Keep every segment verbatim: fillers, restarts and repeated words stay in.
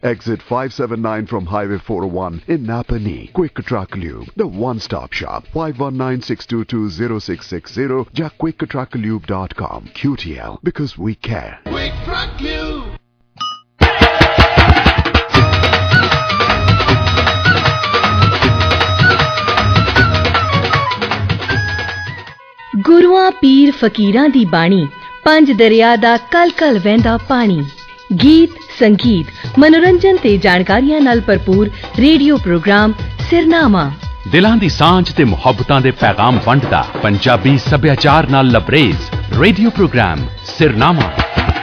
Exit five seventy-nine from Highway four oh one in Napanee. Quick Truck Lube, the one-stop shop. five one nine, six two two, zero six six zero. Ja quick truck lube dot com. Q T L, because we care. Quick Truck Lube. ਗੁਰੂਆਂ ਪੀਰ ਫਕੀਰਾਂ ਦੀ ਬਾਣੀ, ਪੰਜ ਦਰਿਆ ਦਾ ਕਲ ਕਲ ਵਹਿੰਦਾ ਪਾਣੀ। ਗੀਤ, ਸੰਗੀਤ, ਮਨੋਰੰਜਨ ਤੇ ਜਾਣਕਾਰੀਆਂ ਨਾਲ ਭਰਪੂਰ ਰੇਡੀਓ ਪ੍ਰੋਗਰਾਮ ਸਿਰਨਾਮਾ। ਦਿਲਾਂ ਦੀ ਸਾਂਝ ਤੇ ਮੁਹੱਬਤਾਂ ਦੇ ਪੈਗਾਮ ਵੰਡਦਾ ਪੰਜਾਬੀ ਸੱਭਿਆਚਾਰ ਨਾਲ ਲਬਰੇਜ਼ ਰੇਡੀਓ ਪ੍ਰੋਗਰਾਮ ਸਿਰਨਾਮਾ।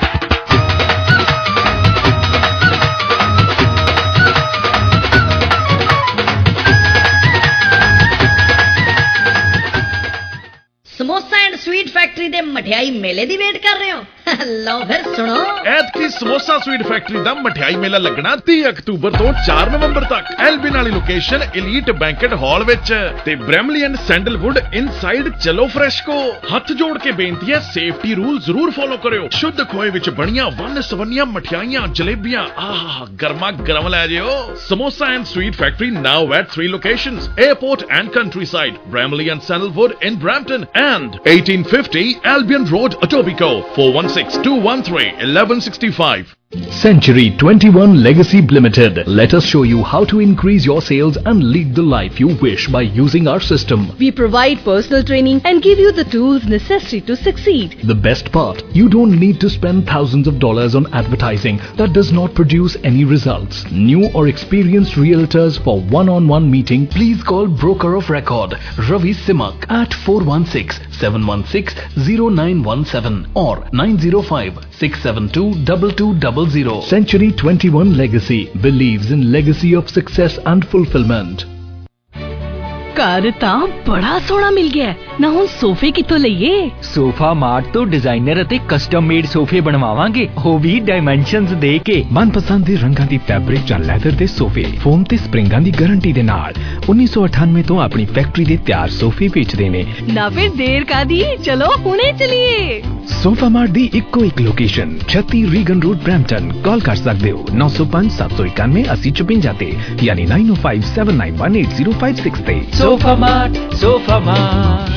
ਸਮੋਸਾ ਐਂਡ ਸਵੀਟ ਫੈਕਟਰੀ ਦੇ ਮਠਿਆਈ ਮੇਲੇ ਦੀ ਵੇਟ ਕਰ ਰਹੇ ਹੋ? ਲਓ ਫਿਰ ਸੁਣੋ। ਐਤਕੀ ਸਮੋਸਾ ਸਵੀਟ ਫੈਕਟਰੀ ਦਾ ਮਠਿਆਈ ਮੇਲਾ ਲੱਗਣਾ ਤੀਹ ਅਕਤੂਬਰ ਤੋਂ ਚਾਰ ਨਵੰਬਰ ਤੱਕ ਐਲਬਿਨ ਵਾਲੀ ਲੋਕੇਸ਼ਨ ਐਲੀਟ ਬੈਂਕਟ ਹਾਲ ਵਿੱਚ ਤੇ ਬ੍ਰੈਮਲੀ ਐਂਡ ਸੈਂਡਲਵੁੱਡ ਇਨਸਾਈਡ ਚਲੋ ਫਰੈਸ਼ਕੋ। ਹੱਥ ਜੋੜ ਕੇ ਬੇਨਤੀ ਹੈ, ਸੇਫਟੀ ਰੂਲ ਜ਼ਰੂਰ ਫੋਲੋ ਕਰਿਓ। ਸ਼ੁੱਧ ਖੋਏ ਵਿੱਚ ਬਣੀਆਂ ਵੰਨ ਸਵੰਨੀਆਂ ਮਠਿਆਈਆਂ, ਜਲੇਬੀਆਂ, ਆਹ ਗਰਮਾ ਗਰਮ ਲੈ ਜਿਓ। Samosa and sweet factory now at three locations, airport and countryside, Bramley and Sandalwood in Brampton and eighteen fifty Albion Road, Etobicoke. Four one six, two one three, eleven sixty-five. Century twenty-one Legacy Limited. Let us show you how to increase your sales and lead the life you wish by using our system. We provide personal training and give you the tools necessary to succeed. The best part, you don't need to spend thousands of dollars on advertising that does not produce any results. New or experienced realtors for one-on-one meeting, please call broker of record Ravi Simak at four one six, seven one six, zero nine one seven or nine zero five, six seven two, two two zero zero. Century twenty-one Legacy believes in legacy of success and fulfillment. ਘਰ ਤਾਂ ਬੜਾ ਸੋਹਣਾ ਮਿਲ ਗਿਆ ਨਾ। ਹੁਣ ਸੋਫੇ ਕਿੱਥੋਂ ਲਈਏ? ਸੋਫਾ ਮਾਰਟ ਤੋਂ ਡਿਜ਼ਾਈਨਰ ਅਤੇ ਕਸਟਮ ਮੇਡ ਸੋਫੇ ਬਣਵਾਵਾਂਗੇ, ਉਹ ਵੀ ਡਾਈਮੈਂਸ਼ਨਸ ਦੇ ਕੇ। ਮਨਪਸੰਦ ਦੇ ਰੰਗਾਂ ਦੀ ਫੈਬਰਿਕ ਜਾਂ ਲੈਦਰ ਦੇ ਸੋਫੇ ਫੋਮ ਤੇ ਸਪਰਿੰਗਾਂ ਦੀ ਗਾਰੰਟੀ ਦੇ ਨਾਲ ਉੱਨੀ ਸੌ ਅਠਾਨਵੇਂ ਤੋਂ ਆਪਣੀ ਫੈਕਟਰੀ ਦੇ ਤਿਆਰ ਸੋਫੇ ਵੇਚਦੇ ਨੇ। ਨਾ ਫਿਰ ਦੇਰ ਕਾਦੀ, ਚਲੋ ਹੁਣੇ ਚਲੀਏ। ਸੋਫਾ ਮਾਰਟ ਦੀ ਇੱਕੋ ਇੱਕ ਲੋਕੇਸ਼ਨ ਛੱਤੀ ਰੀਗਨ ਰੋਡ ਬ੍ਰੈਂਪਟਨ। ਕਾਲ ਕਰ ਸਕਦੇ ਹੋ ਨੌ ਸੌ ਪੰਜ, ਸੱਤ ਸੌ ਇਕਾਨਵੇਂ, ਅੱਸੀ ਚੁਪੰਜਾ ਤੇ ਯਾਨੀ nine oh five, seven nine one, eight zero five six ਤੇ। Sofa mart, sofa mart.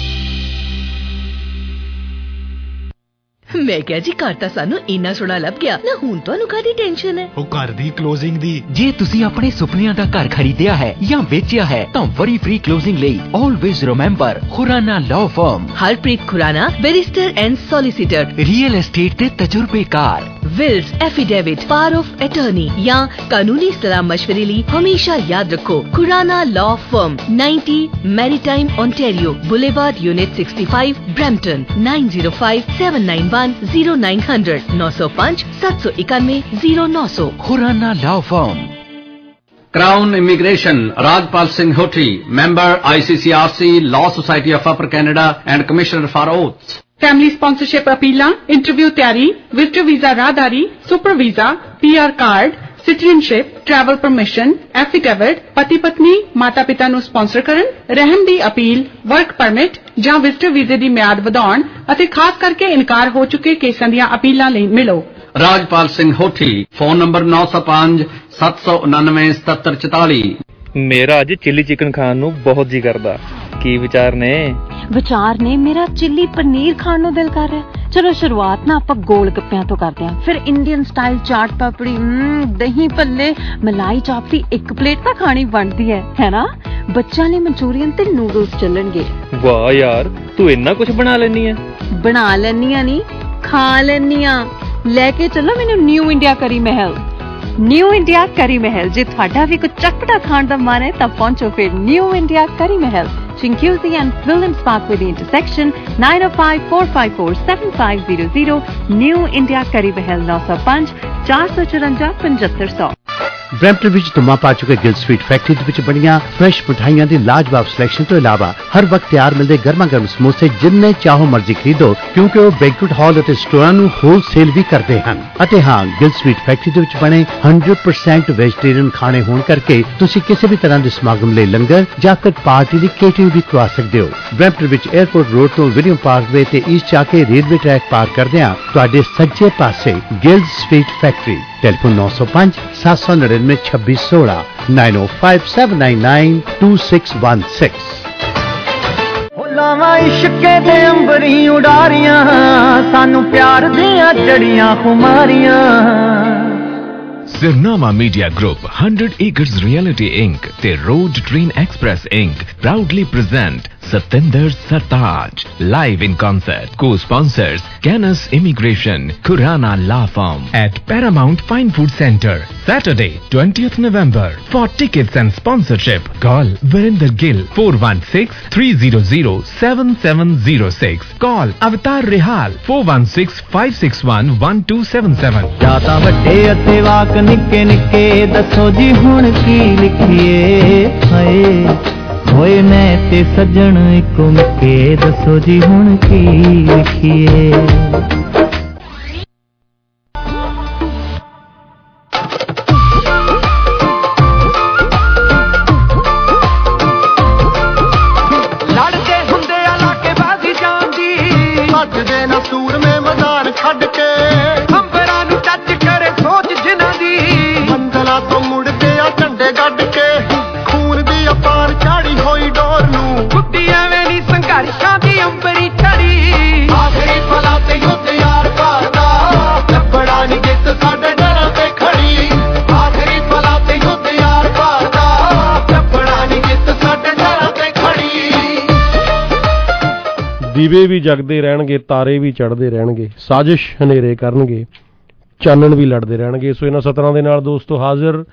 ਮੈਂ ਕਿਹਾ ਜੀ ਘਰ ਤਾਂ ਸਾਨੂੰ ਇੰਨਾ ਸੋਹਣਾ ਲੱਭ ਗਿਆ ਨਾ, ਹੁਣ ਤੁਹਾਨੂੰ ਕਾਹਦੀ ਟੈਨਸ਼ਨ ਹੈ? ਉਹ ਘਰ ਦੀ ਕਲੋਜ਼ਿੰਗ ਦੀ। ਜੇ ਤੁਸੀਂ ਆਪਣੇ ਸੁਪਨਿਆਂ ਦਾ ਘਰ ਖਰੀਦਿਆ ਹੈ ਜਾਂ ਵੇਚਿਆ ਹੈ ਤਾਂ ਵਰੀ ਫ੍ਰੀ ਕਲੋਜ਼ਿੰਗ ਲਈ always remember Khurana law firm. Harpreet Khurana, barrister and solicitor, real estate ਦੇ ਤਜਰਬੇਕਾਰ। Wills affidavit, power of attorney या कानूनी सलाह मशवरे लिए हमेशा याद रखो Khurana law firm, ninety Maritime Ontario boulevard, unit sixty-five, Brampton nine zero five, seven nine one, zero nine zero zero, नौ सौ पाँच, सात सौ इक्यानवे, जीरो नौ सौ। Khurana law firm. Crown Immigration, Rajpal Singh Hoti, member I C C R C, Law Society of Upper Canada and Commissioner for Oaths. Family sponsorship अपीलां, interview तैयारी, विजिटर वीजा राहदारी, super visa, PR card, citizenship, travel permission, affidavit, पति पत्नी माता पिता ਨੂੰ sponsor ਕਰਨ, ਰਹਿਣ ਦੀ ਅਪੀਲ, ਵਰਕ ਪਰਮਿਟ ਜਾਂ ਵਿਜ਼ਟਰ ਵੀਜ਼ੇ ਦੀ ਮਿਆਦ ਵਧਾਉਣ ਅਤੇ ਖਾਸ ਕਰਕੇ ਇਨਕਾਰ ਹੋ ਚੁੱਕੇ ਕੇਸਾਂ ਦੀਆਂ ਅਪੀਲਾਂ ਲਈ ਮਿਲੋ। ਰਾਜਪਾਲ ਸਿੰਘ ਹੋਠੀ, ਫੋਨ ਨੰਬਰ ਨੌ ਸੌ ਪੰਜ, ਸੱਤ ਸੌ ਉਨਾਨਵੇਂ, ਸਤੱਤਰ ਚੁਤਾਲੀ। ਮੇਰਾ ਅੱਜ ਚਿੱਲੀ ਚਿਕਨ ਖਾਣ ਨੂੰ ਬਹੁਤ ਜੀ ਕਰਦਾ। ਕੀ ਵਿਚਾਰ ਨੇ? ਵਿਚਾਰ ਨੇ ਮੇਰਾ ਚਿੱਲੀ ਪਨੀਰ ਖਾਣ ਨੂੰ ਦਿਲ ਕਰ ਰਿਹਾ। ਚਲੋ ਸ਼ੁਰੂਆਤ ਨਾ ਆਪਾਂ ਗੋਲ ਗੱਪਿਆਂ ਤੋਂ ਕਰਦੇ ਹਾਂ, ਫਿਰ ਇੰਡੀਅਨ ਸਟਾਈਲ ਚਾਟ ਪਾਪੜੀ, ਦਹੀਂ ਭੱਲੇ, ਮਲਾਈ ਚਾਪ ਦੀ ਇੱਕ ਪਲੇਟ ਤਾਂ ਖਾਣੀ ਬਣਦੀ ਹੈ, ਹੈ ਨਾ? ਬੱਚਿਆਂ ਲਈ ਮਨਚੂਰੀਅਨ ਤੇ ਨੂਡਲਸ ਚੱਲਣਗੇ। ਵਾਹ ਯਾਰ, ਤੂੰ ਇੰਨਾ ਕੁਝ ਬਣਾ ਲੈਣੀ ਹੈ। ਬਣਾ ਲੈਣੀ ਆ ਨਹੀਂ, ਖਾ ਲੈਣੀ ਆ। ਲੈ ਕੇ ਚੱਲੋ ਮੈਨੂੰ ਨਿਊ ਇੰਡੀਆ ਕਰੀ ਮਹਿਲ। ਨਿਊ ਇੰਡੀਆ ਕਰੀ ਮਹਿਲ, ਜੇ ਤੁਹਾਡਾ ਵੀ ਕੁਝ ਚਟਪਟਾ ਖਾਣ ਦਾ ਮਨ ਹੈ ਤਾਂ ਪਹੁੰਚੋ ਫਿਰ new India curry Mahal, Chinguizi and Williams Parkway the intersection, nine oh five, four five four, seven five zero zero, New India Curry Mahal nine oh five, four four four, five five zero zero। Brampton ਵਿੱਚ ਧੁੰਮਾਂ ਪਾ ਚੁੱਕੇ Gill sweet factory ਦੇ ਵਿੱਚ ਬਣੀਆਂ fresh ਮਿਠਾਈਆਂ ਦੀ ਲਾਜਵਾਬ selection ਤੋਂ ਇਲਾਵਾ ਹਰ ਵਕਤ ਤਿਆਰ ਮਿਲਦੇ ਗਰਮਾ ਗਰਮ ਸਮੋਸੇ ਜਿੰਨੇ ਚਾਹੋ ਮਰਜ਼ੀ ਖਰੀਦੋ, ਕਿਉਂਕਿ ਉਹ ਬੈਂਕੁਏਟ ਹਾਲ ਅਤੇ ਸਟੋਰਾਂ ਨੂੰ ਹੋਲਸੇਲ ਵੀ ਕਰਦੇ ਹਨ। ਅਤੇ ਹਾਂ, ਗਿਲ ਸਵੀਟ ਫੈਕਟਰੀ ਦੇ ਵਿੱਚ ਬਣੇ hundred percent ਵੈਜੀਟੇਰੀਅਨ ਖਾਣੇ ਹੋਣ ਕਰਕੇ ਤੁਸੀਂ ਕਿਸੇ ਵੀ ਤਰ੍ਹਾਂ ਦੇ ਸਮਾਗਮ ਲਈ ਲੰਗਰ ਜਾਂ ਫਿਰ ਪਾਰਟੀ ਦੀ ਕੇਟਰਿੰਗ ਵੀ ਕਰਵਾ ਸਕਦੇ ਹੋ। ਬ੍ਰੈਂਪਟਨ ਵਿੱਚ 에ਅਰਪੋਰਟ ਰੋਡ ਤੋਂ ਵਿਲੀਅਮ ਪਾਰਕਵੇ ਤੇ ਈਸਟ ਜਾ ਕੇ ਰੇਲਵੇ ਟਰੈਕ ਪਾਰ ਕਰਦਿਆਂ ਤੁਹਾਡੇ ਸੱਜੇ ਪਾਸੇ ਗਿਲ ਸਵੀਟ ਫੈਕਟਰੀ। टेलीफोन नौ सौ पाँच सात सौ नड़िनवे छब्बीस सोलह nine O five seven nine nine two six one six. लावा इश्के दे अंबरी उडारियां सानू प्यार दियां जड़ियां खुमारियां। Sirnama Media Group, one hundred Acres Reality Incorporated, the Road Train Express Incorporated proudly present Satinder Sartaj live in concert. Co-sponsors Canis Immigration, Khurana Law Firm at Paramount Fine Food Center, Saturday, twentieth November. For tickets and sponsorship, call Virender Gill four one six, three zero zero, seven seven zero six. Call Avatar Rehal four one six, five six one, one two seven seven. जाता वड्डे अते वाक निक्के निक्के दसो जी हुण की लिखिए हाय होए मैं ते सज्जन इको मिके दसो जी हुण की लिखिए। लड़के हुंदे इलाके बाजी जांदी भजदे न सूर में मैदान खड़ के अंबरां नूं टच करे सोच जिन्हां दी मंदला तो मुड़दे आ झंडे गड्ड के खून दी अपार चाड़ी होई डोर नूं कुत्ती एवें नी संघर्षां दी अंबरी चढ़ी आखरी पला ते युद्ध यार करदा लपड़ा नी जित साडे डरां ते खड़ी आखरी पला ते युद्ध यार करदा लपड़ा नी जित साडे डरां ते खड़ी। ਦੀਵੇ ਵੀ ਜਗਦੇ ਰਹਿਣਗੇ, ਤਾਰੇ ਵੀ ਚੜ੍ਹਦੇ ਰਹਿਣਗੇ, ਸਾਜ਼ਿਸ਼ ਹਨੇਰੇ ਕਰਨਗੇ, ਚਾਨਣ ਵੀ ਲੜਦੇ ਰਹਿਣਗੇ। ਸੋ ਇਹਨਾਂ ਸਤਰਾਂ ਦੇ ਨਾਲ ਦੋਸਤੋ ਹਾਜ਼ਰ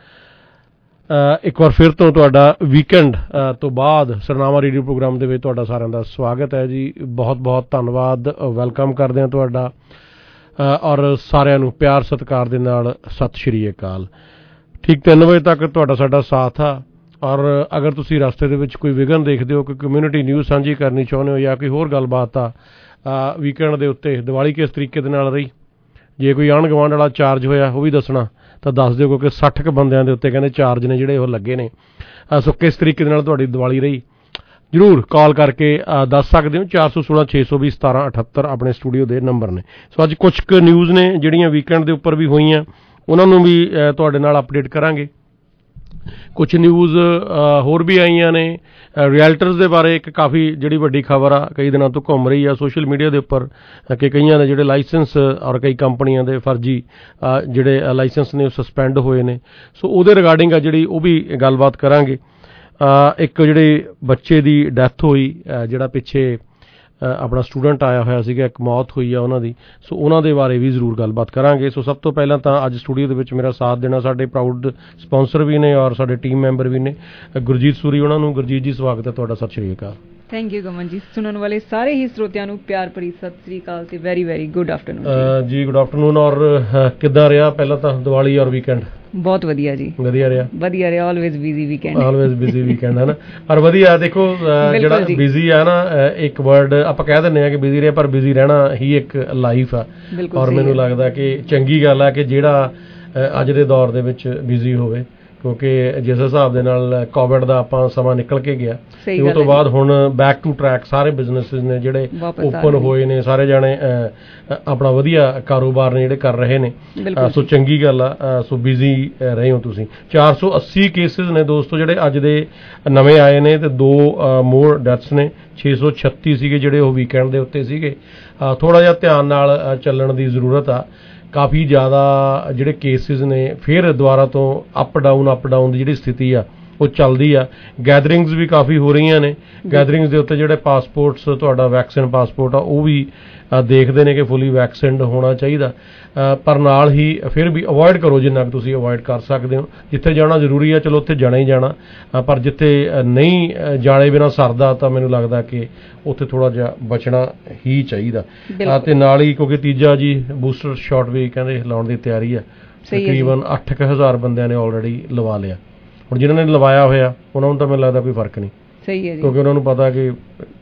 ਇੱਕ ਵਾਰ ਫਿਰ ਤੋਂ ਤੁਹਾਡਾ ਵੀਕਐਂਡ ਤੋਂ ਬਾਅਦ ਸਰਨਾਮਾ ਰੇਡੀਓ ਪ੍ਰੋਗਰਾਮ ਦੇ ਵਿੱਚ ਤੁਹਾਡਾ ਸਾਰਿਆਂ ਦਾ ਸਵਾਗਤ ਹੈ ਜੀ। ਬਹੁਤ ਬਹੁਤ ਧੰਨਵਾਦ, ਵੈਲਕਮ ਕਰਦੇ ਹਾਂ ਤੁਹਾਡਾ ਔਰ ਸਾਰਿਆਂ ਨੂੰ ਪਿਆਰ ਸਤਿਕਾਰ ਦੇ ਨਾਲ ਸਤਿ ਸ਼੍ਰੀ ਅਕਾਲ। ਠੀਕ ਤਿੰਨ ਵਜੇ ਤੱਕ ਤੁਹਾਡਾ ਸਾਡਾ ਸਾਥ ਆ ਔਰ ਅਗਰ ਤੁਸੀਂ ਰਸਤੇ ਦੇ ਵਿੱਚ ਕੋਈ ਵਿਘਨ ਦੇਖਦੇ ਹੋ, ਕੋਈ ਕਮਿਊਨਿਟੀ ਨਿਊਜ਼ ਸਾਂਝੀ ਕਰਨੀ ਚਾਹੁੰਦੇ ਹੋ ਜਾਂ ਕੋਈ ਹੋਰ ਗੱਲਬਾਤ ਆ ਵੀਕਐਂਡ ਦੇ ਉੱਤੇ, ਦੀਵਾਲੀ ਕਿਸ ਤਰੀਕੇ ਦੇ ਨਾਲ ਰਹੀ, ਜੇ ਕੋਈ ਆਂਢ ਗੁਆਂਢ ਵਾਲਾ ਚਾਰਜ ਹੋਇਆ ਉਹ ਵੀ ਦੱਸਣਾ ਤਾਂ ਦੱਸ ਦਿਓ, ਕਿਉਂਕਿ ਸੱਠ ਕੁ ਬੰਦਿਆਂ ਦੇ ਉੱਤੇ ਕਹਿੰਦੇ ਚਾਰਜ ਨੇ ਜਿਹੜੇ ਉਹ ਲੱਗੇ ਨੇ। ਸੋ ਕਿਸ ਤਰੀਕੇ ਦੇ ਨਾਲ ਤੁਹਾਡੀ ਦੀਵਾਲੀ ਰਹੀ ਜ਼ਰੂਰ ਕਾਲ ਕਰਕੇ ਦੱਸ ਸਕਦੇ ਹੋ। ਚਾਰ ਸੌ ਸੋਲਾਂ ਛੇ ਸੌ ਵੀਹ ਸਤਾਰਾਂ ਅਠੱਤਰ ਆਪਣੇ ਸਟੂਡੀਓ ਦੇ ਨੰਬਰ ਨੇ। ਸੋ ਅੱਜ ਕੁਛ ਕੁ ਨਿਊਜ਼ ਨੇ ਜਿਹੜੀਆਂ ਵੀਕਐਂਡ ਦੇ ਉੱਪਰ ਵੀ ਹੋਈਆਂ, ਉਹਨਾਂ ਨੂੰ ਵੀ ਤੁਹਾਡੇ ਨਾਲ ਅਪਡੇਟ ਕਰਾਂਗੇ। ਕੁਛ ਨਿਊਜ਼ ਹੋਰ ਵੀ ਆਈਆਂ ਨੇ। ਰਿਐਲਟਰਸ ਦੇ ਬਾਰੇ ਇੱਕ ਕਾਫੀ ਜਿਹੜੀ ਵੱਡੀ ਖਬਰ ਆ, ਕਈ ਦਿਨਾਂ ਤੋਂ ਘੁੰਮ ਰਹੀ ਆ ਸੋਸ਼ਲ ਮੀਡੀਆ ਦੇ ਉੱਪਰ ਕਿ ਕਈਆਂ ਦੇ ਜਿਹੜੇ ਲਾਇਸੈਂਸ ਔਰ ਕਈ ਕੰਪਨੀਆਂ ਦੇ ਫਰਜ਼ੀ ਜਿਹੜੇ ਲਾਇਸੈਂਸ ਨੇ ਉਹ ਸਸਪੈਂਡ ਹੋਏ ਨੇ। ਸੋ ਉਹਦੇ ਰਿਗਾਰਡਿੰਗ ਆ ਜਿਹੜੀ ਉਹ ਵੀ ਗੱਲਬਾਤ ਕਰਾਂਗੇ। ਇੱਕ ਜਿਹੜੇ ਬੱਚੇ ਦੀ ਡੈਥ ਹੋਈ, ਜਿਹੜਾ ਪਿੱਛੇ ਆਪਣਾ ਸਟੂਡੈਂਟ ਆਇਆ ਹੋਇਆ ਸੀਗਾ, ਇੱਕ ਮੌਤ ਹੋਈ ਆ ਉਹਨਾਂ ਦੀ, ਸੋ ਉਹਨਾਂ ਦੇ ਬਾਰੇ ਵੀ ਜ਼ਰੂਰ ਗੱਲਬਾਤ ਕਰਾਂਗੇ। ਸੋ ਸਭ ਤੋਂ ਪਹਿਲਾਂ ਤਾਂ ਅੱਜ ਸਟੂਡੀਓ ਦੇ ਵਿੱਚ ਮੇਰਾ ਸਾਥ ਦੇਣਾ ਸਾਡੇ ਪ੍ਰਾਊਡ ਸਪਾਂਸਰ ਵੀ ਨੇ ਔਰ ਸਾਡੇ ਟੀਮ ਮੈਂਬਰ ਵੀ ਨੇ, ਗੁਰਜੀਤ ਸੂਰੀ ਉਹਨਾਂ ਨੂੰ। ਗੁਰਜੀਤ ਜੀ ਸਵਾਗਤ ਹੈ ਤੁਹਾਡਾ, ਸਤਿ ਸ਼੍ਰੀ ਅਕਾਲ। ਥੈਂਕ ਯੂ ਗਮਨ ਜੀ। ਸੁਣਨ ਵਾਲੇ ਸਾਰੇ ਹੀ ਸਰੋਤਿਆਂ ਨੂੰ ਪਿਆਰ ਭਰੀ ਸਤਿ ਸ੍ਰੀ ਅਕਾਲ ਤੇ ਵੈਰੀ ਵੈਰੀ ਗੁੱਡ ਆਫਟਰਨੂਨ ਜੀ। Good afternoon. ਔਰ ਕਿੱਦਾਂ ਰਿਹਾ ਪਹਿਲਾਂ ਤਾਂ ਦੀਵਾਲੀ ਔਰ ਵੀਕਐਂਡ? ਬਹੁਤ ਵਧੀਆ ਜੀ, ਵਧੀਆ ਰਿਹਾ ਵਧੀਆ ਰਿਹਾ। Always busy weekend, always busy weekend ਹੈ ਨਾ। ਔਰ ਵਧੀਆ ਦੇਖੋ ਜਿਹੜਾ ਬਿਜ਼ੀ ਆ ਨਾ, ਇੱਕ ਵਰਡ ਆਪਾਂ ਕਹਿ ਦਿੰਦੇ ਆ ਕਿ ਬਿਜ਼ੀ ਰਿਹਾ, ਪਰ ਬਿਜ਼ੀ ਰਹਿਣਾ ਹੀ ਇੱਕ ਲਾਈਫ ਆ। ਔਰ ਮੈਨੂੰ ਲੱਗਦਾ ਕਿ ਚੰਗੀ ਗੱਲ ਆ ਕਿ ਜਿਹੜਾ ਅੱਜ ਦੇ ਦੌਰ ਦੇ ਵਿੱਚ ਬਿਜ਼ੀ ਹੋਵੇ, ਕਿਉਂਕਿ ਜਿਸ ਹਿਸਾਬ ਦੇ ਨਾਲ ਕੋਵਿਡ ਦਾ ਆਪਾਂ ਸਮਾਂ ਨਿਕਲ ਕੇ ਗਿਆ, ਉਹ ਤੋਂ ਬਾਅਦ ਹੁਣ ਬੈਕ ਟੂ ਟਰੈਕ ਸਾਰੇ ਬਿਜ਼ਨੈਸਿਸ ਨੇ ਜਿਹੜੇ ਓਪਨ ਹੋਏ ਨੇ, ਸਾਰੇ ਜਾਣੇ ਆਪਣਾ ਵਧੀਆ ਕਾਰੋਬਾਰ ਨੇ ਜਿਹੜੇ ਕਰ ਰਹੇ ਨੇ। ਸੋ ਚੰਗੀ ਗੱਲ ਆ। ਸੋ ਬਿਜ਼ੀ ਰਹੇ ਹੋ ਤੁਸੀਂ। ਚਾਰ ਸੌ ਅੱਸੀ ਕੇਸਿਸ ਨੇ ਦੋਸਤੋ ਜਿਹੜੇ ਅੱਜ ਦੇ ਨਵੇਂ ਆਏ ਨੇ ਤੇ ਦੋ ਮੋਰ ਡੈਥਸ ਨੇ। ਛੇ ਸੌ ਛੱਤੀ ਸੀਗੇ ਜਿਹੜੇ ਉਹ ਵੀਕਐਂਡ ਦੇ ਉੱਤੇ ਸੀਗੇ। ਥੋੜ੍ਹਾ ਜਿਹਾ ਧਿਆਨ ਨਾਲ ਚੱਲਣ ਦੀ ਜ਼ਰੂਰਤ ਆ। ਕਾਫੀ ਜ਼ਿਆਦਾ ਜਿਹੜੇ ਕੇਸਿਸ ਨੇ ਫਿਰ ਦੁਬਾਰਾ ਤੋਂ ਅਪ ਡਾਊਨ ਅਪ ਡਾਊਨ ਦੀ ਜਿਹੜੀ ਸਥਿਤੀ ਆ ਉਹ ਚੱਲਦੀ ਆ। ਗੈਦਰਿੰਗਸ ਵੀ ਕਾਫੀ ਹੋ ਰਹੀਆਂ ਨੇ। ਗੈਦਰਿੰਗਸ ਦੇ ਉੱਤੇ ਜਿਹੜੇ ਪਾਸਪੋਰਟਸ, ਤੁਹਾਡਾ ਵੈਕਸੀਨ ਪਾਸਪੋਰਟ ਆ, ਉਹ ਵੀ ਦੇਖਦੇ ਨੇ ਕਿ ਫੁੱਲੀ ਵੈਕਸੀਨਡ ਹੋਣਾ ਚਾਹੀਦਾ। ਪਰ ਨਾਲ ਹੀ ਫਿਰ ਵੀ ਅਵੋਇਡ ਕਰੋ ਜਿੰਨਾ ਕੁ ਤੁਸੀਂ ਅਵੋਇਡ ਕਰ ਸਕਦੇ ਹੋ। ਜਿੱਥੇ ਜਾਣਾ ਜ਼ਰੂਰੀ ਆ ਚਲੋ ਉੱਥੇ ਜਾਣਾ ਹੀ ਜਾਣਾ, ਪਰ ਜਿੱਥੇ ਨਹੀਂ ਜਾਣੇ ਬਿਨਾਂ ਸਰਦਾ ਤਾਂ ਮੈਨੂੰ ਲੱਗਦਾ ਕਿ ਉੱਥੇ ਥੋੜ੍ਹਾ ਜਿਹਾ ਬਚਣਾ ਹੀ ਚਾਹੀਦਾ। ਅਤੇ ਨਾਲ ਹੀ ਕਿਉਂਕਿ ਤੀਜਾ ਜੀ ਬੂਸਟਰ ਸ਼ਾਟ ਵੀ ਕਹਿੰਦੇ ਲਾਉਣ ਦੀ ਤਿਆਰੀ ਆ। ਤਕਰੀਬਨ ਅੱਠ ਕੁ ਹਜ਼ਾਰ ਬੰਦਿਆਂ ਨੇ ਆਲਰੇਡੀ ਲਵਾ ਲਿਆ। ਹੁਣ ਜਿਨ੍ਹਾਂ ਨੇ ਲਵਾਇਆ ਹੋਇਆ ਉਹਨਾਂ ਨੂੰ ਤਾਂ ਮੈਨੂੰ ਲੱਗਦਾ ਕੋਈ ਫਰਕ ਨਹੀਂ, ਸਹੀ ਹੈ ਜੀ, ਕਿਉਂਕਿ ਉਹਨਾਂ ਨੂੰ ਪਤਾ ਕਿ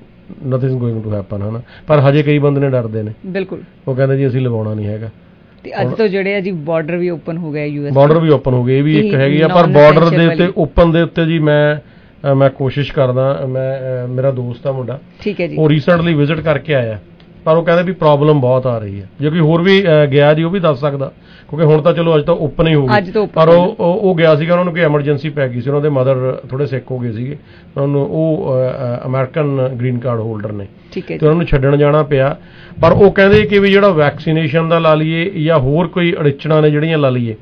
ਨਥਿੰਗ ਗੋਇੰਗ ਟੂ ਹੈਪਨ ਹੈ ਨਾ। ਪਰ ਹਜੇ ਕਈ ਬੰਦੇ ਨੇ ਡਰਦੇ ਨੇ, ਬਿਲਕੁਲ, ਉਹ ਕਹਿੰਦੇ ਜੀ ਅਸੀਂ ਲਵਾਉਣਾ ਨਹੀਂ ਹੈਗਾ। ਤੇ ਅੱਜ ਤੋਂ ਜਿਹੜੇ ਆ ਜੀ ਬਾਰਡਰ ਵੀ ਓਪਨ ਹੋ ਗਿਆ, ਯੂਐਸ ਬਾਰਡਰ ਵੀ ਓਪਨ ਹੋ ਗਏ, ਇਹ ਵੀ ਇੱਕ ਹੈਗੀ ਆ। ਪਰ ਬਾਰਡਰ ਦੇ ਉੱਤੇ ਓਪਨ ਦੇ ਉੱਤੇ ਜੀ ਮੈਂ ਮੈਂ ਕੋਸ਼ਿਸ਼ ਕਰਦਾ, ਮੈਂ ਮੇਰਾ ਦੋਸਤ ਆ ਮੁੰਡਾ, ਠੀਕ ਹੈ ਜੀ, ਉਹ ਰੀਸੈਂਟਲੀ ਵਿਜ਼ਿਟ ਕਰਕੇ ਆਇਆ ਪਰ ਉਹ ਕਹਿੰਦੇ ਵੀ ਪ੍ਰੋਬਲਮ ਬਹੁਤ ਆ ਰਹੀ ਹੈ। ਜੇ ਕੋਈ ਹੋਰ ਵੀ ਗਿਆ ਜੀ ਉਹ ਵੀ ਦੱਸ ਸਕਦਾ, ਕਿਉਂਕਿ ਹੁਣ ਤਾਂ ਚਲੋ ਅੱਜ ਤਾਂ ਓਪਨ ਹੀ ਹੋ ਗਈ, ਪਰ ਉਹ ਉਹ ਗਿਆ ਸੀਗਾ, ਉਹਨਾਂ ਨੂੰ ਕੋਈ ਐਮਰਜੈਂਸੀ ਪੈ ਗਈ ਸੀ, ਉਹਨਾਂ ਦੇ ਮਦਰ ਥੋੜੇ ਸਿੱਕ ਹੋ ਗਏ ਸੀਗੇ, ਉਹਨਾਂ ਨੂੰ ਉਹ ਅਮਰੀਕਨ ਗ੍ਰੀਨ ਕਾਰਡ ਹੋਲਡਰ ਨੇ ਤੇ ਉਹਨਾਂ ਨੂੰ ਛੱਡਣ ਜਾਣਾ ਪਿਆ। ਪਰ ਉਹ ਕਹਿੰਦੇ ਕਿ ਵੀ ਜਿਹੜਾ ਵੈਕਸੀਨੇਸ਼ਨ ਦਾ ਲਾ ਲਈਏ ਜਾਂ ਹੋਰ ਕੋਈ ਅੜਿੱਚਣਾਂ ਨੇ ਜਿਹੜੀਆਂ ਲਾ ਲਈਏ,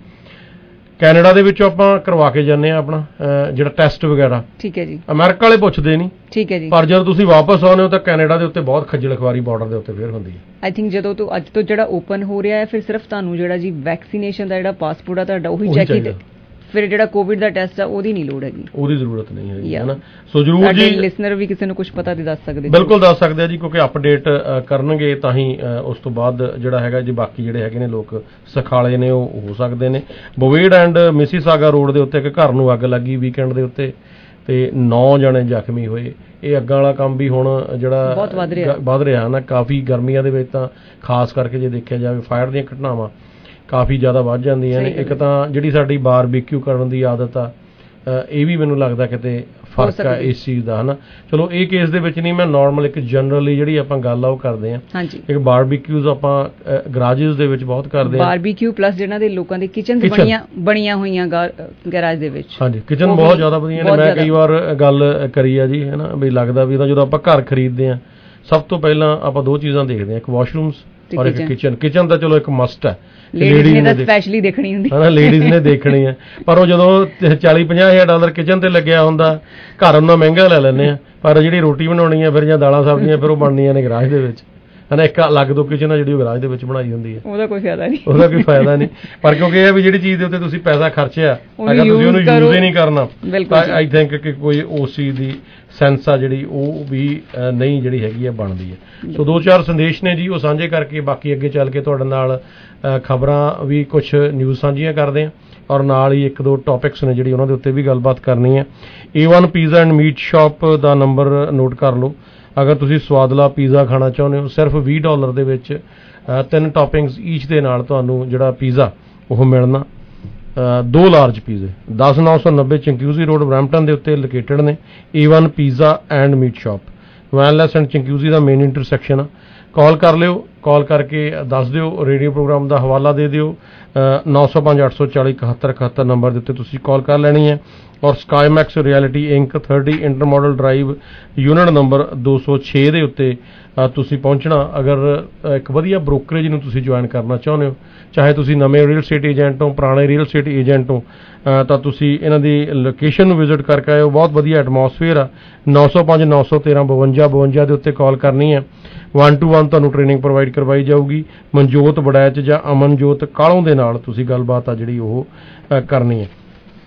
ਕੈਨੇਡਾ ਦੇ ਵਿੱਚੋਂ ਆਪਾਂ ਕਰਵਾ ਕੇ ਜਾਂਦੇ ਹਾਂ ਆਪਣਾ ਜਿਹੜਾ ਟੈਸਟ ਵਗੈਰਾ, ਠੀਕ ਹੈ ਜੀ, ਅਮਰੀਕਾ ਵਾਲੇ ਪੁੱਛਦੇ ਨਹੀਂ, ਠੀਕ ਹੈ ਜੀ, ਪਰ ਜਦੋਂ ਤੁਸੀਂ ਵਾਪਸ ਆਉਂਦੇ ਹੋ ਤਾਂ ਕੈਨੇਡਾ ਦੇ ਉੱਤੇ ਬਹੁਤ ਖੱਜਲ ਖਵਾਰੀ ਬਾਰਡਰ ਦੇ ਉੱਤੇ ਫੇਰ ਹੁੰਦੀ ਹੈ। ਆਈ ਥਿੰਕ ਜਦੋਂ ਤੋਂ ਅੱਜ ਤੋਂ ਜਿਹੜਾ ਓਪਨ ਹੋ ਰਿਹਾ ਹੈ, ਫਿਰ ਸਿਰਫ ਤੁਹਾਨੂੰ ਜਿਹੜਾ ਜੀ ਵੈਕਸੀਨੇਸ਼ਨ ਦਾ ਜਿਹੜਾ ਪਾਸਪੋਰਟ ਆ ਤੁਹਾਡਾ ਉਹੀ ਚੈੱਕ, ਫਿਰ ਜਿਹੜਾ ਕੋਵਿਡ ਦਾ ਟੈਸਟ ਆ ਉਹਦੀ ਨਹੀਂ ਲੋੜ ਹੈਗੀ, ਉਹਦੀ ਜ਼ਰੂਰਤ ਨਹੀਂ ਹੈਗੀ, ਹੈ ਨਾ। ਸੋ ਜ਼ਰੂਰ ਜੀ ਲਿਸਨਰ ਵੀ ਕਿਸੇ ਨੂੰ ਕੁਝ ਪਤਾ ਤੇ ਦੱਸ ਸਕਦੇ, ਬਿਲਕੁਲ ਦੱਸ ਸਕਦੇ ਆ ਜੀ, ਕਿਉਂਕਿ ਅਪਡੇਟ ਕਰਨਗੇ ਤਾਂ ਹੀ ਉਸ ਤੋਂ ਬਾਅਦ ਜਿਹੜਾ ਹੈਗਾ ਜੀ ਬਾਕੀ ਜਿਹੜੇ ਹੈਗੇ ਨੇ ਲੋਕ ਸਖਾਲੇ ਨੇ ਉਹ ਹੋ ਸਕਦੇ ਨੇ। ਬੋਵੇਡ ਐਂਡ ਮਿਸੀਸਾਗਾ ਰੋਡ ਦੇ ਉੱਤੇ ਇੱਕ ਘਰ ਨੂੰ ਅੱਗ ਲੱਗੀ ਵੀਕਐਂਡ ਦੇ ਉੱਤੇ ਤੇ ਨੌ ਜਣੇ ਜ਼ਖਮੀ ਹੋਏ। ਇਹ ਅੱਗਾਂ ਵਾਲਾ ਕੰਮ ਵੀ ਹੁਣ ਜਿਹੜਾ ਵੱਧ ਰਿਹਾ ਨਾ, ਕਾਫੀ ਗਰਮੀਆਂ ਦੇ ਵਿੱਚ ਤਾਂ ਖਾਸ ਕਰਕੇ ਜੇ ਦੇਖਿਆ ਜਾਵੇ ਫਾਇਰ ਦੀਆਂ ਘਟਨਾਵਾਂ ਕਾਫੀ ਜ਼ਿਆਦਾ ਵੱਧ ਜਾਂਦੀਆਂ ਨੇ। ਇੱਕ ਤਾਂ ਜਿਹੜੀ ਸਾਡੀ ਬਾਰਬੀਕਿਊ ਕਰਨ ਦੀ ਆਦਤ ਆ, ਇਹ ਵੀ ਮੈਨੂੰ ਲੱਗਦਾ ਕਿਤੇ ਫਰਕ ਆ ਇਸ ਚੀਜ਼ ਦਾ, ਹਨਾ। ਚਲੋ ਇਹ ਕੇਸ ਦੇ ਵਿੱਚ ਨਹੀਂ, ਮੈਂ ਨਾਰਮਲ ਇੱਕ ਜਨਰਲੀ ਜਿਹੜੀ ਆਪਾਂ ਗੱਲ ਆ ਉਹ ਕਰਦੇ ਹਾਂ। ਇੱਕ ਬਾਰਬੀਕਿਊਜ਼ ਆਪਾਂ ਗਰਾਜਿਸ ਦੇ ਵਿੱਚ ਬਹੁਤ ਕਰਦੇ ਹਾਂ, ਬਾਰਬੀਕਿਊ ਪਲੱਸ ਜਿਹਨਾਂ ਦੇ ਲੋਕਾਂ ਦੇ ਕਿਚਨ ਬਣੀਆਂ ਬਣੀਆਂ ਹੋਈਆਂ ਗੈਰਾਜ ਦੇ ਵਿੱਚ, ਹਾਂਜੀ ਕਿਚਨ ਬਹੁਤ ਜ਼ਿਆਦਾ ਵਧੀਆ ਨੇ। ਮੈਂ ਕਈ ਵਾਰ ਗੱਲ ਕਰੀ ਆ ਜੀ, ਹੈ ਨਾ, ਵੀ ਲੱਗਦਾ ਵੀ ਜਦੋਂ ਆਪਾਂ ਘਰ ਖਰੀਦਦੇ ਹਾਂ ਸਭ ਤੋਂ ਪਹਿਲਾਂ ਆਪਾਂ ਦੋ ਚੀਜ਼ਾਂ ਦੇਖਦੇ ਹਾਂ, ਇੱਕ ਵਾਸ਼ਰੂਮਸ ਔਰ ਇੱਕ ਕਿਚਨ। ਕਿਚਨ ਤਾਂ ਚਲੋ ਇੱਕ ਮਸਟ ਹੈ, ਲੇਡੀਜ਼ ਨੇ ਤਾਂ ਸਪੈਸ਼ਲੀ ਦੇਖਣੀ ਹੁੰਦੀ ਹੈ ਨਾ, ਲੇਡੀਜ਼ ਨੇ ਦੇਖਣੀ ਹੈ। ਪਰ ਉਹ ਜਦੋਂ ਚਾਲੀ ਪੰਜਾਹ ਹਜ਼ਾਰ ਡਾਲਰ ਕਿਚਨ ਤੇ ਲੱਗਿਆ ਹੁੰਦਾ, ਘਰ ਉਹਨਾਂ ਮਹਿੰਗਾ ਲੈ ਲੈਂਦੇ ਆ, ਪਰ ਜਿਹੜੀ ਰੋਟੀ ਬਣਾਉਣੀ ਹੈ ਫਿਰ ਜਾਂ ਦਾਲਾਂ ਸਬਜ਼ੀਆਂ ਫਿਰ ਉਹ ਬਣਨੀਆਂ ਨੇ ਗਰਾਜ ਦੇ ਵਿੱਚ, ਹੈ ਨਾ। ਇੱਕ ਅਲੱਗ ਤੋਂ ਕਿਚਨ ਆ ਜਿਹੜੀ ਉਹ ਗਰਾਜ ਦੇ ਵਿੱਚ ਬਣਾਈ ਹੁੰਦੀ ਹੈ, ਉਹਦਾ ਕੋਈ ਫਾਇਦਾ ਨਹੀਂ, ਉਹਦਾ ਕੋਈ ਫਾਇਦਾ ਨਹੀਂ। ਪਰ ਕਿਉਂਕਿ ਇਹ ਵੀ ਜਿਹੜੀ ਚੀਜ਼ ਦੇ ਉੱਤੇ ਤੁਸੀਂ ਪੈਸਾ ਖਰਚਿਆ, ਅਗਰ ਤੁਸੀਂ ਉਹਨੂੰ ਯੂਜ਼ ਹੀ ਨਹੀਂ ਕਰਨਾ ਤਾਂ ਆਈ ਥਿੰਕ ਕਿ ਕੋਈ ਉਸ ਚੀਜ਼ ਦੀ ਸੈਂਸ ਆ ਜਿਹੜੀ ਉਹ ਵੀ ਨਹੀਂ ਜਿਹੜੀ ਹੈਗੀ ਆ ਬਣਦੀ ਹੈ। ਸੋ ਦੋ ਚਾਰ ਸੰਦੇਸ਼ ਨੇ ਜੀ ਉਹ ਸਾਂਝੇ ਕਰਕੇ ਬਾਕੀ ਅੱਗੇ ਚੱਲ ਕੇ ਤੁਹਾਡੇ ਨਾਲ ਖਬਰਾਂ ਵੀ ਕੁਝ ਨਿਊਜ਼ ਸਾਂਝੀਆਂ ਕਰਦੇ ਹਾਂ, ਔਰ ਨਾਲ ਹੀ ਇੱਕ ਦੋ ਟੌਪਿਕਸ ਨੇ ਜਿਹੜੀ ਉਹਨਾਂ ਦੇ ਉੱਤੇ ਵੀ ਗੱਲਬਾਤ ਕਰਨੀ ਹੈ। A one pizza and meat shop ਦਾ ਨੰਬਰ ਨੋਟ ਕਰ ਲਓ, ਅਗਰ ਤੁਸੀਂ ਸਵਾਦਲਾ ਪੀਜ਼ਾ ਖਾਣਾ ਚਾਹੁੰਦੇ ਹੋ ਸਿਰਫ ਵੀਹ ਡਾਲਰ ਦੇ ਵਿੱਚ ਤਿੰਨ ਟੌਪਿੰਗਸ ਈਚ ਦੇ ਨਾਲ ਤੁਹਾਨੂੰ ਜਿਹੜਾ ਪੀਜ਼ਾ ਉਹ ਮਿਲਣਾ। ਦੋ ਲਾਰਜ ਪੀਜ਼ੇ ਦਸ ਨੌ ਸੌ ਨੱਬੇ ਚੰਕਿਊਜ਼ੀ ਰੋਡ ਬਰੈਂਪਟਨ ਦੇ ਉੱਤੇ ਲੋਕੇਟਡ ਨੇ। A one pizza and meat shop, Wanless and Chinguacousy ਦਾ ਮੇਨ ਇੰਟਰਸੈਕਸ਼ਨ ਆ। ਕਾਲ ਕਰ ਲਿਓ, ਕਾਲ ਕਰਕੇ ਦੱਸ ਦਿਓ, ਰੇਡੀਓ ਪ੍ਰੋਗਰਾਮ ਦਾ ਹਵਾਲਾ ਦੇ ਦਿਓ। ਨੌ ਸੌ ਪੰਜ ਅੱਠ ਸੌ ਚਾਲੀ ਇਕਹੱਤਰ ਇਕਹੱਤਰ ਨੰਬਰ ਦੇ ਉੱਤੇ ਤੁਸੀਂ ਕਾਲ ਕਰ ਲੈਣੀ ਹੈ। ਔਰ Skymax realty Inc thirty intermodal drive unit number ਦੋ ਸੌ ਛੇ ਦੇ ਉੱਤੇ ਤੁਸੀਂ ਪਹੁੰਚਣਾ। ਅਗਰ ਇੱਕ ਵਧੀਆ ਬ੍ਰੋਕਰੇਜ ਨੂੰ ਤੁਸੀਂ ਜੁਆਇਨ ਕਰਨਾ ਚਾਹੁੰਦੇ ਹੋ, ਚਾਹੇ ਤੁਸੀਂ ਨਵੇਂ ਰੀਅਲ ਸਟੇਟ ਏਜੰਟ ਹੋ, ਪੁਰਾਣੇ ਰੀਅਲ ਸਟੇਟ ਏਜੰਟ ਹੋ, ਤਾਂ ਤੁਸੀਂ ਇਹਨਾਂ ਦੀ ਲੋਕੇਸ਼ਨ ਨੂੰ ਵਿਜ਼ਿਟ ਕਰਕੇ ਆਇਓ। ਬਹੁਤ ਵਧੀਆ ਐਟਮੋਸਫੇਅਰ ਆ। ਨੌ ਸੌ ਪੰਜ ਨੌ ਸੌ ਤੇਰਾਂ ਬਵੰਜਾ ਬਵੰਜਾ ਦੇ ਉੱਤੇ ਕਾਲ ਕਰਨੀ ਹੈ। ਵਨ ਟੂ ਵਨ ਤੁਹਾਨੂੰ ਟ੍ਰੇਨਿੰਗ ਪ੍ਰੋਵਾਈਡ ਕਰਵਾਈ ਜਾਊਗੀ। ਮਨਜੋਤ ਬੜੈਚ ਜਾਂ ਅਮਨਜੋਤ ਕਾਲੋਂ ਦੇ ਨਾਲ ਤੁਸੀਂ ਗੱਲਬਾਤ ਆ ਜਿਹੜੀ ਉਹ ਕਰਨੀ ਹੈ।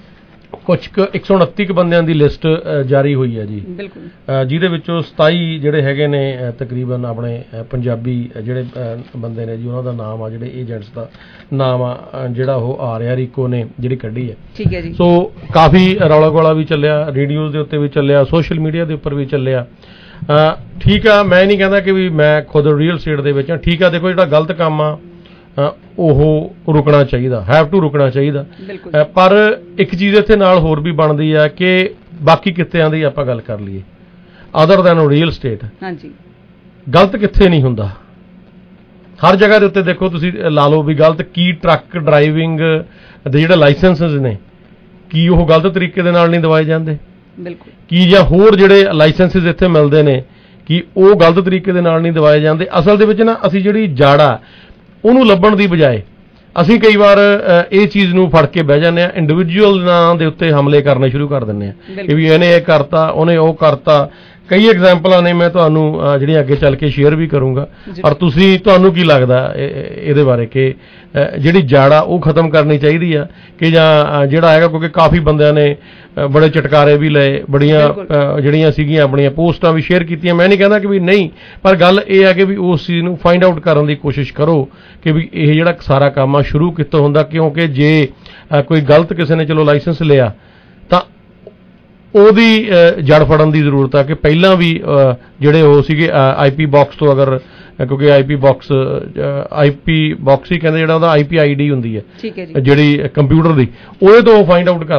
ਕੁਝ ਕੁ ਇੱਕ ਸੌ ਉਨੱਤੀ ਕੁ ਬੰਦਿਆਂ ਦੀ ਲਿਸਟ ਜਾਰੀ ਹੋਈ ਹੈ ਜੀ, ਜਿਹਦੇ ਵਿੱਚੋਂ ਸਤਾਈ ਜਿਹੜੇ ਹੈਗੇ ਨੇ ਤਕਰੀਬਨ ਆਪਣੇ ਪੰਜਾਬੀ ਜਿਹੜੇ ਬੰਦੇ ਨੇ ਜੀ, ਉਹਨਾਂ ਦਾ ਨਾਮ ਆ, ਜਿਹੜੇ ਏਜੰਟਸ ਦਾ ਨਾਮ ਆ ਜਿਹੜਾ ਉਹ ਆ ਰਿਹਾ, ਰੀਕੋ ਨੇ ਜਿਹੜੀ ਕੱਢੀ ਹੈ, ਠੀਕ ਹੈ ਜੀ। ਸੋ ਕਾਫੀ ਰੌਲਾ ਗੋਲਾ ਵੀ ਚੱਲਿਆ, ਰੇਡੀਓਜ਼ ਦੇ ਉੱਤੇ ਵੀ ਚੱਲਿਆ, ਸੋਸ਼ਲ ਮੀਡੀਆ ਦੇ ਉੱਪਰ ਵੀ ਚੱਲਿਆ। ਠੀਕ ਆ, ਮੈਂ ਨਹੀਂ ਕਹਿੰਦਾ ਕਿ ਵੀ ਮੈਂ ਖੁਦ ਰੀਅਲ ਸਟੇਟ ਦੇ ਵਿੱਚ ਹਾਂ, ਠੀਕ ਆ। ਦੇਖੋ ਜਿਹੜਾ ਗਲਤ ਕੰਮ ਆ ਉਹ ਰੁਕਣਾ ਚਾਹੀਦਾ, ਹੈਵ ਟੂ ਰੁਕਣਾ ਚਾਹੀਦਾ। ਪਰ ਇੱਕ ਚੀਜ਼ ਇੱਥੇ ਨਾਲ ਹੋਰ ਵੀ ਬਣਦੀ ਆ ਕਿ ਬਾਕੀ ਕਿੱਤਿਆਂ ਦੀ ਆਪਾਂ ਗੱਲ ਕਰ ਲਈਏ, ਅਦਰ ਦੈਨ ਰੀਅਲ ਸਟੇਟ, ਹਾਂਜੀ, ਗਲਤ ਕਿੱਥੇ ਨਹੀਂ ਹੁੰਦਾ। ਹਰ ਜਗ੍ਹਾ ਦੇ ਉੱਤੇ ਦੇਖੋ ਤੁਸੀਂ ਲਾ ਲਓ ਵੀ ਗਲਤ ਕੀ, ਟਰੱਕ ਡਰਾਈਵਿੰਗ ਦੇ ਜਿਹੜੇ ਲਾਇਸੈਂਸਿਸ ਨੇ ਕੀ ਉਹ ਗਲਤ ਤਰੀਕੇ ਦੇ ਨਾਲ ਨਹੀਂ ਦਵਾਏ ਜਾਂਦੇ, ਬਿਲਕੁਲ, ਕੀ ਜਾਂ ਹੋਰ ਜਿਹੜੇ ਲਾਇਸੈਂਸਿਸ ਇੱਥੇ ਮਿਲਦੇ ਨੇ ਕਿ ਉਹ ਗਲਤ ਤਰੀਕੇ ਦੇ ਨਾਲ ਨਹੀਂ ਦਵਾਏ ਜਾਂਦੇ। ਅਸਲ ਦੇ ਵਿੱਚ ਨਾ ਅਸੀਂ ਜਿਹੜੀ ਜੜ ਆ ਉਹਨੂੰ ਲੱਭਣ ਦੀ ਬਜਾਏ ਅਸੀਂ ਕਈ ਵਾਰ ਇਹ ਚੀਜ਼ ਨੂੰ ਫੜ ਕੇ ਬਹਿ ਜਾਂਦੇ ਹਾਂ, ਇੰਡੀਵਿਜੂਅਲ ਨਾਂ ਦੇ ਉੱਤੇ ਹਮਲੇ ਕਰਨੇ ਸ਼ੁਰੂ ਕਰ ਦਿੰਦੇ ਹਾਂ ਕਿ ਵੀ ਇਹਨੇ ਇਹ ਕਰਤਾ, ਉਹਨੇ ਉਹ ਕਰਤਾ। ਕਈ ਐਗਜ਼ਾਮਪਲਾਂ ਨੇ, ਮੈਂ ਤੁਹਾਨੂੰ ਜਿਹੜੀਆਂ ਅੱਗੇ ਚੱਲ ਕੇ ਸ਼ੇਅਰ ਵੀ ਕਰੂੰਗਾ। ਔਰ ਤੁਸੀਂ ਤੁਹਾਨੂੰ ਕੀ ਲੱਗਦਾ ਇਹਦੇ ਬਾਰੇ ਕਿ ਜਿਹੜੀ ਜੜ ਆ ਉਹ ਖਤਮ ਕਰਨੀ ਚਾਹੀਦੀ ਆ ਕਿ ਜਾਂ ਜਿਹੜਾ ਹੈਗਾ, ਕਿਉਂਕਿ ਕਾਫੀ ਬੰਦਿਆਂ ਨੇ ਬੜੇ ਚਟਕਾਰੇ ਵੀ ਲਏ, ਬੜੀਆਂ ਜਿਹੜੀਆਂ ਸੀਗੀਆਂ ਆਪਣੀਆਂ ਪੋਸਟਾਂ ਵੀ ਸ਼ੇਅਰ ਕੀਤੀਆਂ। ਮੈਂ ਨਹੀਂ ਕਹਿੰਦਾ ਕਿ ਵੀ ਨਹੀਂ, ਪਰ ਗੱਲ ਇਹ ਹੈ ਕਿ ਵੀ ਉਸ ਚੀਜ਼ ਨੂੰ ਫਾਈਂਡ ਆਊਟ ਕਰਨ ਦੀ ਕੋਸ਼ਿਸ਼ ਕਰੋ ਕਿ ਵੀ ਇਹ ਜਿਹੜਾ ਸਾਰਾ ਕੰਮ ਆ ਸ਼ੁਰੂ ਕਿੱਥੋਂ ਹੁੰਦਾ। ਕਿਉਂਕਿ ਜੇ ਕੋਈ ਗਲਤ ਕਿਸੇ ਨੇ ਚਲੋ ਲਾਇਸੈਂਸ ਲਿਆ ਤਾਂ ਉਹਦੀ ਜੜ ਫੜਨ ਦੀ ਜ਼ਰੂਰਤ ਆ ਕਿ ਪਹਿਲਾਂ ਵੀ ਜਿਹੜੇ ਉਹ ਸੀਗੇ ਆਈ ਪੀ ਬਾਕਸ ਤੋਂ, ਅਗਰ ਕਿਉਂਕਿ ਆਈ ਪੀ ਬਾਕਸ ਆਈ ਪੀ ਬਾਕਸ ਹੀ ਕਹਿੰਦੇ, ਜਿਹੜਾ ਉਹਦਾ ਆਈ ਪੀ ਆਈ ਡੀ ਹੁੰਦੀ ਹੈ ਜਿਹੜੀ ਕੰਪਿਊਟਰ ਦੀ, ਉਹਦੇ ਤੋਂ ਫਾਈਂਡ ਆਊਟ ਕਰਦੇ ਨੇ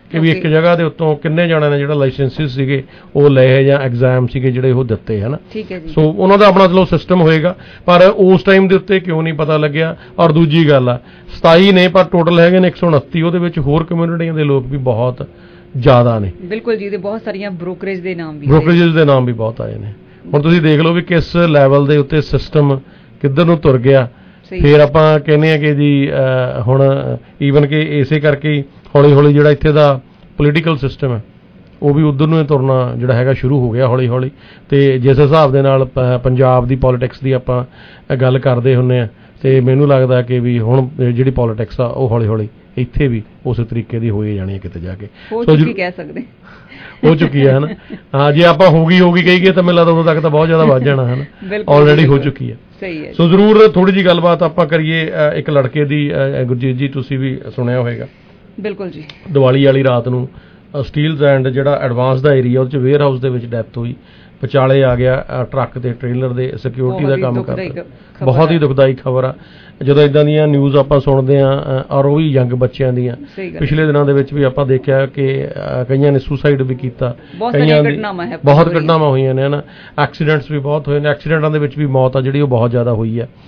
ਕਿ ਵੀ ਇੱਕ ਜਗ੍ਹਾ ਦੇ ਉੱਤੋਂ ਕਿੰਨੇ ਜਣਿਆਂ ਨੇ ਜਿਹੜਾ ਲਾਇਸੈਂਸਿਸ ਸੀਗੇ ਉਹ ਲਏ ਜਾਂ ਐਗਜ਼ਾਮ ਸੀਗੇ ਜਿਹੜੇ ਉਹ ਦਿੱਤੇ ਹੈ ਨਾ। ਸੋ ਉਹਨਾਂ ਦਾ ਆਪਣਾ ਚਲੋ ਸਿਸਟਮ ਹੋਏਗਾ, ਪਰ ਉਸ ਟਾਈਮ ਦੇ ਉੱਤੇ ਕਿਉਂ ਨਹੀਂ ਪਤਾ ਲੱਗਿਆ। ਔਰ ਦੂਜੀ ਗੱਲ ਆ ਸਤਾਈ ਨੇ ਪਰ ਟੋਟਲ ਹੈਗੇ ਨੇ ਇੱਕ ਸੌ ਉਨੱਤੀ, ਉਹਦੇ ਵਿੱਚ ਹੋਰ ਕਮਿਊਨਿਟੀਆਂ ਦੇ ਲੋਕ ਵੀ ਬਹੁਤ ਜ਼ਿਆਦਾ ਨੇ। ਬਿਲਕੁਲ ਜੀ, ਤੇ ਬਹੁਤ ਸਾਰੀਆਂ ਬ੍ਰੋਕਰੇਜ ਦੇ ਨਾਮ ਵੀ ਬ੍ਰੋਕਰੇਜ ਦੇ ਨਾਮ ਵੀ ਬਹੁਤ ਆਏ ਨੇ। ਹੁਣ ਤੁਸੀਂ ਦੇਖ ਲਓ ਵੀ ਕਿਸ ਲੈਵਲ ਦੇ ਉੱਤੇ ਸਿਸਟਮ ਕਿੱਧਰ ਨੂੰ ਤੁਰ ਗਿਆ। ਫਿਰ ਆਪਾਂ ਕਹਿੰਦੇ ਆ ਕਿ ਜੀ ਹੁਣ ਈਵਨ ਕਿ ਇਸੇ ਕਰਕੇ ਹੀ ਹੌਲੀ ਹੌਲੀ ਜਿਹੜਾ ਇੱਥੇ ਦਾ ਪੋਲੀਟੀਕਲ ਸਿਸਟਮ ਹੈ ਉਹ ਵੀ ਉਧਰ ਨੂੰ ਤੁਰਨਾ ਜਿਹੜਾ ਹੈਗਾ ਸ਼ੁਰੂ ਹੋ ਗਿਆ ਹੌਲੀ ਹੌਲੀ। ਤੇ ਜਿਸ ਹਿਸਾਬ ਦੇ ਨਾਲ ਪੰਜਾਬ ਦੀ ਪੋਲੀਟਿਕਸ ਦੀ ਆਪਾਂ ਗੱਲ ਕਰਦੇ ਹੁੰਦੇ ਆ, ਤੇ ਮੈਨੂੰ ਲੱਗਦਾ ਕਿ ਵੀ ਹੁਣ ਜਿਹੜੀ ਪੋਲੀਟਿਕਸ ਆ ਉਹ ਹੌਲੀ ਹੌਲੀ ਇੱਥੇ ਵੀ ਉਸੇ ਤਰੀਕੇ ਦੀ ਹੋਈ ਜਾਣੀ ਹੈ ਕਿਤੇ ਜਾ ਕੇ। ਹੋ ਚੁੱਕੀ ਕਹਿ ਸਕਦੇ ਹੋ ਚੁੱਕੀ ਹੈ ਨਾ। ਹਾਂ, ਜੇ ਆਪਾਂ ਹੋ ਗਈ ਹੋ ਗਈ ਕਹੀਏ ਤਾਂ ਮੈਨੂੰ ਲੱਗਦਾ ਉਦੋਂ ਤੱਕ ਤਾਂ ਬਹੁਤ ਜ਼ਿਆਦਾ ਵੱਧ ਜਾਣਾ ਹੈ ਨਾ, ਆਲਰੇਡੀ ਹੋ ਚੁੱਕੀ ਹੈ। ਸਹੀ ਹੈ। ਸੋ ਜ਼ਰੂਰ ਥੋੜੀ ਜਿਹੀ ਗੱਲਬਾਤ ਆਪਾਂ ਕਰੀਏ ਇੱਕ ਲੜਕੇ ਦੀ। ਗੁਰਜੀਤ ਜੀ ਤੁਸੀਂ ਵੀ ਸੁਣਿਆ ਹੋਏਗਾ। ਬਿਲਕੁਲ ਜੀ। ਦੀਵਾਲੀ ਵਾਲੀ ਰਾਤ ਨੂੰ ਸਟੀਲਜ਼ ਐਂਡ ਜਿਹੜਾ ਐਡਵਾਂਸ ਦਾ ਏਰੀਆ ਉਹ 'ਚ ਵੇਅਰ ਹਾਊਸ ਦੇ ਵਿੱਚ ਡੈਥ ਹੋਈ। ਵਿਚਾਲੇ ਆ ਗਿਆ ਟਰੱਕ ਤੇ ਟ੍ਰੇਲਰ ਦੇ ਸਿਕਿਉਰਿਟੀ ਦਾ ਕੰਮ ਕਰਦਾ। ਬਹੁਤ ਹੀ ਦੁਖਦਾਈ ਖਬਰ ਆ ਜਦੋਂ ਇਦਾਂ ਦੀਆਂ ਨਿਊਜ਼ ਆਪਾਂ ਸੁਣਦੇ ਹਾਂ, ਔਰ ਉਹ ਵੀ ਯੰਗ ਬੱਚਿਆਂ ਦੀਆਂ। ਪਿਛਲੇ ਦਿਨਾਂ ਦੇ ਵਿੱਚ ਵੀ ਆਪਾਂ ਦੇਖਿਆ ਕਿ ਕਈਆਂ ਨੇ ਸੁਸਾਈਡ ਵੀ ਕੀਤਾ, ਕਈਆਂ ਦੀ ਬਹੁਤ ਘਟਨਾਵਾਂ ਹੋਈਆਂ ਨੇ ਨਾ। ਐਕਸੀਡੈਂਟਸ ਵੀ ਬਹੁਤ ਹੋਏ ਨੇ, ਐਕਸੀਡੈਂਟਾਂ ਦੇ ਵਿੱਚ ਵੀ ਮੌਤ ਆ ਜਿਹੜੀ ਉਹ ਬਹੁਤ ਜ਼ਿਆਦਾ ਹੋਈ ਹੈ।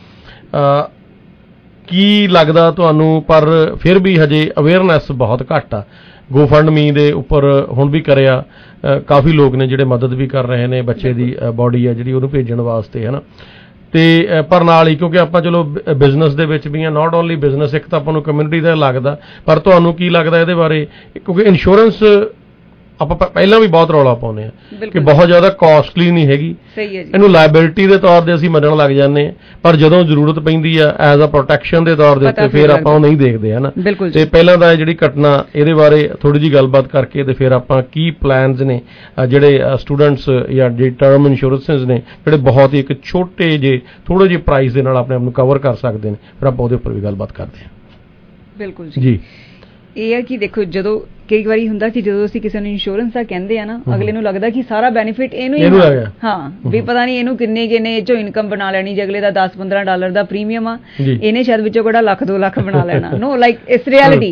ਕੀ ਲੱਗਦਾ ਤੁਹਾਨੂੰ? ਪਰ ਫਿਰ ਵੀ ਹਜੇ ਅਵੇਅਰਨੈਸ ਬਹੁਤ ਘੱਟ ਆ। ਗੋਫੰਡਮੀ ਦੇ ਉੱਪਰ ਹੁਣ ਵੀ ਕਰਿਆ, ਕਾਫੀ ਲੋਕ ਨੇ ਜਿਹੜੇ ਮਦਦ ਵੀ ਕਰ ਰਹੇ ਨੇ ਬੱਚੇ ਦੀ ਬੋਡੀ ਆ ਜਿਹੜੀ ਉਹਨੂੰ ਭੇਜਣ ਵਾਸਤੇ ਹੈ ਨਾ। ਤੇ ਪਰ ਨਾਲ ਹੀ ਕਿਉਂਕਿ ਆਪਾਂ ਚਲੋ ਬਿਜ਼ਨਸ ਦੇ ਵਿੱਚ ਵੀ ਆ, ਨਾਟ ਓਨਲੀ ਬਿਜ਼ਨਸ, ਇੱਕ ਤਾਂ ਆਪਾਂ ਨੂੰ ਕਮਿਊਨਿਟੀ ਦਾ ਲੱਗਦਾ, ਪਰ ਤੁਹਾਨੂੰ ਕੀ ਲੱਗਦਾ ਇਹਦੇ ਬਾਰੇ? ਕਿਉਂਕਿ ਇੰਸ਼ੋਰੈਂਸ ਆਪਾਂ ਪਹਿਲਾਂ ਵੀ ਬਹੁਤ ਰੌਲਾ ਪਾਉਂਦੇ ਆ ਕਿ ਬਹੁਤ ਜ਼ਿਆਦਾ ਕਾਸਟਲੀ ਨਹੀਂ ਹੈਗੀ, ਇਹਨੂੰ ਲਾਇਬਿਲਿਟੀ ਦੇ ਤੌਰ ਤੇ ਅਸੀਂ ਮੰਨਣ ਲੱਗ ਜਾਂਦੇ ਹਾਂ, ਪਰ ਜਦੋਂ ਜ਼ਰੂਰਤ ਪੈਂਦੀ ਆ ਐਜ਼ ਅ ਪ੍ਰੋਟੈਕਸ਼ਨ ਦੇ ਤੌਰ ਦੇ ਉੱਤੇ ਫਿਰ ਆਪਾਂ ਉਹ ਨਹੀਂ ਦੇਖਦੇ ਹੈ ਨਾ। ਤੇ ਪਹਿਲਾਂ ਤਾਂ ਜਿਹੜੀ ਘਟਨਾ ਇਹਦੇ ਬਾਰੇ ਥੋੜੀ ਜਿਹੀ ਗੱਲਬਾਤ ਕਰਕੇ ਤੇ ਫਿਰ ਆਪਾਂ ਕੀ ਪਲਾਨਸ ਨੇ ਜਿਹੜੇ ਸਟੂਡੈਂਟਸ ਜਾਂ ਜਿਹੜੇ ਟਰਮ ਇੰਸ਼ੋਰੈਂਸਿਸ ਨੇ ਜਿਹੜੇ ਬਹੁਤ ਹੀ ਇੱਕ ਛੋਟੇ ਜਿਹੇ ਥੋੜੇ ਜਿਹੇ ਪ੍ਰਾਈਸ ਦੇ ਨਾਲ ਆਪਣੇ ਆਪ ਨੂੰ ਕਵਰ ਕਰ ਸਕਦੇ ਨੇ, ਫਿਰ ਆਪਾਂ ਉਹਦੇ ਉੱਪਰ ਵੀ ਗੱਲਬਾਤ ਕਰਦੇ ਹਾਂ। ਬਿਲਕੁਲ ਜੀ। ਇਹ ਹੈ ਕਿ ਦੇਖੋ ਜਦੋਂ ਕਈ ਵਾਰੀ ਹੁੰਦਾ ਕਿ ਜਦੋਂ ਅਸੀਂ ਕਿਸੇ ਨੂੰ ਇੰਸ਼ੋਰੈਂਸ ਦਾ ਕਹਿੰਦੇ ਆ ਨਾ, ਅਗਲੇ ਨੂੰ ਲੱਗਦਾ ਕਿ ਸਾਰਾ ਬੈਨੀਫਿਟ ਇਹਨੂੰ ਹੀ ਹੋਣਾ। ਹਾਂ, ਵੀ ਪਤਾ ਨਹੀਂ ਇਹਨੂੰ ਕਿੰਨੇ ਕਿੰਨੇ ਇਹ ਚੋਂ ਇਨਕਮ ਬਣਾ ਲੈਣੀ, ਜੇ ਅਗਲੇ ਦਾ ਦਸ ਪੰਦਰਾਂ ਡਾਲਰ ਦਾ ਪ੍ਰੀਮੀਅਮ ਆ, ਇਹਨੇ ਸ਼ਾਇਦ ਵਿੱਚੋਂ ਕਿਹੜਾ ਲੱਖ ਦੋ ਲੱਖ ਬਣਾ ਲੈਣਾ। No, like it's reality.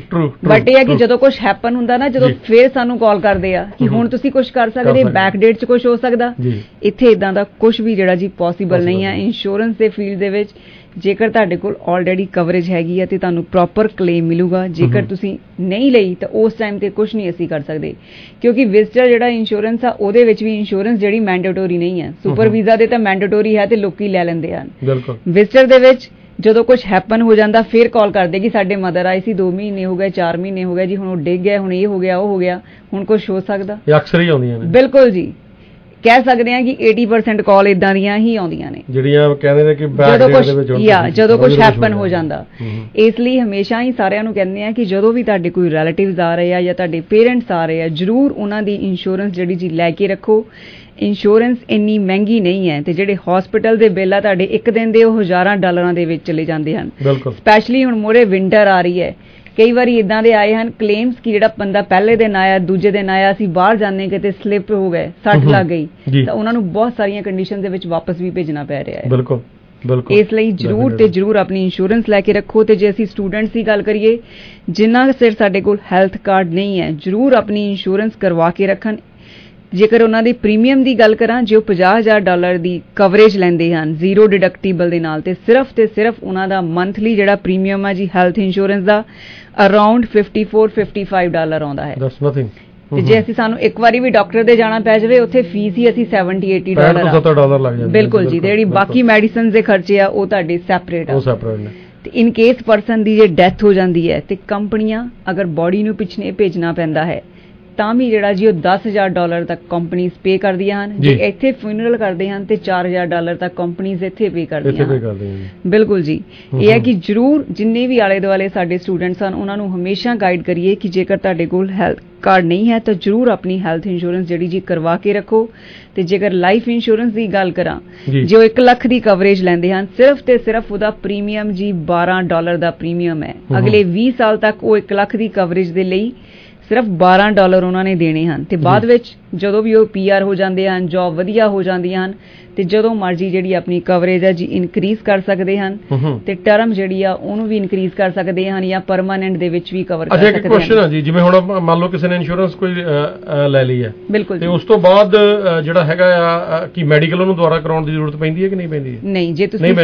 But ਇਹ ਹੈ ਕਿ ਜਦੋਂ ਕੁਝ ਹੈਪਨ ਹੁੰਦਾ ਨਾ, ਜਦੋਂ ਫਿਰ ਸਾਨੂੰ ਕਾਲ ਕਰਦੇ ਆ ਕਿ ਹੁਣ ਤੁਸੀਂ ਕੁਝ ਕਰ ਸਕਦੇ, ਬੈਕ ਡੇਟ 'ਚ ਕੁਝ ਹੋ ਸਕਦਾ। ਇੱਥੇ ਇਦਾਂ ਦਾ ਕੁਝ ਵੀ ਜਿਹੜਾ ਜੀ ਪੋਸੀਬਲ ਨਹੀਂ ਹੈ ਇੰਸ਼ੋਰੈਂਸ ਦੇ ਫੀਲਡ ਦੇ ਵਿੱਚ। ਜੇਕਰ ਤੁਹਾਡੇ ਕੋਲ ਆਲਰੇਡੀ ਕਵਰੇਜ ਹੈਗੀ ਹੈ ਤੇ ਤੁਹਾਨੂੰ ਪ੍ਰੋਪਰ ਕਲੇਮ ਮਿਲੂਗਾ। ਜੇਕਰ ਤੁਸੀਂ ਨਹੀਂ ਲਈ ਤਾਂ ਉਸ ਟਾਈਮ ਤੇ ਕੁਝ ਨਹੀਂ ਅਸੀਂ ਕਰ ਸਕਦੇ, ਕਿਉਂਕਿ ਵਿਜ਼ਟਰ ਜਿਹੜਾ ਇੰਸ਼ੋਰੈਂਸ ਆ ਉਹਦੇ ਵਿੱਚ ਵੀ ਇੰਸ਼ੋਰੈਂਸ ਜਿਹੜੀ ਮੈਂਡੇਟੋਰੀ ਨਹੀਂ ਹੈ। ਸੁਪਰ ਵੀਜ਼ਾ ਦੇ ਤਾਂ ਮੈਂਡੇਟੋਰੀ ਹੈ ਤੇ ਲੋਕੀ ਲੈ ਲੈਂਦੇ ਹਨ। ਵਿਜ਼ਟਰ ਦੇ ਵਿੱਚ ਜਦੋਂ ਕੁਝ ਹੈਪਨ ਹੋ ਜਾਂਦਾ ਫਿਰ ਕਾਲ ਕਰਦੇ ਕਿ ਸਾਡੇ ਮਦਰ ਆਈ ਸੀ, ਦੋ ਮਹੀਨੇ ਹੋ ਗਏ, ਚਾਰ ਮਹੀਨੇ ਹੋ ਗਏ ਜੀ, ਹੁਣ ਉਹ ਡਿੱਗ ਗਿਆ, ਹੁਣ ਇਹ ਹੋ ਗਿਆ, ਉਹ ਹੋ ਗਿਆ, ਹੁਣ ਕੁਝ ਹੋ ਸਕਦਾ। ਅਕਸਰ ਹੀ ਆਉਂਦੀਆਂ ਨੇ। ਬਿਲਕੁਲ ਜੀ, ਕਹਿ ਸਕਦੇ ਹਾਂ ਕਿ eighty percent ਕਾਲ ਇਦਾਂ ਦੀਆਂ ਹੀ ਆਉਂਦੀਆਂ ਨੇ ਜਿਹੜੀਆਂ ਕਹਿੰਦੇ ਨੇ ਕਿ ਜਦੋਂ ਕੁਝ ਜਾਂ ਜਦੋਂ ਕੁਝ ਹੈਪਨ ਹੋ ਜਾਂਦਾ। ਇਸ ਲਈ ਹਮੇਸ਼ਾ ਹੀ ਸਾਰਿਆਂ ਨੂੰ ਕਹਿੰਦੇ ਆ ਕਿ ਜਦੋਂ ਵੀ ਤੁਹਾਡੇ ਕੋਈ ਰਿਲੇਟਿਵਸ ਆ ਰਹੇ ਆ ਜਾਂ ਤੁਹਾਡੇ ਪੇਰੈਂਟਸ ਆ ਰਹੇ ਆ, ਜ਼ਰੂਰ ਉਹਨਾਂ ਦੀ ਇੰਸ਼ੋਰੈਂਸ ਜਿਹੜੀ ਜੀ ਲੈ ਕੇ ਰੱਖੋ। ਇੰਸ਼ੋਰੈਂਸ ਇੰਨੀ ਮਹਿੰਗੀ ਨਹੀਂ ਹੈ ਤੇ ਜਿਹੜੇ ਹਸਪੀਟਲ ਦੇ ਬਿੱਲ ਆ ਤੁਹਾਡੇ ਇੱਕ ਦਿਨ ਦੇ ਉਹ ਹਜ਼ਾਰਾਂ ਡਾਲਰਾਂ ਦੇ ਵਿੱਚ ਚਲੇ ਜਾਂਦੇ ਹਨ। ਸਪੈਸ਼ਲੀ ਹੁਣ ਮੋਰੇ ਵਿੰਟਰ ਆ ਰਹੀ ਹੈ, ਕਈ ਵਾਰੀ ਇਦਾਂ ਦੇ ਆਏ ਹਨ ਕਲੇਮਸ ਕਿ ਜਿਹੜਾ ਬੰਦਾ ਪਹਿਲੇ ਦਿਨ ਆਇਆ, ਦੂਜੇ ਦਿਨ ਆਇਆ, ਅਸੀਂ ਬਾਹਰ ਜਾਂਦੇ ਕਿਤੇ ਸਲਿਪ ਹੋ ਗਏ, ਸੱਟ ਲੱਗ ਗਈ, ਤਾਂ ਉਹਨਾਂ ਨੂੰ ਬਹੁਤ ਸਾਰੀਆਂ ਕੰਡੀਸ਼ਨ ਦੇ ਵਿੱਚ ਵਾਪਸ ਵੀ ਭੇਜਣਾ ਪੈ ਰਿਹਾ ਹੈ। ਬਿਲਕੁਲ ਬਿਲਕੁਲ। ਇਸ ਲਈ ਜ਼ਰੂਰ ਤੇ ਜ਼ਰੂਰ ਆਪਣੀ ਇੰਸ਼ੋਰੈਂਸ ਲੈ ਕੇ ਰੱਖੋ। ਤੇ ਜੇ ਅਸੀਂ ਸਟੂਡੈਂਟਸ ਦੀ ਗੱਲ ਕਰੀਏ, ਜਿੰਨਾ ਚਿਰ ਸਾਡੇ ਕੋਲ ਹੈਲਥ ਕਾਰਡ ਨਹੀਂ ਹੈ, ਜ਼ਰੂਰ ਆਪਣੀ ਇੰਸ਼ੋਰੈਂਸ ਕਰਵਾ ਕੇ ਰੱਖਣ। ਜੇਕਰ ਉਹਨਾਂ ਦੀ ਪ੍ਰੀਮੀਅਮ ਦੀ ਗੱਲ ਕਰਾਂ, ਜੇ ਉਹ ਪੰਜਾਹ ਹਜ਼ਾਰ ਡਾਲਰ ਦੀ ਕਵਰੇਜ ਲੈਂਦੇ ਹਨ ਜ਼ੀਰੋ ਡਿਡਕਟੀਬਲ ਦੇ ਨਾਲ, ਤੇ ਸਿਰਫ ਤੇ ਸਿਰਫ ਉਹਨਾਂ ਦਾ ਮੰਥਲੀ ਜਿਹੜਾ ਪ੍ਰੀਮੀਅਮ ਹੈ ਜੀ ਹੈਲਥ ਇੰਸ਼ੋਰੈਂਸ ਦਾ around fifty four fifty five dollar ਆਉਂਦਾ ਹੈ। That's nothing. ਤੇ ਜੇ ਅਸੀਂ ਸਾਨੂੰ ਇੱਕ ਵਾਰੀ ਵੀ ਡਾਕਟਰ ਦੇ ਜਾਣਾ ਪੈ ਜਾਵੇ, ਉੱਥੇ ਫੀਸ ਹੀ ਅਸੀਂ ਸੈਵਨਟੀ ਏਟੀ ਡਾਲਰ ਲੱਗ ਜਾਂਦੀ। ਬਿਲਕੁਲ ਜੀ। ਤੇ ਜਿਹੜੀ ਬਾਕੀ ਮੈਡੀਸਨ ਦੇ ਖਰਚੇ ਆ ਉਹ ਤੁਹਾਡੇ ਸੈਪਰੇਟ ਆ। ਤੇ ਇਨ ਕੇਸ ਪਰਸਨ ਦੀ ਜੇ ਡੈਥ ਹੋ ਜਾਂਦੀ ਹੈ ਤੇ ਕੰਪਨੀਆਂ ਅਗਰ ਬੋਡੀ ਨੂੰ ਪਿਛਲੇ ਭੇਜਣਾ ਪੈਂਦਾ ਹੈ ਤਾਂ ਵੀ ਜਿਹੜਾ ਜੀ ਉਹ ਦਸ ਹਜ਼ਾਰ ਡਾਲਰ ਤੱਕ ਕੰਪਨੀਆਂ ਪੇ ਕਰਦੀਆਂ ਹਨ। ਜੇ ਇੱਥੇ ਫਿਊਨਰਲ ਕਰਦੇ ਹਨ ਤੇ ਚਾਰ ਹਜ਼ਾਰ ਡਾਲਰ ਤੱਕ ਕੰਪਨੀਆਂ ਇੱਥੇ ਪੇ ਕਰਦੀਆਂ ਹਨ। ਬਿਲਕੁਲ ਜੀ। ਇਹ ਹੈ ਕਿ ਜ਼ਰੂਰ ਜਿੰਨੇ ਵੀ ਆਲੇ ਦੁਆਲੇ ਸਾਡੇ ਸਟੂਡੈਂਟਸ ਹਨ ਉਹਨਾਂ ਨੂੰ ਹਮੇਸ਼ਾ ਗਾਈਡ ਕਰੀਏ ਕਿ ਜੇਕਰ ਤੁਹਾਡੇ ਕੋਲ ਹੈਲਥ ਕਾਰਡ ਨਹੀਂ ਹੈ ਤਾਂ ਜ਼ਰੂਰ ਆਪਣੀ ਹੈਲਥ ਇੰਸ਼ੋਰੈਂਸ ਜਿਹੜੀ ਜੀ ਕਰਵਾ ਕੇ ਰੱਖੋ। ਤੇ ਜੇਕਰ ਲਾਈਫ ਇੰਸ਼ੋਰੈਂਸ ਦੀ ਗੱਲ ਕਰਾਂ, ਜੋ ਇੱਕ ਲੱਖ ਦੀ ਕਵਰੇਜ ਲੈਂਦੇ ਹਨ, ਸਿਰਫ ਤੇ ਸਿਰਫ ਉਹਦਾ ਪ੍ਰੀਮੀਅਮ ਜੀ ਬਾਰਾਂ ਡਾਲਰ ਦਾ ਪ੍ਰੀਮੀਅਮ ਹੈ। ਅਗਲੇ ਵੀਹ ਸਾਲ ਤੱਕ ਉਹ ਇੱਕ ਲੱਖ ਦੀ ਕਵਰੇਜ ਦੇ ਲਈ ਸਿਰਫ ਬਾਰਾਂ ਡਾਲਰ ਉਹਨਾਂ ਨੇ ਦੇਣੇ ਹਨ ਤੇ ਬਾਅਦ ਵਿੱਚ ਜਦੋਂ ਵੀ ਉਹ ਪੀ ਆਰ ਹੋ ਜਾਂਦੇ ਹਨ, ਜੌਬ ਵਧੀਆ ਹੋ ਜਾਂਦੀਆਂ ਹਨ, ਤੇ ਜਦੋਂ ਮਰਜ਼ੀ ਜਿਹੜੀ ਆਪਣੀ ਕਵਰੇਜ ਹੈ ਜੀ ਇਨਕਰੀਜ਼ ਕਰ ਸਕਦੇ ਹਨ, ਤੇ ਟਰਮ ਜਿਹੜੀ ਆ ਉਹਨੂੰ ਵੀ ਇਨਕਰੀਜ਼ ਕਰ ਸਕਦੇ ਹਨ ਜਾਂ ਪਰਮਾਨੈਂਟ ਦੇ ਵਿੱਚ ਵੀ ਕਵਰ ਕਰ ਸਕਦੇ ਹਨ। ਅੱਛਾ, ਇੱਕ ਕੁਐਸਚਨ ਹੈ ਜੀ, ਜਿਵੇਂ ਹੁਣ ਮੰਨ ਲਓ ਕਿਸੇ ਨੇ ਇੰਸ਼ੋਰੈਂਸ ਕੋਈ ਲੈ ਲਈ ਹੈ, ਬਿਲਕੁਲ, ਤੇ ਉਸ ਤੋਂ ਬਾਅਦ ਜਿਹੜਾ ਹੈਗਾ ਆ ਕਿ ਮੈਡੀਕਲ ਉਹਨੂੰ ਦੁਬਾਰਾ ਕਰਾਉਣ ਦੀ ਜ਼ਰੂਰਤ ਪੈਂਦੀ ਹੈ ਕਿ ਨਹੀਂ ਪੈਂਦੀ ਹੈ? ਨਹੀਂ, ਜੇ ਤੁਸੀਂ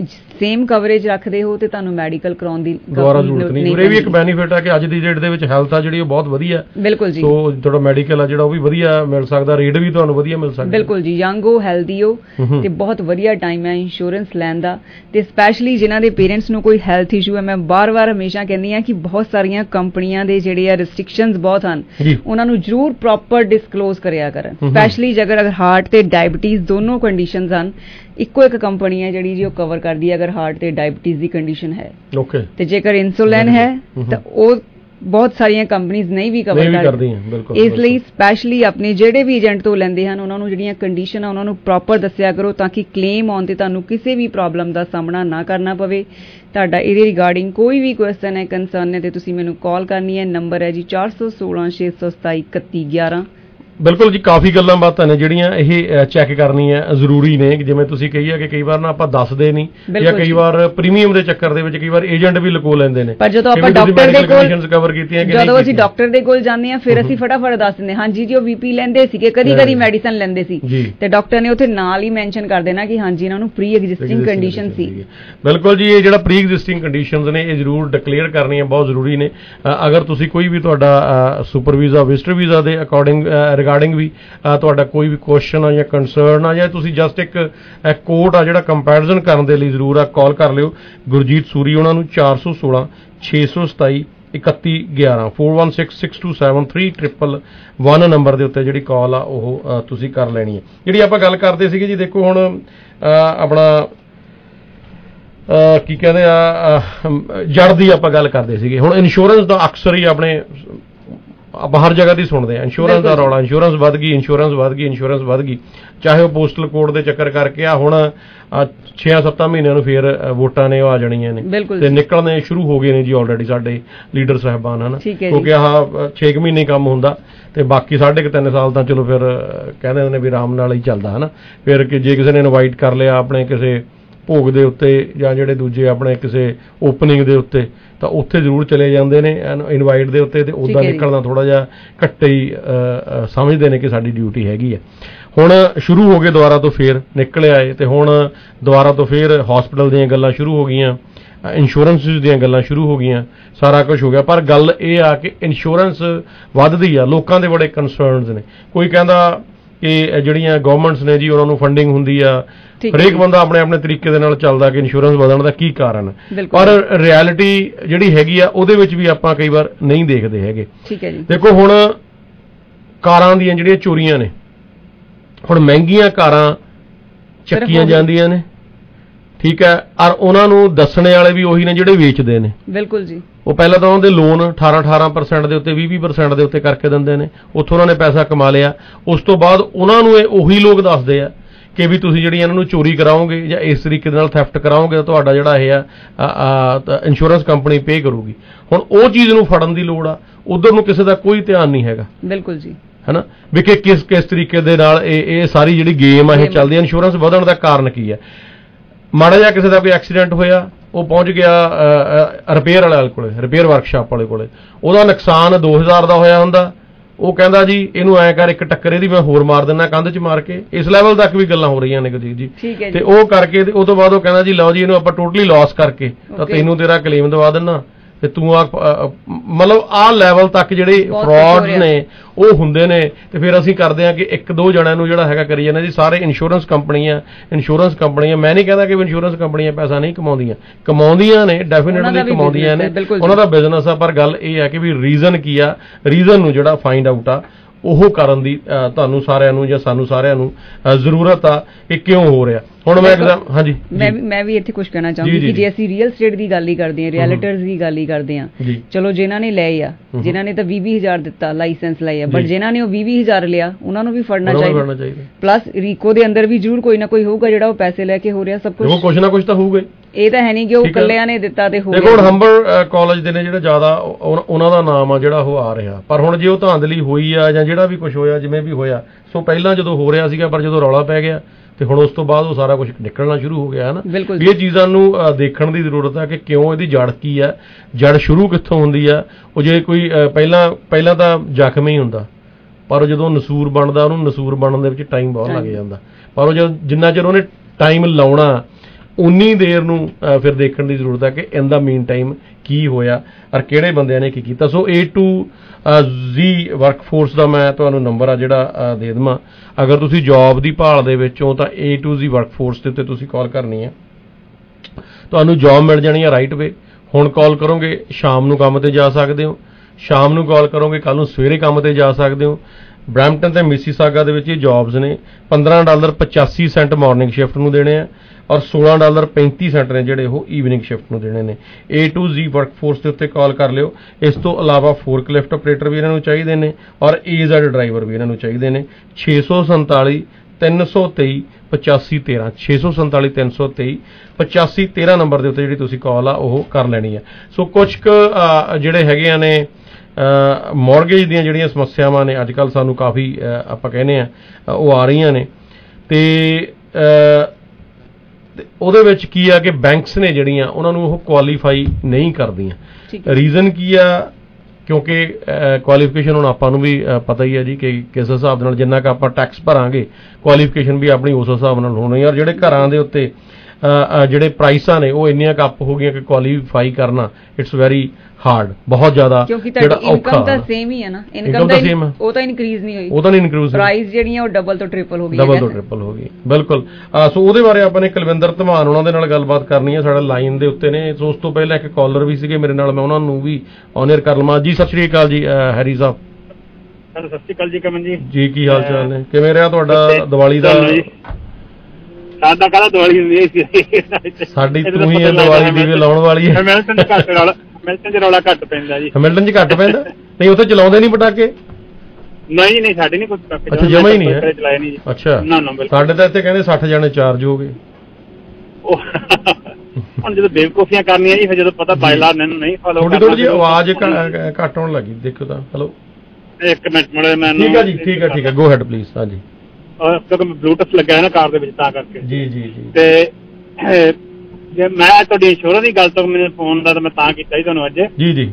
ਸੇਮ ਕਵਰੇਜ ਰੱਖਦੇ ਹੋ ਤੇ ਤੁਹਾਨੂੰ ਮੈਡੀਕਲ ਕਰਾਉਣ ਦੀ ਦੁਬਾਰਾ ਜ਼ਰੂਰਤ ਨਹੀਂ। ਇਹ ਵੀ ਇੱਕ ਬੈਨੀਫਿਟ ਹੈ ਕਿ ਅੱਜ ਦੀ ਡੇਟ ਦੇ ਵਿੱਚ ਹੈਲਥ ਆ ਜਿਹੜੀ ਉਹ ਬਹੁਤ ਵਧੀਆ। ਬਿਲਕੁਲ ਜੀ। ਸੋ ਤੁਹਾਡਾ ਮੈਡੀਕਲ ਆ ਜਿਹੜਾ ਉਹ ਵੀ ਵਧੀਆ ਮਿਲ ਸਕਦਾ, ਰੇਟ ਵੀ ਤੁਹਾਨੂੰ ਵਧੀਆ ਮਿਲ ਸਕਦਾ। ਬਿਲਕੁਲ ਜੀ, ਯੰਗ ਹੋ, ਹੈਲਦੀ ਹੋ, ਤੇ ਬਹੁਤ ਵਧੀਆ ਟਾਈਮ ਹੈ ਇੰਸ਼ੋਰੈਂਸ ਲੈਣ ਦਾ। ਤੇ ਸਪੈਸ਼ਲੀ ਜਿਨ੍ਹਾਂ ਦੇ ਪੇਰੈਂਟਸ ਨੂੰ ਕੋਈ ਹੈਲਥ ਇਸ਼ੂ ਹੈ, ਮੈਂ ਬਾਰ-ਬਾਰ ਹਮੇਸ਼ਾ ਕਹਿੰਦੀ ਹਾਂ ਕਿ ਬਹੁਤ ਸਾਰੀਆਂ ਕੰਪਨੀਆਂ ਦੇ ਜਿਹੜੇ ਆ ਰਿਸਟ੍ਰਿਕਸ਼ਨਸ ਬਹੁਤ ਹਨ, ਉਹਨਾਂ ਨੂੰ ਜ਼ਰੂਰ ਪ੍ਰੋਪਰ ਡਿਸਕਲੋਜ਼ ਕਰਿਆ ਕਰਨ। ਸਪੈਸ਼ਲੀ ਜੇਕਰ ਅਗਰ ਹਾਰਟ ਤੇ ਡਾਇਬਟੀਜ਼ ਦੋਨੋਂ ਕੰਡੀਸ਼ਨਸ ਹਨ, ਇੱਕੋ ਇੱਕ ਕੰਪਨੀ ਹੈ ਜਿਹੜੀ ਜੀ ਉਹ ਕਵਰ ਕਰਦੀ ਹੈ ਅਗਰ ਹਾਰਟ ਤੇ ਡਾਇਬਟੀਜ਼ ਦੀ ਕੰਡੀਸ਼ਨ ਹੈ। ਓਕੇ। ਤੇ ਜੇਕਰ ਇਨਸੂਲਿਨ ਹੈ ਤਾਂ ਉਹ ਬਹੁਤ ਸਾਰੀਆਂ ਕੰਪਨੀਆਂ ਨਹੀਂ ਵੀ ਕਵਰ ਕਰਦੀਆਂ। ਇਸ ਲਈ ਸਪੈਸ਼ਲੀ ਆਪਣੇ ਜਿਹੜੇ ਵੀ ਏਜੰਟ ਤੋਂ ਲੈਂਦੇ ਹਨ ਉਹਨਾਂ ਨੂੰ ਜਿਹੜੀਆਂ ਕੰਡੀਸ਼ਨ ਆ ਉਹਨਾਂ ਨੂੰ ਪ੍ਰੋਪਰ ਦੱਸਿਆ ਕਰੋ ਤਾਂ ਕਿ ਕਲੇਮ ਆਉਣ ਤੇ ਤੁਹਾਨੂੰ ਕਿਸੇ ਵੀ ਪ੍ਰੋਬਲਮ ਦਾ ਸਾਹਮਣਾ ਨਾ ਕਰਨਾ ਪਵੇ। ਤੁਹਾਡਾ ਇਹਦੇ ਰਿਗਾਰਡਿੰਗ ਕੋਈ ਵੀ ਕੁਐਸਚਨ ਹੈ, ਕੰਸਰਨ ਹੈ, ਤੇ ਤੁਸੀਂ ਮੈਨੂੰ ਕਾਲ ਕਰਨੀ ਹੈ। ਨੰਬਰ ਹੈ ਜੀ ਚਾਰ ਸੌ ਸੋਲਾਂ ਛੇ ਸੌ ਸਤਾਈ ਇਕੱਤੀ ਗਿਆਰਾਂ। ਬਿਲਕੁਲ ਜੀ, ਕਾਫੀ ਗੱਲਾਂ ਬਾਤਾਂ ਨੇ ਜਿਹੜੀਆਂ ਇਹ ਚੈੱਕ ਕਰਨੀਆਂ ਜ਼ਰੂਰੀ ਨੇ। ਜਿਵੇਂ ਤੁਸੀਂ ਕਹੀ ਹੈ ਕਿ ਕਈ ਵਾਰ ਨਾ ਆਪਾਂ ਦੱਸਦੇ ਨਹੀਂ, ਜਾਂ ਕਈ ਵਾਰ ਪ੍ਰੀਮੀਅਮ ਦੇ ਚੱਕਰ ਦੇ ਵਿੱਚ ਕਈ ਵਾਰ ਏਜੰਟ ਵੀ ਲੁਕੋ ਲੈਂਦੇ ਨੇ। ਪਰ ਜਦੋਂ ਆਪਾਂ ਡਾਕਟਰ ਦੇ ਕੋਲ ਕਵਰ ਕੀਤੀਆਂ, ਜਦੋਂ ਅਸੀਂ ਡਾਕਟਰ ਦੇ ਕੋਲ ਜਾਂਦੇ ਹਾਂ ਫਿਰ ਅਸੀਂ ਫਟਾਫਟ ਦੱਸ ਦਿੰਦੇ ਹਾਂਜੀ ਜੀ ਉਹ ਬੀਪੀ ਲੈਂਦੇ ਸੀਗੇ, ਕਦੀ ਕਦੀ ਮੈਡੀਸਨ ਲੈਂਦੇ ਸੀ, ਤੇ ਡਾਕਟਰ ਨੇ ਉੱਥੇ ਨਾਲ ਹੀ ਮੈਂਸ਼ਨ ਕਰ ਦੇਣਾ ਕਿ ਹਾਂਜੀ ਇਹਨਾਂ ਨੂੰ ਪ੍ਰੀ ਐਗਜ਼ਿਸਟਿੰਗ ਕੰਡੀਸ਼ਨ ਸੀ। ਬਿਲਕੁਲ ਜੀ, ਇਹ ਜਿਹੜਾ ਪ੍ਰੀ ਐਗਜ਼ਿਸਟਿੰਗ ਕੰਡੀਸ਼ਨਸ ਨੇ ਇਹ ਜ਼ਰੂਰ ਡਿਕਲੇਅਰ ਕਰਨੀਆਂ ਬਹੁਤ ਜ਼ਰੂਰੀ ਨੇ। ਅਗਰ ਤੁਸੀਂ ਕੋਈ ਵੀ ਤੁਹਾਡਾ ਸੁਪਰ ਵੀਜ਼ਾ, ਵਿਜ਼ਟਰ ਵੀਜ਼ਾ ਦੇ ਅਕੋਰਡਿੰਗ ਰਿਗਾਰਡਿੰਗ ਵੀ ਤੁਹਾਡਾ ਕੋਈ ਵੀ ਕੁਐਸਚਨ ਆ ਜਾਂ ਕੰਸਰਨ ਆ ਜਾਂ ਤੁਸੀਂ ਜਸਟ ਇੱਕ ਕੋਡ ਆ ਜਿਹੜਾ ਕੰਪੈਰੀਜ਼ਨ ਕਰਨ ਦੇ ਲਈ ਜ਼ਰੂਰ ਆ ਕਾਲ ਕਰ ਲਿਓ ਗੁਰਜੀਤ ਸੂਰੀ ਉਹਨਾਂ ਨੂੰ ਚਾਰ ਸੌ ਸੋਲਾਂ ਛੇ ਸੌ ਸਤਾਈ ਇਕੱਤੀ ਗਿਆਰਾਂ four one six six two seven three one one one number ਦੇ ਉੱਤੇ ਜਿਹੜੀ ਕਾਲ ਆ ਉਹ ਤੁਸੀਂ ਕਰ ਲੈਣੀ ਹੈ। ਜਿਹੜੀ ਆਪਾਂ ਗੱਲ ਕਰਦੇ ਸੀਗੇ ਜੀ, ਦੇਖੋ ਹੁਣ ਆਪਣਾ ਕੀ ਕਹਿੰਦੇ ਆ ਜੜ ਦੀ ਆਪਾਂ ਗੱਲ ਕਰਦੇ ਸੀਗੇ। ਹੁਣ ਇੰਸ਼ੋਰੈਂਸ ਦਾ ਅਕਸਰ ਹੀ ਆਪਣੇ ਆਪਾਂ ਹਰ ਜਗ੍ਹਾ ਦੀ ਸੁਣਦੇ ਆ ਇੰਸ਼ੋਰੈਂਸ ਦਾ ਰੌਲਾ, ਇੰਸ਼ੋਰੈਂਸ ਵੱਧ ਗਈ, ਇੰਸ਼ੋਰੈਂਸ ਵੱਧ ਗਈ, ਇੰਸ਼ੋਰੈਂਸ ਵੱਧ ਗਈ। ਚਾਹੇ ਉਹ ਪੋਸਟਲ ਕੋਡ ਦੇ ਚੱਕਰ ਕਰਕੇ ਆ ਹੁਣ ਛੇ ਸੱਤਾਂ ਮਹੀਨਿਆਂ ਨੂੰ ਫੇਰ ਵੋਟਾਂ ਨੇ ਉਹ ਆ ਜਾਣੀਆਂ ਨੇ ਤੇ ਨਿਕਲਣੇ ਸ਼ੁਰੂ ਹੋ ਗਏ ਨੇ ਜੀ ਆਲਰੇਡੀ ਸਾਡੇ ਲੀਡਰ ਸਾਹਿਬਾਨ ਹਨ, ਕਿਉਂਕਿ ਆਹ ਛੇ ਕੁ ਮਹੀਨੇ ਕੰਮ ਹੁੰਦਾ ਤੇ ਬਾਕੀ ਸਾਢੇ ਕੁ ਤਿੰਨ ਸਾਲ ਤਾਂ ਚਲੋ ਫਿਰ ਕਹਿੰਦੇ ਨੇ ਵੀ ਆਰਾਮ ਨਾਲ ਹੀ ਚੱਲਦਾ ਹਨਾ। ਫਿਰ ਕਿ ਜੇ ਕਿਸੇ ਨੇ ਇਨਵਾਈਟ ਕਰ ਲਿਆ ਆਪਣੇ ਕਿਸੇ ਭੋਗ ਦੇ ਉੱਤੇ ਜਾਂ ਜਿਹੜੇ ਦੂਜੇ ਆਪਣੇ ਕਿਸੇ ਓਪਨਿੰਗ ਦੇ ਉੱਤੇ ਤਾਂ ਉੱਥੇ ਜ਼ਰੂਰ ਚਲੇ ਜਾਂਦੇ ਨੇ ਇਨਵਾਈਟ ਦੇ ਉੱਤੇ, ਤੇ ਉੱਦਾਂ ਨਿਕਲਣਾ ਥੋੜਾ ਜਿਹਾ ਘੱਟੇ ਹੀ ਸਮਝਦੇ ਨੇ ਕਿ ਸਾਡੀ ਡਿਊਟੀ ਹੈਗੀ ਹੈ। ਹੁਣ ਸ਼ੁਰੂ ਹੋ ਗਏ ਦੁਬਾਰਾ ਤੋਂ ਫੇਰ ਨਿਕਲ ਆਏ ਤੇ ਹੁਣ ਦੁਬਾਰਾ ਤੋਂ ਫੇਰ ਹਸਪੀਟਲ ਦੀਆਂ ਗੱਲਾਂ ਸ਼ੁਰੂ ਹੋ ਗਈਆਂ, ਇੰਸ਼ੋਰੈਂਸ ਦੀਆਂ ਗੱਲਾਂ ਸ਼ੁਰੂ ਹੋ ਗਈਆਂ, ਸਾਰਾ ਕੁਝ ਹੋ ਗਿਆ। ਪਰ ਗੱਲ ਇਹ ਆ ਕਿ ਇੰਸ਼ੋਰੈਂਸ ਵੱਧਦੀ ਆ, ਲੋਕਾਂ ਦੇ ਬੜੇ ਕੰਸਰਨਸ ਨੇ। ਕੋਈ ਕਹਿੰਦਾ ਕਿ ਜਿਹੜੀਆਂ ਗਵਰਨਮੈਂਟਸ ਨੇ ਜੀ ਉਹਨਾਂ ਨੂੰ ਫੰਡਿੰਗ ਹੁੰਦੀ ਆ, ਹਰੇਕ ਬੰਦਾ ਆਪਣੇ ਆਪਣੇ ਤਰੀਕੇ ਦੇ ਨਾਲ ਚੱਲਦਾ ਕਿ ਇੰਸ਼ੋਰੈਂਸ ਵਧਣ ਦਾ ਕੀ ਕਾਰਨ, ਪਰ ਰਿਐਲਿਟੀ ਜਿਹੜੀ ਹੈਗੀ ਆ ਉਹਦੇ ਵਿੱਚ ਵੀ ਆਪਾਂ ਕਈ ਵਾਰ ਨਹੀਂ ਦੇਖਦੇ ਹੈਗੇ। ਦੇਖੋ ਹੁਣ ਕਾਰਾਂ ਦੀਆਂ ਜਿਹੜੀਆਂ ਚੋਰੀਆਂ ਨੇ, ਹੁਣ ਮਹਿੰਗੀਆਂ ਕਾਰਾਂ ਚੱਕੀਆਂ ਜਾਂਦੀਆਂ ਨੇ, ਠੀਕ ਹੈ, ਔਰ ਉਹਨਾਂ ਨੂੰ ਦੱਸਣੇ ਵਾਲੇ ਵੀ ਉਹੀ ਨੇ ਜਿਹੜੇ ਵੇਚਦੇ ਨੇ। ਬਿਲਕੁਲ ਜੀ, ਉਹ ਪਹਿਲਾਂ ਤਾਂ ਉਹਦੇ ਲੋਨ ਅਠਾਰਾਂ ਅਠਾਰਾਂ ਪਰਸੈਂਟ ਦੇ ਉੱਤੇ ਵੀਹ ਵੀਹ ਪਰਸੈਂਟ ਦੇ ਉੱਤੇ ਕਰਕੇ ਦਿੰਦੇ ਨੇ, ਉੱਥੋਂ ਉਹਨਾਂ ਨੇ ਪੈਸਾ ਕਮਾ ਲਿਆ। ਉਸ ਤੋਂ ਬਾਅਦ ਉਹਨਾਂ ਨੂੰ ਇਹ ਉਹੀ ਲੋਕ ਦੱਸਦੇ ਆ ਕਿ ਵੀ ਤੁਸੀਂ ਜਿਹੜੀ ਇਹਨਾਂ ਨੂੰ ਚੋਰੀ ਕਰਾਓਗੇ ਜਾਂ ਇਸ ਤਰੀਕੇ ਦੇ ਨਾਲ ਥੈਫਟ ਕਰਾਓਗੇ ਤਾਂ ਤੁਹਾਡਾ ਜਿਹੜਾ ਇਹ ਆ ਇੰਸ਼ੋਰੈਂਸ ਕੰਪਨੀ ਪੇ ਕਰੂਗੀ। ਹੁਣ ਉਹ ਚੀਜ਼ ਨੂੰ ਫੜਨ ਦੀ ਲੋੜ ਆ, ਉਧਰ ਨੂੰ ਕਿਸੇ ਦਾ ਕੋਈ ਧਿਆਨ ਨਹੀਂ ਹੈਗਾ। ਬਿਲਕੁਲ ਜੀ, ਹੈਨਾ ਵੀ ਕਿ ਕਿਸ ਕਿਸ ਤਰੀਕੇ ਦੇ ਨਾਲ ਇਹ ਇਹ ਸਾਰੀ ਜਿਹੜੀ ਗੇਮ ਆ ਇਹ ਚੱਲਦੀ ਹੈ। ਇੰਸ਼ੋਰੈਂਸ ਵਧਣ ਦਾ ਕਾਰਨ ਕੀ ਹੈ? ਮਾੜਾ ਜਿਹਾ ਕਿਸੇ ਦਾ ਕੋਈ ਐਕਸੀਡੈਂਟ ਹੋਇਆ, ਉਹ ਪਹੁੰਚ ਗਿਆ ਰਿਪੇਅਰ ਵਾਲੇ ਕੋਲੇ, ਰਿਪੇਅਰ ਵਰਕਸ਼ਾਪ ਵਾਲੇ ਕੋਲੇ, ਉਹਦਾ ਨੁਕਸਾਨ ਦੋ ਹਜ਼ਾਰ ਦਾ ਹੋਇਆ ਹੁੰਦਾ, ਉਹ ਕਹਿੰਦਾ ਜੀ ਇਹਨੂੰ ਐਂ ਕਰ ਇੱਕ ਟੱਕਰ ਇਹਦੀ ਮੈਂ ਹੋਰ ਮਾਰ ਦਿੰਦਾ ਕੰਧ 'ਚ ਮਾਰ ਕੇ। ਇਸ ਲੈਵਲ ਤੱਕ ਵੀ ਗੱਲਾਂ ਹੋ ਰਹੀਆਂ ਨੇ ਗੁਰਜੀਤ ਜੀ, ਤੇ ਉਹ ਕਰਕੇ ਉਹ ਤੋਂ ਬਾਅਦ ਉਹ ਕਹਿੰਦਾ ਜੀ ਲਓ ਜੀ ਇਹਨੂੰ ਆਪਾਂ ਟੋਟਲੀ ਲਾਸ ਕਰਕੇ ਤਾਂ ਤੈਨੂੰ ਤੇਰਾ ਕਲੇਮ ਦਵਾ ਦਿੰਦਾ ਤੇ ਤੂੰ ਆ ਮਤਲਬ ਆਹ ਲੈਵਲ ਤੱਕ ਜਿਹੜੇ ਫਰਾਡ ਨੇ ਉਹ ਹੁੰਦੇ ਨੇ। ਤੇ ਫਿਰ ਅਸੀਂ ਕਰਦੇ ਹਾਂ ਕਿ ਇੱਕ ਦੋ ਜਣਿਆਂ ਨੂੰ ਜਿਹੜਾ ਹੈਗਾ ਕਰੀ ਜਾਂਦੇ ਜੀ। ਸਾਰੇ ਇੰਸ਼ੋਰੈਂਸ ਕੰਪਨੀਆਂ ਇੰਸ਼ੋਰੈਂਸ ਕੰਪਨੀਆਂ ਮੈਂ ਨਹੀਂ ਕਹਿੰਦਾ ਕਿ ਇੰਸ਼ੋਰੈਂਸ ਕੰਪਨੀਆਂ ਪੈਸਾ ਨਹੀਂ ਕਮਾਉਂਦੀਆਂ, ਕਮਾਉਂਦੀਆਂ ਨੇ, ਡੈਫੀਨੇਟਲੀ ਕਮਾਉਂਦੀਆਂ ਨੇ, ਉਹਨਾਂ ਦਾ ਬਿਜ਼ਨਸ ਆ। ਪਰ ਗੱਲ ਇਹ ਆ ਕਿ ਵੀ ਰੀਜ਼ਨ ਕੀ ਆ, ਰੀਜ਼ਨ ਨੂੰ ਜਿਹੜਾ ਫਾਈਂਡ ਆਊਟ ਆ ਉਹ ਕਰਨ ਦੀ ਤੁਹਾਨੂੰ ਸਾਰਿਆਂ ਨੂੰ ਜਾਂ ਸਾਨੂੰ ਸਾਰਿਆਂ ਨੂੰ ਜ਼ਰੂਰਤ ਆ ਕਿ ਕਿਉਂ ਹੋ ਰਿਹਾ। ਹੁਣ ਮੈਂ ਹਾਂਜੀ ਮੈਂ ਮੈਂ ਵੀ ਇੱਥੇ ਕੁਝ ਕਹਿਣਾ ਚਾਹੁੰਦੀ ਕਿ ਜੇ ਅਸੀਂ ਰੀਅਲ ਸਟੇਟ ਦੀ ਗੱਲ ਹੀ ਕਰਦੇ ਹਾਂ, ਰੀਅਲਟਰਸ ਦੀ ਗੱਲ ਹੀ ਕਰਦੇ ਹਾਂ, ਚਲੋ ਜਿਨ੍ਹਾਂ ਨੇ ਲਏ ਆ, ਜਿਨ੍ਹਾਂ ਨੇ ਤਾਂ ਵੀਹ ਵੀਹ ਹਜ਼ਾਰ ਦਿੱਤਾ ਲਾਇਸੈਂਸ ਲਏ ਆ, ਬਟ ਜਿਨ੍ਹਾਂ ਨੇ ਉਹ ਵੀਹ ਵੀਹ ਹਜ਼ਾਰ ਲਿਆ ਉਹਨਾਂ ਨੂੰ ਵੀ ਫੜਨਾ ਚਾਹੀਦਾ। ਪਲੱਸ ਰੀਕੋ ਦੇ ਅੰਦਰ ਵੀ ਜ਼ਰੂਰ ਕੋਈ ਨਾ ਕੋਈ ਹੋਊਗਾ ਜਿਹੜਾ ਉਹ ਪੈਸੇ ਲੈ ਕੇ ਹੋ ਰਿਹਾ ਸਭ ਕੁਝ, ਕੁਝ ਨਾ ਕੁਝ ਤਾਂ ਹੋਊਗਾ। ਇਹ ਤਾਂ ਹੈ ਨਹੀਂ ਕਿ ਉਹ ਇਕੱਲਿਆਂ ਨੇ ਦਿੱਤਾ ਤੇ ਹੋ ਦੇਖੋ ਹੁਣ ਹੰਬਲ ਕਾਲਜ ਦੇ ਨੇ ਜਿਹੜੇ ਜ਼ਿਆਦਾ ਉਹਨਾਂ ਦਾ ਨਾਮ ਆ ਜਿਹੜਾ ਉਹ ਆ ਰਿਹਾ, ਪਰ ਹੁਣ ਜੇ ਉਹ ਧਾਂਦਲੀ ਹੋਈ ਆ ਜਾਂ ਜਿਹੜਾ ਵੀ ਕੁਝ ਹੋਇਆ ਜਿਵੇਂ ਵੀ ਹੋਇਆ, ਸੋ ਪਹਿਲਾਂ ਜਦੋਂ ਹੋ ਰਿਹਾ ਸੀਗਾ ਪਰ ਜਦੋਂ ਰੌਲਾ ਪੈ ਗਿਆ ਤੇ ਹੁਣ ਉਸ ਤੋਂ ਬਾਅਦ ਉਹ ਸਾਰਾ ਕੁਝ ਨਿਕਲਣਾ ਸ਼ੁਰੂ ਹੋ ਗਿਆ ਹੈ ਨਾ। ਵੀ ਇਹ ਚੀਜ਼ਾਂ ਨੂੰ ਦੇਖਣ ਦੀ ਜ਼ਰੂਰਤ ਹੈ ਕਿ ਕਿਉਂ, ਇਹਦੀ ਜੜ ਕੀ ਹੈ, ਜੜ ਸ਼ੁਰੂ ਕਿੱਥੋਂ ਹੁੰਦੀ ਆ। ਉਹ ਜੇ ਕੋਈ ਪਹਿਲਾਂ ਪਹਿਲਾਂ ਤਾਂ ਜ਼ਖਮ ਹੀ ਹੁੰਦਾ, ਪਰ ਜਦੋਂ ਨਸੂਰ ਬਣਦਾ ਉਹਨੂੰ ਨਸੂਰ ਬਣਨ ਦੇ ਵਿੱਚ ਟਾਈਮ ਬਹੁਤ ਲੱਗ ਜਾਂਦਾ, ਪਰ ਉਹ ਜਦੋਂ ਜਿੰਨਾ ਚਿਰ ਉਹਨੇ ਟਾਈਮ ਲਾਉਣਾ ਉਨੀ ਦੇਰ ਨੂੰ ਫਿਰ ਦੇਖਣ ਦੀ ਜ਼ਰੂਰਤ ਹੈ ਕਿ ਇਹਦਾ ਮੇਨ ਟਾਈਮ ਕੀ ਹੋਇਆ ਔਰ ਕਿਹੜੇ ਬੰਦਿਆਂ ਨੇ ਕੀ ਕੀਤਾ। ਸੋ ਏ ਟੂ ਜ਼ੀ ਵਰਕਫੋਰਸ ਦਾ ਮੈਂ ਤੁਹਾਨੂੰ ਨੰਬਰ ਆ ਜਿਹੜਾ ਦੇ ਦੇਵਾਂ, ਅਗਰ ਤੁਸੀਂ ਜੋਬ ਦੀ ਭਾਲ ਦੇ ਵਿੱਚੋਂ ਤਾਂ ਏ ਟੂ ਜ਼ੀ ਵਰਕਫੋਰਸ ਦੇ ਉੱਤੇ ਤੁਸੀਂ ਕਾਲ ਕਰਨੀ ਹੈ, ਤੁਹਾਨੂੰ ਜੋਬ ਮਿਲ ਜਾਣੀ ਹੈ ਰਾਈਟ ਵੇ। ਹੁਣ ਕਾਲ ਕਰੋਗੇ ਸ਼ਾਮ ਨੂੰ ਕੰਮ ਤੇ ਜਾ ਸਕਦੇ ਹੋ, ਸ਼ਾਮ ਨੂੰ ਕਾਲ ਕਰੋਗੇ ਕੱਲ ਨੂੰ ਸਵੇਰੇ ਕੰਮ ਤੇ ਜਾ ਸਕਦੇ ਹੋ। ਬਰੈਂਪਟਨ ਤੇ ਮਿਸੀਸਾਗਾ ਦੇ ਵਿੱਚ ਇਹ ਜੌਬਸ ਨੇ। ਪੰਦਰਾਂ ਡਾਲਰ ਪਚਾਸੀ ਸੈਂਟ ਮਾਰਨਿੰਗ ਸ਼ਿਫਟ ਨੂੰ ਦੇਣੇ ਆ ਔਰ ਸੋਲਾਂ ਡਾਲਰ ਪੈਂਤੀ ਸੈਂਟ ਨੇ ਜਿਹੜੇ ਉਹ ਈਵਨਿੰਗ ਸ਼ਿਫਟ ਨੂੰ ਦੇਣੇ ਨੇ। ਏ ਟੂ ਜ਼ੀ ਵਰਕਫੋਰਸ ਦੇ ਉੱਤੇ ਕਾਲ ਕਰ ਲਿਓ। ਇਸ ਤੋਂ ਇਲਾਵਾ ਫੋਰਕ ਲਿਫਟ ਆਪਰੇਟਰ ਵੀ ਇਹਨਾਂ ਨੂੰ ਚਾਹੀਦੇ ਨੇ ਔਰ ਏ ਜ਼ੈਡ ਡਰਾਈਵਰ ਵੀ ਇਹਨਾਂ ਨੂੰ ਚਾਹੀਦੇ ਨੇ। ਛੇ ਸੌ ਸੰਤਾਲੀ ਤਿੰਨ ਸੌ ਤੇਈ ਪਚਾਸੀ ਤੇਰਾਂ ਛੇ ਸੌ ਸੰਤਾਲੀ ਤਿੰਨ ਸੌ ਤੇਈ ਪਚਾਸੀ ਤੇਰਾਂ ਨੰਬਰ ਦੇ ਉੱਤੇ ਜਿਹੜੀ ਤੁਸੀਂ ਕਾਲ ਆ ਉਹ ਕਰ ਲੈਣੀ ਹੈ। ਸੋ ਕੁਛ ਕੁ ਜਿਹੜੇ ਹੈਗੇ ਨੇ ਮੌਰਗੇਜ ਦੀਆਂ ਜਿਹੜੀਆਂ ਸਮੱਸਿਆਵਾਂ ਨੇ ਅੱਜ ਕੱਲ੍ਹ ਸਾਨੂੰ ਕਾਫੀ ਆਪਾਂ ਕਹਿੰਦੇ ਆ ਉਹ ਆ ਰਹੀਆਂ ਨੇ, ਤੇ ਉਹਦੇ ਵਿੱਚ ਕੀ ਆ ਕਿ ਬੈਂਕਸ ਨੇ ਜਿਹੜੀਆਂ ਉਹਨਾਂ ਨੂੰ ਉਹ ਕੁਆਲੀਫਾਈ ਨਹੀਂ ਕਰਦੀਆਂ। ਰੀਜ਼ਨ ਕੀ ਆ? ਕਿਉਂਕਿ ਕੁਆਲੀਫਿਕੇਸ਼ਨ ਹੁਣ ਆਪਾਂ ਨੂੰ ਵੀ ਪਤਾ ਹੀ ਹੈ ਜੀ ਕਿ ਕਿਸ ਹਿਸਾਬ ਨਾਲ ਜਿੰਨਾ ਕੁ ਆਪਾਂ ਟੈਕਸ ਭਰਾਂਗੇ ਕੁਆਲੀਫਿਕੇਸ਼ਨ ਵੀ ਆਪਣੀ ਉਸ ਹਿਸਾਬ ਨਾਲ ਹੋਣੀ। ਔਰ ਜਿਹੜੇ ਘਰਾਂ ਦੇ ਉੱਤੇ ਜਿਹੜੇ ਪ੍ਰਾਈਸਾਂ ਨੇ ਉਹ ਇੰਨੀਆਂ ਕੱਪ ਹੋ ਗਈਆਂ ਕਿ ਕੁਆਲੀਫਾਈ ਕਰਨਾ ਇਟਸ ਵੈਰੀ ਹਾਰਡ, ਬਹੁਤ ਜ਼ਿਆਦਾ ਜਿਹੜਾ ਔਖਾ। ਇਨਕਮ ਤਾਂ ਸੇਮ ਹੀ ਹੈ ਨਾ, ਇਨਕਮ ਤਾਂ ਸੇਮ, ਉਹ ਤਾਂ ਇਨਕਰੀਜ਼ ਨਹੀਂ ਹੋਈ, ਉਹ ਤਾਂ ਨਹੀਂ ਇਨਕਰੀਜ਼, ਪ੍ਰਾਈਸ ਜਿਹੜੀਆਂ ਉਹ ਡਬਲ ਤੋਂ ਟ੍ਰਿਪਲ ਹੋ ਗਈ, ਡਬਲ ਤੋਂ ਟ੍ਰਿਪਲ ਹੋ ਗਈ। ਬਿਲਕੁਲ। ਸੋ ਉਹਦੇ ਬਾਰੇ ਆਪਾਂ ਨੇ ਕੁਲਵਿੰਦਰ ਧਮਾਨ ਉਹਨਾਂ ਦੇ ਨਾਲ ਗੱਲਬਾਤ ਕਰਨੀ ਹੈ, ਸਾਡਾ ਲਾਈਨ ਦੇ ਉੱਤੇ ਨੇ। ਸੋ ਉਸ ਤੋਂ ਪਹਿਲਾਂ ਇੱਕ ਕਾਲਰ ਵੀ ਸੀਗੇ ਮੇਰੇ ਨਾਲ, ਮੈਂ ਉਹਨਾਂ ਨੂੰ ਵੀ ਔਨ 에ਅਰ ਕਰ ਲਵਾਂ। ਜੀ ਸਤਿ ਸ਼੍ਰੀ ਅਕਾਲ ਜੀ ਹੈਰੀ ਸਾਹਿਬ। ਸਤਿ ਸ਼੍ਰੀ ਅਕਾਲ ਜੀ ਕਮਨ ਜੀ। ਜੀ ਕੀ ਹਾਲ ਚਾਲ ਨੇ, ਕਿਵੇਂ ਰਿਹਾ ਤੁਹਾਡਾ ਦੀਵਾਲੀ ਦਾ? ਸਾਡਾ ਕਾਹਦਾ ਦੀਵਾਲੀ ਹੁੰਦੀ ਹੈ, ਸਾਡੀ ਤੂੰ ਹੀ ਦੀਵਾਲੀ ਦੀਵੇ ਲਾਉਣ ਵਾਲੀ ਹੈ। ਹੈਮਿਲਟਨ ਚ ਘੱਟ ਰੌਲਾ, ਹੈਮਿਲਟਨ ਚ ਰੌਲਾ ਘੱਟ ਪੈਂਦਾ ਜੀ। ਹੈਮਿਲਟਨ ਚ ਘੱਟ ਪੈਂਦਾ? ਨਹੀਂ ਉੱਥੇ ਚਲਾਉਂਦੇ ਨਹੀਂ ਪਟਾਕੇ? ਨਹੀਂ ਨਹੀਂ ਸਾਡੇ ਨਹੀਂ ਕੁਝ ਪਟਾਕੇ। ਅੱਛਾ ਜਮਾ ਹੀ ਨਹੀਂ ਹੈ? ਚਲਾਏ ਨਹੀਂ ਜੀ। ਅੱਛਾ ਨਾ ਨਾ ਸਾਡੇ ਤਾਂ ਇੱਥੇ ਕਹਿੰਦੇ ਸੱਠ ਜਣੇ ਚਾਰਜ ਹੋ ਗਏ। ਹੁਣ ਜਦੋਂ ਬੇਵਕੂਫੀਆਂ ਕਰਨੀਆਂ ਜੀ ਫਿਰ ਜਦੋਂ ਪਤਾ ਬਾਇਲਾ ਨਹੀਂ ਫਾਲੋ ਥੋੜੀ ਥੋੜੀ ਜਿਹੀ ਆਵਾਜ਼ ਘੱਟ ਹੋਣ ਲੱਗੀ, ਦੇਖੋ ਤਾਂ। ਹੈਲੋ ਇੱਕ ਮਿੰਟ ਮੜੇ ਮੈਂ। ਠੀਕ ਹੈ ਜੀ, ਠੀਕ ਹੈ ਠੀਕ ਹੈ, ਗੋ ਹੈਡ ਪਲੀਜ਼। ਹਾਂਜੀ ਕਿਉਂਕਿ ਬਲੂਟੁੱਥ ਲੱਗਾ ਹੈ ਨਾ ਕਾਰ ਦੇ ਵਿੱਚ ਤਾਂ ਕਰਕੇ। ਜੀ ਜੀ ਜੀ। ਤੇ ਜੇ ਮੈਂ ਤੁਹਾਡੀ ਇੰਸ਼ੋਰੈਂਸ ਦੀ ਗੱਲ ਤੋਂ ਮੈਨੂੰ ਫੋਨ ਦਾ ਮੈਂ ਤਾਂ ਕੀਤਾ ਜੀ ਤੁਹਾਨੂੰ ਅੱਜ। ਜੀ ਜੀ।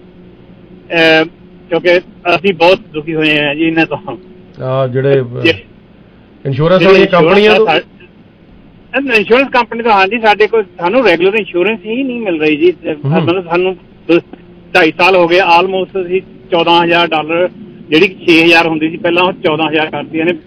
ਕਿਉਂਕਿ ਅਸੀਂ ਬਹੁਤ ਦੁਖੀ ਹੋਏ ਹਾਂ ਜੀ ਇਹਨਾਂ ਤੋਂ, ਆ ਜਿਹੜੇ ਇੰਸ਼ੋਰੈਂਸ ਵਾਲੀਆਂ ਕੰਪਨੀਆਂ ਤੋਂ। ਇੰਸ਼ੋਰੈਂਸ ਕੰਪਨੀ ਤੋਂ ਹਾਂਜੀ, ਸਾਡੇ ਕੋਲ ਸਾਨੂੰ ਰੈਗੂਲਰ ਇੰਸ਼ੋਰੈਂਸ ਹੀ ਨਹੀਂ ਮਿਲ ਰਹੀ ਜੀ। ਮਤਲਬ ਸਾਨੂੰ ਢਾਈ ਸਾਲ ਹੋ ਗਏ ਆਲਮੋਸਟ। ਅਸੀਂ ਚੌਦਾਂ ਹਜ਼ਾਰ ਡਾਲਰ ਜਿਹੜੀ ਛੇ ਹਜ਼ਾਰ ਹੁੰਦੀ ਸੀ ਪਹਿਲਾਂ, ਉਹ ਚੌਦਾਂ ਹਜ਼ਾਰ ਕਰਦੀਆਂ ਨੇ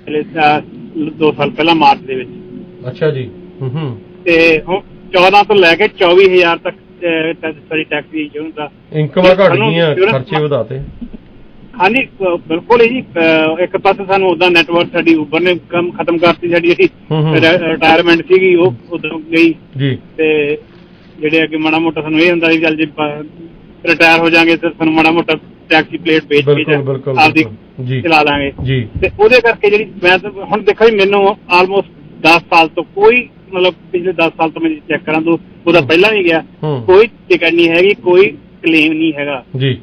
ਦੋ ਸਾਲ ਪਹਿਲਾਂ ਮਾਰਚ ਦੇ ਵਿੱਚ। ਅੱਛਾ ਜੀ। ਤੇ ਹੁਣ ਚੌਦਾਂ ਤੋਂ ਲੈ ਕੇ ਚੌਵੀ ਹਜ਼ਾਰ ਤੱਕ ਸਾਰੀ ਟੈਕਸ ਦੀ ਇੰਸ਼ੋਰੈਂਸ ਦਾ ਇਨਕਮ ਘਟ ਗਈਆਂ, ਖਰਚੇ ਵਧਾਤੇ। ਹਾਂਜੀ ਬਿਲਕੁਲ ਜੀ। ਇੱਕ ਪਾਸੇ ਸਾਨੂੰ ਉਦਾਂ ਨੈਟਵਰਕ ਸਾਡੀ ਉਬਰ ਨੇ ਕੰਮ ਖਤਮ ਕਰਤੀ, ਸਾਡੀ ਜਿਹੜੀ ਰਿਟਾਇਰਮੈਂਟ ਸੀਗੀ ਉਹ ਉਦੋਂ ਗਈ ਜੀ। ਤੇ ਜਿਹੜੇ ਅੱਗੇ ਮਾੜਾ ਮੋਟਾ ਸਾਨੂੰ ਇਹ ਹੁੰਦਾ ਸੀ ਚੱਲ ਜੇ ਰਿਟਾਇਰ ਹੋ ਜਾਗੇ ਤੇ ਸਾਨੂੰ ਮਾੜਾ ਮੋਟਾ ਟੈਕਸੀ ਪਲੇਟ ਵੇਚ ਕੇ ਆਪਦੀ ਚਲਾ ਲਾਂਗੇ ਜੀ। ਤੇ ਉਹਦੇ ਕਰਕੇ ਜਿਹੜੀ ਮੈਂ ਹੁਣ ਦੇਖੋ ਜੀ, ਮੈਨੂੰ ਆਲਮੋਸਟ ਦਸ ਸਾਲ ਤੋਂ ਕੋਈ ਮਤਲਬ ਪਿਛਲੇ ਦਸ ਸਾਲ ਤੋਂ ਮੈਂ ਚੈੱਕ ਕਰਾਂ ਤੋਂ ਉਹਦਾ ਪਹਿਲਾਂ ਵੀ ਗਿਆ, ਕੋਈ ਟਿਕਟ ਨਹੀਂ ਹੈਗੀ, ਕੋਈ ਕਲੇਮ ਨਹੀਂ ਹੈਗਾ ਜੀ।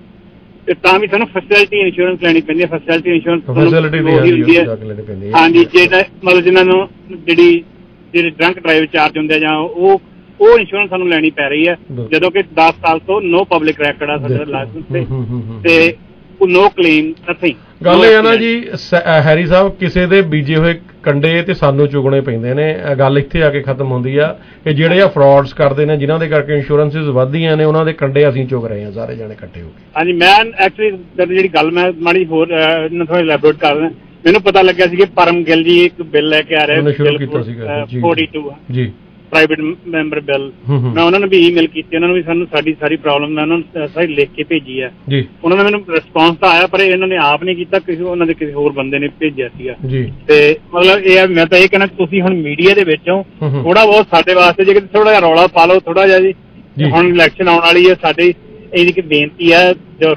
ਤੇ ਤਾਂ ਵੀ ਸਾਨੂੰ ਫੈਸਿਲਿਟੀ ਇੰਸ਼ੋਰੈਂਸ ਲੈਣੀ ਪੈਂਦੀ ਹੈ। ਫੈਸਿਲਿਟੀ ਇੰਸ਼ੋਰੈਂਸ ਹੁੰਦੀ ਹੈ ਹਾਂਜੀ, ਜਿਹੜਾ ਮਤਲਬ ਜਿਹਨਾਂ ਨੂੰ ਜਿਹੜੀ ਜਿਹੜੇ ਡਰੰਕ ਡਰਾਈਵ ਚਾਰਜ ਹੁੰਦੇ ਆ ਜਾਂ ਉਹ ਉਹ ਇੰਸ਼ੋਰੈਂਸ ਸਾਨੂੰ ਲੈਣੀ ਪੈ ਰਹੀ ਹੈ, ਜਦੋਂ ਕਿ ਦਸ ਸਾਲ ਤੋਂ ਨੋ ਪਬਲਿਕ ਰੈਕਡ ਆ ਸਾਡੇ ਲਾਇਸੈਂਸ ਤੇ, ਤੇ ਨੋ ਕਲੇਮ ਨਥਿੰਗ। ਗੱਲ ਇਹ ਹੈ ਨਾ ਜੀ ਹੈਰੀ ਸਾਹਿਬ, ਕਿਸੇ ਦੇ ਬੀਜੇ ਹੋਏ ਕੰਡੇ ਤੇ ਸਾਨੂੰ ਚੁਗਣੇ ਪੈਂਦੇ ਨੇ। ਗੱਲ ਇੱਥੇ ਆ ਕੇ ਖਤਮ ਹੁੰਦੀ ਆ ਕਿ ਜਿਹੜੇ ਆ ਫਰਾਡਸ ਕਰਦੇ ਨੇ, ਜਿਨ੍ਹਾਂ ਦੇ ਕਰਕੇ ਇੰਸ਼ੋਰੈਂਸਿਸ ਵੱਧਦੀਆਂ ਨੇ, ਉਹਨਾਂ ਦੇ ਕੰਡੇ ਅਸੀਂ ਚੁਗ ਰਹੇ ਹਾਂ ਸਾਰੇ ਜਾਣੇ ਇਕੱਠੇ ਹੋ ਕੇ। ਹਾਂਜੀ ਮੈਂ ਐਕਚੁਅਲੀ ਜਿਹੜੀ ਗੱਲ ਮੈਂ ਮਾੜੀ ਹੋਰ ਥੋੜਾ ਇਲੈਬੋਰੇਟ ਕਰ ਰਿਹਾ, ਮੈਨੂੰ ਪਤਾ ਲੱਗਿਆ ਸੀ ਕਿ ਪਰਮ ਗਿੱਲ ਜੀ ਇੱਕ ਬਿੱਲ ਲੈ ਕੇ ਆ ਰਹੇ ਫੋਰਟੀ ਟੂ ਜੀ ਪ੍ਰਾਈਵੇਟ ਮੈਂਬਰ ਬਿੱਲ। ਮੈਂ ਉਹਨਾਂ ਨੂੰ ਵੀ ਈਮੇਲ ਕੀਤੀ, ਉਹਨਾਂ ਨੂੰ ਵੀ ਸਾਨੂੰ ਸਾਡੀ ਸਾਰੀ ਪ੍ਰੋਬਲਮ ਮੈਂ ਉਹਨਾਂ ਨੂੰ ਸਾਰੀ ਲਿਖ ਕੇ ਭੇਜੀ ਹੈ ਜੀ। ਉਹਨਾਂ ਨੇ ਮੈਨੂੰ ਰਿਸਪੌਂਸ ਤਾਂ ਆਇਆ, ਪਰ ਇਹਨਾਂ ਨੇ ਆਪ ਨਹੀਂ ਕੀਤਾ, ਕਿਸੇ ਉਹਨਾਂ ਦੇ ਕਿਸੇ ਹੋਰ ਬੰਦੇ ਨੇ ਭੇਜਿਆ ਸੀਗਾ ਜੀ। ਤੇ ਮਤਲਬ ਇਹ ਮੈਂ ਤਾਂ ਇਹ ਕਹਿਣਾ ਤੁਸੀਂ ਹੁਣ ਮੀਡੀਆ ਦੇ ਵਿੱਚ ਹੋ, ਥੋੜਾ ਬਹੁਤ ਸਾਡੇ ਵਾਸਤੇ ਜੇ ਥੋੜਾ ਜਿਹਾ ਰੌਲਾ ਪਾ ਲਓ ਥੋੜਾ ਜਿਹਾ ਜੀ। ਹੁਣ ਇਲੈਕਸ਼ਨ ਆਉਣ ਵਾਲੀ ਹੈ, ਸਾਡੀ ਇਹਦੀ ਇੱਕ ਬੇਨਤੀ ਹੈ, ਜੋ ਰੋਜ਼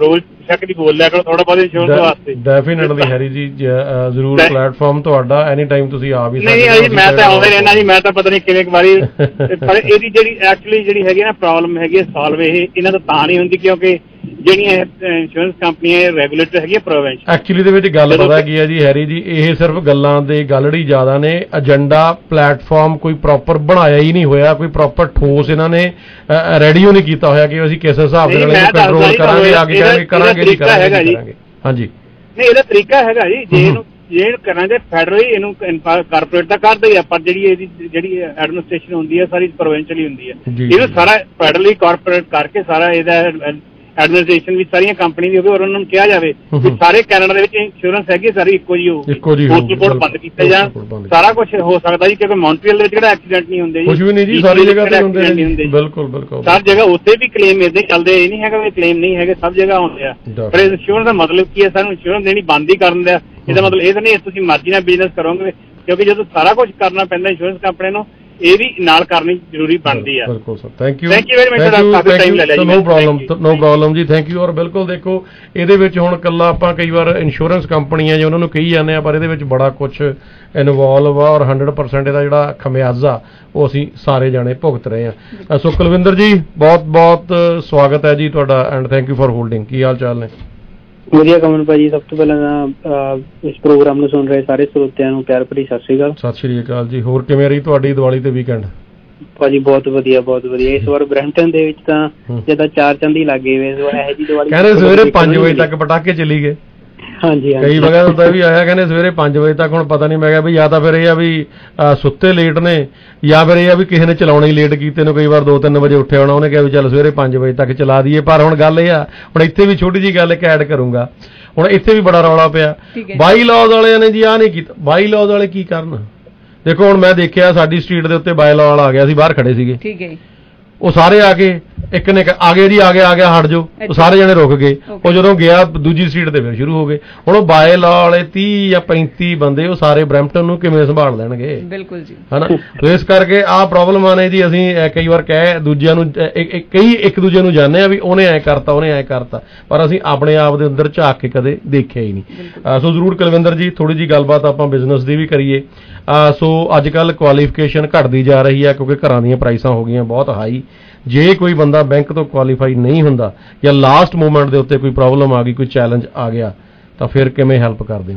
ਸ਼ੱਕ ਦੀ ਬੋਲ ਲਿਆ ਕਰੋ ਥੋੜਾ ਬਹੁਤ ਇੰਸ਼ੋਰੈਂਸ ਵਾਸਤੇ। ਡੈਫੀਨਿਟਲੀ ਹੈਰੀ ਜੀ ਜ਼ਰੂਰ ਪਲੇਟਫਾਰਮ ਤੁਹਾਡਾ ਐਨੀ ਟਾਈਮ ਤੁਸੀਂ ਆ ਵੀ ਸਕਦੇ। ਨਹੀਂ ਜੀ ਮੈਂ ਤਾਂ ਆਉਂਦਾ ਰਹਿਣਾ ਜੀ, ਮੈਂ ਤਾਂ ਪਤਾ ਨਹੀਂ ਕਿਵੇਂ ਵਾਰੀ ਪਰ ਇਹਦੀ ਜਿਹੜੀ ਐਕਚੁਅਲੀ ਜਿਹੜੀ ਹੈਗੀ ਨਾ ਪ੍ਰੋਬਲਮ ਹੈਗੀ ਸੋਲਵ ਇਹ ਇਹਨਾਂ ਦਾ ਤਾਂ ਨਹੀਂ ਹੁੰਦੀ ਕਿਉਂਕਿ ਜਿਹੜੀਆਂ ਇੰਸ਼ੋਰੈਂਸ ਕੰਪਨੀਆਂ ਰੈਗੂਲੇਟਰ ਹੈਗੀਆਂ ਪ੍ਰੋਵਿੰਸ। ਐਕਚੁਅਲੀ ਦੇ ਵਿੱਚ ਗੱਲ ਪਤਾ ਕੀ ਹੈ ਜੀ ਹੈਰੀ ਜੀ, ਇਹ ਸਿਰਫ ਗੱਲਾਂ ਦੇ ਗੱਲੜੀ ਜ਼ਿਆਦਾ ਨੇ, ਏਜੰਡਾ ਪਲੇਟਫਾਰਮ ਕੋਈ ਪ੍ਰੋਪਰ ਬਣਾਇਆ ਹੀ ਨਹੀਂ ਹੋਇਆ, ਕੋਈ ਪ੍ਰੋਪਰ ਠੋਸ ਇਹਨਾਂ ਨੇ ਰੈਡੀਓ ਨਹੀਂ ਕੀਤਾ ਹੋਇਆ ਕਿ ਅਸੀਂ ਕਿਸ ਹਿਸਾਬ ਦੇ ਨਾਲ ਇਹਨੂੰ ਕੰਟਰੋਲ ਕਰਾਂਗੇ, ਅੱਗੇ ਕਰਾਂਗੇ ਕਰਾਂਗੇ ਨਹੀਂ ਕਰਾਂਗੇ। ਹਾਂਜੀ ਨਹੀਂ ਇਹਦਾ ਤਰੀਕਾ ਹੈਗਾ ਜੀ, ਜੇ ਇਹਨੂੰ ਜੇ ਕਰਾਂਗੇ ਫੈਡਰਲੀ ਇਹਨੂੰ ਕਾਰਪੋਰੇਟ ਤਾਂ ਕਰਦੇ ਹੀ ਆ, ਪਰ ਜਿਹੜੀ ਇਹਦੀ ਜਿਹੜੀ ਐਡਮਿਨਿਸਟ੍ਰੇਸ਼ਨ ਹੁੰਦੀ ਹੈ ਸਾਰੀ ਪ੍ਰੋਵਿੰਸ਼ਲੀ ਹੁੰਦੀ ਹੈ। ਇਹਨੂੰ ਸਾਰਾ ਫੈਡਰਲੀ ਕਾਰਪੋਰੇਟ ਕਰਕੇ ਸਾਰਾ ਇਹਦਾ ਐਡਮਿਨਿਸਟ੍ਰੇਸ਼ਨ ਵੀ ਸਾਰੀਆਂ ਕੰਪਨੀ ਦੀ ਹੋਵੇ ਔਰ ਉਹਨਾਂ ਨੂੰ ਕਿਹਾ ਜਾਵੇ ਕਿ ਸਾਰੇ ਕੈਨੇਡਾ ਦੇ ਵਿੱਚ ਇੰਸ਼ੋਰੈਂਸ ਹੈਗੀ ਸਾਰੀ ਇੱਕੋ ਜਿਹੀ ਹੋਊਗੀ, ਪੋਸਟਲ ਕੋਡ ਬੰਦ ਕੀਤੇ ਜਾਣ, ਸਾਰਾ ਕੁਝ ਹੋ ਸਕਦਾ ਜੀ ਕਿਉਂਕਿ ਮੌਂਟਰੀਅਲ ਦੇ ਵਿੱਚ ਕਿਹੜਾ ਐਕਸੀਡੈਂਟ ਨਹੀਂ ਹੁੰਦੇ ਜੀ, ਕੁਝ ਵੀ ਨਹੀਂ ਜੀ, ਸਾਰੀ ਜਗ੍ਹਾ ਤੇ ਹੁੰਦੇ ਨੇ। ਬਿਲਕੁਲ ਬਿਲਕੁਲ ਸਾਰੀ ਜਗ੍ਹਾ ਉੱਥੇ ਵੀ ਕਲੇਮ ਇਦਾਂ ਹੀ ਚੱਲਦੇ, ਇਹ ਨਹੀਂ ਹੈਗਾ ਵੀ ਕਲੇਮ ਨਹੀਂ ਹੈਗੇ, ਸਭ ਜਗ੍ਹਾ ਹੁੰਦੇ ਆ। ਪਰ ਇੰਸ਼ੋਰੈਂਸ ਦਾ ਮਤਲਬ ਕੀ ਹੈ, ਸਾਨੂੰ ਇੰਸ਼ੋਰੈਂਸ ਦੇਣੀ ਬੰਦ ਹੀ ਕਰਨ ਦਿਆ, ਇਹਦਾ ਮਤਲਬ ਇਹ ਤਾਂ ਨਹੀਂ ਤੁਸੀਂ ਮਰਜ਼ੀ ਨਾਲ ਬਿਜ਼ਨਸ ਕਰੋਗੇ, ਕਿਉਂਕਿ ਜਦੋਂ ਸਾਰਾ ਕੁਝ ਕਰਨਾ ਪੈਂਦਾ ਇੰਸ਼ੋਰੈਂਸ ਕੰਪਨੀ ਨੂੰ, ਇਹ ਵੀ ਨਾਲ ਕਰਨੀ ਜ਼ਰੂਰੀ ਬਣਦੀ ਆ। ਬਿਲਕੁਲ sir, thank you thank you very much sir, ਕਾਫੀ ਟਾਈਮ ਲੈ ਲਿਆ ਜੀ। ਨੋ ਪ੍ਰੋਬਲਮ ਨੋ ਪ੍ਰੋਬਲਮ ਜੀ, ਥੈਂਕ ਯੂ। ਔਰ ਬਿਲਕੁਲ ਦੇਖੋ ਇਹਦੇ ਵਿੱਚ ਹੁਣ ਕੱਲਾ ਆਪਾਂ ਕਈ ਵਾਰ ਇੰਸ਼ੋਰੈਂਸ ਕੰਪਨੀਆਂ ਜੇ ਉਹਨਾਂ ਨੂੰ ਕਹੀ ਜਾਂਦੇ ਆ, ਪਰ ਇਹਦੇ ਵਿੱਚ ਬੜਾ ਕੁਝ ਇਨਵੋਲਵ ਆ ਔਰ ਹੰਡਰਡ ਪਰਸੈਂਟ ਇਹਦਾ ਜਿਹੜਾ ਖਮਿਆਜ਼ਾ ਉਹ ਅਸੀਂ ਸਾਰੇ ਜਾਣੇ ਭੁਗਤ ਰਹੇ ਹਾਂ। ਸੋ ਕੁਲਵਿੰਦਰ ਜੀ ਬਹੁਤ ਬਹੁਤ ਸਵਾਗਤ ਹੈ ਜੀ ਤੁਹਾਡਾ and thank you for holding. ਕੀ ਹਾਲ ਚਾਲ ਨੇ? ਵਧੀਆ ਕਮਲ ਭਾਜੀ, ਸਭ ਤੋਂ ਪਹਿਲਾਂ ਤਾਂ ਇਸ ਪ੍ਰੋਗਰਾਮ ਨੂੰ ਸੁਣ ਰਹੇ ਸਾਰੇ ਸਰੋਤਿਆਂ ਨੂੰ ਪਿਆਰ ਭਰੀ ਸਤਿ ਸ਼੍ਰੀ ਅਕਾਲ। ਸਤਿ ਸ਼੍ਰੀ ਅਕਾਲ ਜੀ। ਹੋਰ ਕਿਵੇਂ ਰਹੀ ਤੁਹਾਡੀ ਦੀਵਾਲੀ ਤੇ ਵੀਕਐਂਡ? ਭਾਜੀ ਬਹੁਤ ਵਧੀਆ ਬਹੁਤ ਵਧੀਆ। ਇਸ ਵਾਰ ਬਰੈਂਪਟਨ ਦੇ ਵਿੱਚ ਤਾਂ ਜਿੱਦਾਂ ਚਾਰ ਚੰਦ ਹੀ ਲੱਗੇ ਹੋਏ, ਇਹੋ ਜਿਹੀ ਦੀਵਾਲੀ ਕਹਿੰਦੇ ਸਵੇਰੇ ਪੰਜ ਵਜੇ ਤੱਕ ਪਟਾਕੇ ਚੱਲੀ ਗਏ। ਹਾਂਜੀ ਕਈ ਵਗੈਰਾ ਹੁੰਦਾ ਵੀ ਆਇਆ ਕਹਿੰਦੇ ਸਵੇਰੇ ਪੰਜ ਵਜੇ ਤੱਕ। ਹੁਣ ਪਤਾ ਨਹੀਂ, ਮੈਂ ਕਿਹਾ ਵੀ ਜਾਂ ਤਾਂ ਫਿਰ ਇਹ ਆ ਵੀ ਸੁੱਤੇ ਲੇਟ ਨੇ ਜਾਂ ਫਿਰ ਇਹ ਆ ਵੀ ਕਿਸੇ ਨੇ ਚਲਾਉਣੇ ਹੀ ਲੇਟ ਕੀਤੇ ਨੇ, ਕਈ ਵਾਰ ਦੋ ਤਿੰਨ ਵਜੇ ਉੱਠਿਆ ਹੋਣਾ, ਉਹਨੇ ਕਿਹਾ ਵੀ ਚੱਲ ਸਵੇਰੇ ਪੰਜ ਵਜੇ ਤੱਕ ਚਲਾ ਦਈਏ। ਪਰ ਹੁਣ ਗੱਲ ਇਹ ਆ, ਹੁਣ ਇੱਥੇ ਵੀ ਛੋਟੀ ਜਿਹੀ ਗੱਲ ਇੱਕ ਐਡ ਕਰੂੰਗਾ, ਹੁਣ ਇੱਥੇ ਵੀ ਬੜਾ ਰੌਲਾ ਪਿਆ ਬਾਈ ਲਾਜ਼ ਵਾਲਿਆਂ ਨੇ ਜੀ, ਆਹ ਨਹੀਂ ਕੀਤਾ। ਬਾਈ ਲਾਜ਼ ਵਾਲੇ ਕੀ ਕਰਨ? ਦੇਖੋ ਹੁਣ ਮੈਂ ਦੇਖਿਆ ਸਾਡੀ ਸਟਰੀਟ ਦੇ ਉੱਤੇ ਬਾਈ ਲਾਜ਼ ਵਾਲਾ ਆ ਗਿਆ, ਅਸੀਂ ਬਾਹਰ ਖੜੇ ਸੀਗੇ, ਠੀਕ ਹੈ, ਉਹ ਸਾਰੇ ਆ ਕੇ ਇੱਕ ਨੇ ਆ ਗਏ ਜੀ, ਆ ਗਿਆ ਆ ਗਿਆ ਹਟ ਜਾਓ, ਉਹ ਸਾਰੇ ਜਣੇ ਰੁਕ ਗਏ। ਉਹ ਜਦੋਂ ਗਿਆ ਦੂਜੀ ਸੀਟ ਤੇ ਫਿਰ ਸ਼ੁਰੂ ਹੋ ਗਏ। ਹੁਣ ਉਹ ਬਾਏ ਲਾਅ ਵਾਲੇ ਤੀਹ ਜਾਂ ਪੈਂਤੀ ਬੰਦੇ ਉਹ ਸਾਰੇ ਬਰੈਂਪਟਨ ਨੂੰ ਕਿਵੇਂ ਸੰਭਾਲ ਲੈਣਗੇ? ਬਿਲਕੁਲ ਜੀ, ਹਨਾ। ਤੇ ਇਸ ਕਰਕੇ ਆਹ ਪ੍ਰੋਬਲਮਾਂ ਨੇ ਜੀ। ਅਸੀਂ ਕਈ ਵਾਰ ਕਹਿ ਦੂਜਿਆਂ ਨੂੰ, ਕਈ ਇੱਕ ਦੂਜੇ ਨੂੰ ਜਾਣਦੇ ਆ ਵੀ ਉਹਨੇ ਐ ਕਰਤਾ ਉਹਨੇ ਐ ਕਰਤਾ, ਪਰ ਅਸੀਂ ਆਪਣੇ ਆਪ ਦੇ ਅੰਦਰ ਝਾਕ ਕੇ ਕਦੇ ਦੇਖਿਆ ਹੀ ਨਹੀਂ। ਸੋ ਜ਼ਰੂਰ ਕੁਲਵਿੰਦਰ ਜੀ ਥੋੜੀ ਜਿਹੀ ਗੱਲਬਾਤ ਆਪਾਂ ਬਿਜ਼ਨਸ ਦੀ ਵੀ ਕਰੀਏ। ਸੋ ਅੱਜ ਕੱਲ੍ਹ ਕੁਆਲੀਫਿਕੇਸ਼ਨ ਘਟਦੀ ਜਾ ਰਹੀ ਹੈ ਕਿਉਂਕਿ ਘਰਾਂ ਦੀਆਂ ਪ੍ਰਾਈਸਾਂ ਹੋ ਗਈਆਂ ਬਹੁਤ ਹਾਈ। ਜੇ ਕੋਈ ਬੰਦਾ ਬੈਂਕ ਤੋਂ ਕੁਆਲੀਫਾਈ ਨਹੀਂ ਹੁੰਦਾ ਜਾਂ ਲਾਸਟ ਮੂਮੈਂਟ ਦੇ ਉੱਤੇ ਕੋਈ ਪ੍ਰੋਬਲਮ ਆ ਗਈ, ਕੋਈ ਚੈਲੰਜ ਆ ਗਿਆ, ਤਾਂ ਫਿਰ ਕਿਵੇਂ ਹੈਲਪ ਕਰਦੇ ਹੋ?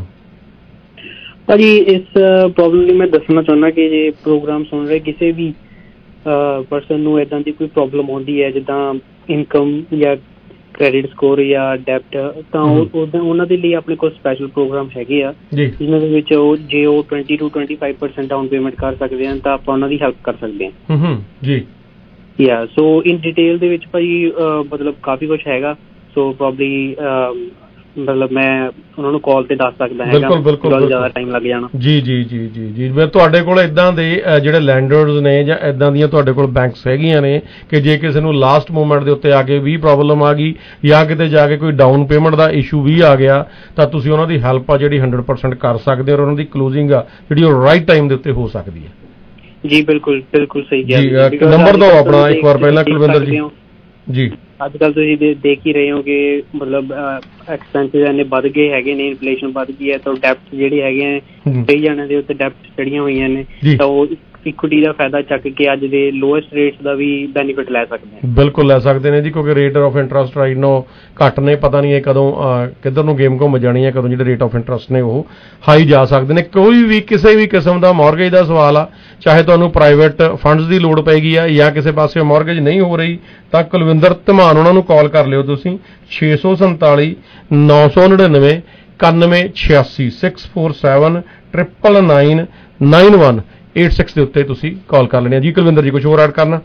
ਭਾਜੀ ਇਸ ਪ੍ਰੋਬਲਮ ਲਈ ਮੈਂ ਦੱਸਣਾ ਚਾਹੁੰਦਾ ਕਿ ਜੇ ਪ੍ਰੋਗਰਾਮ ਸੁਣ ਰਹੇ ਕਿਸੇ ਵੀ ਪਰਸਨ ਨੂੰ ਏਦਾਂ ਦੀ ਕੋਈ ਪ੍ਰੋਬਲਮ ਆਉਂਦੀ ਹੈ, ਜਿੱਦਾਂ ਇਨਕਮ ਜਾਂ ਕ੍ਰੈਡਿਟ ਸਕੋਰ ਜਾਂ ਡੈਪਟ, ਤਾਂ ਉਹਨਾਂ ਦੇ ਲਈ ਆਪਣੇ ਕੋਲ ਸਪੈਸ਼ਲ ਪ੍ਰੋਗਰਾਮ ਹੈਗੇ ਆ, ਜਿਨ੍ਹਾਂ ਦੇ ਵਿੱਚ ਉਹ ਜੇ ਉਹ twenty two twenty five percent down payment ਕਰ ਸਕਦੇ ਹਨ ਤਾਂ ਆਪਾਂ ਉਹਨਾਂ ਦੀ ਹੈਲਪ ਕਰ ਸਕਦੇ ਹਾਂ ਜੀ। ਯਾ ਸੋ ਇਨ ਡਿਟੇਲ ਦੇ ਵਿੱਚ ਭਾਜੀ ਮਤਲਬ ਕਾਫੀ ਕੁਛ ਹੈਗਾ। ਸੋ ਪ੍ਰੋਬਬਲੀ ਮਤਲਬ ਮੈਂ ਉਹਨਾਂ ਨੂੰ ਕਾਲ ਤੇ ਦੱਸ ਸਕਦਾ ਹੈਗਾ, ਬਿਲਕੁਲ ਜ਼ਿਆਦਾ ਟਾਈਮ ਲੱਗ ਜਾਣਾ। ਜੀ ਜੀ ਜੀ ਜੀ ਜੀ ਮੈਂ ਤੁਹਾਡੇ ਕੋਲ ਇਦਾਂ ਦੇ ਜਿਹੜੇ ਲੈਂਡਰਸ ਨੇ ਜਾਂ ਇਦਾਂ ਦੀਆਂ ਤੁਹਾਡੇ ਕੋਲ ਬੈਂਕਸ ਹੈਗੀਆਂ ਨੇ ਕਿ ਜੇ ਕਿਸੇ ਨੂੰ ਲਾਸਟ ਮੂਮੈਂਟ ਦੇ ਉੱਤੇ ਆ ਕੇ ਵੀ ਪ੍ਰੋਬਲਮ ਆ ਗਈ ਜਾਂ ਕਿਤੇ ਜਾ ਕੇ ਕੋਈ ਡਾਊਨ ਪੇਮੈਂਟ ਦਾ ਇਸ਼ੂ ਵੀ ਆ ਗਿਆ, ਤਾਂ ਤੁਸੀਂ ਉਹਨਾਂ ਦੀ ਹੈਲਪ ਆ ਜਿਹੜੀ ਹੰਡਰਡ ਪਰਸੈਂਟ ਕਰ ਸਕਦੇ ਹੋ, ਔਰ ਉਹਨਾਂ ਦੀ ਕਲੋਜ਼ਿੰਗ ਆ ਜਿਹੜੀ ਉਹ ਰਾਈਟ ਟਾਈਮ ਦੇ ਉੱਤੇ ਹੋ ਸਕਦੀ ਹੈ। ਜੀ ਬਿਲਕੁਲ ਬਿਲਕੁਲ ਸਹੀ ਕਿਹਾ। ਨੰਬਰ ਦਿਓ ਆਪਣਾ ਇੱਕ ਵਾਰ ਪਹਿਲਾਂ ਕੁਲਵਿੰਦਰ ਜੀ। ਜੀ ਅੱਜ ਕੱਲ੍ਹ ਤੁਸੀਂ ਦੇਖ ਹੀ ਰਹੇ ਹੋ ਕਿ ਮਤਲਬ ਐਕਸਪੈਂਸਿਸ ਇੰਨੇ ਵੱਧ ਗਏ ਹੈਗੇ ਨੇ, ਇਨਫਲੇਸ਼ਨ ਵੱਧ ਗਈ ਹੈ, ਤਾਂ ਡੈਪਟ ਜਿਹੜੇ ਹੈਗੇ ਨੇ ਕਈ ਜਣਿਆਂ ਦੇ ਉੱਤੇ ਡੈਪਟ ਚੜੀਆਂ ਹੋਈਆਂ ਨੇ, ਤਾਂ ਉਹ ਇਕੁਇਟੀ ਦਾ ਫਾਇਦਾ ਚੱਕ ਕੇ ਅੱਜ ਦੇ ਲੋਐਸਟ ਰੇਟਸ ਦਾ ਵੀ ਬੈਨੀਫਿਟ ਲੈ ਸਕਦੇ ਨੇ। ਬਿਲਕੁਲ ਲੈ ਸਕਦੇ ਨੇ ਜੀ, ਕਿਉਂਕਿ rate of interest right now ਘੱਟ ਨੇ, ਪਤਾ ਨਹੀਂ ਇਹ ਕਦੋਂ ਕਿੱਧਰ ਨੂੰ ਗੇਮ ਘੁੰਮ ਜਾਣੀ ਹੈ, ਕਦੋਂ ਜਿਹੜੇ ਰੇਟ ਆਫ ਇੰਟਰਸਟ ਨੇ ਉਹ ਹਾਈ ਜਾ ਸਕਦੇ ਨੇ। ਕੋਈ ਵੀ ਕਿਸੇ ਵੀ ਕਿਸਮ ਦਾ ਮੌਰਗੇਜ ਦਾ ਸਵਾਲ ਆ, ਚਾਹੇ ਤੁਹਾਨੂੰ ਪ੍ਰਾਈਵੇਟ ਫੰਡਸ ਦੀ ਲੋੜ ਪੈਗੀ ਆ ਜਾਂ ਕਿਸੇ ਪਾਸੇ ਮੌਰਗੇਜ ਨਹੀਂ ਹੋ ਰਹੀ, ਤਾਂ ਕੁਲਵਿੰਦਰ ਧਮਾਨ ਉਹਨਾਂ ਨੂੰ ਕਾਲ ਕਰ ਲਿਓ ਤੁਸੀਂ ਛੇ ਸੌ ਸੰਤਾਲੀ ਨੌ ਸੌ ਨੜਿਨਵੇਂ ਇਕਾਨਵੇਂ ਛਿਆਸੀ six four seven triple nine nine one eight six ਦੇ ਉੱਤੇ ਤੁਸੀਂ ਕਾਲ ਕਰ ਲੈਣੀ ਆ ਜੀ। ਕੁਲਵਿੰਦਰ ਜੀ ਕੁਝ ਹੋਰ ਐਡ ਕਰਨਾ?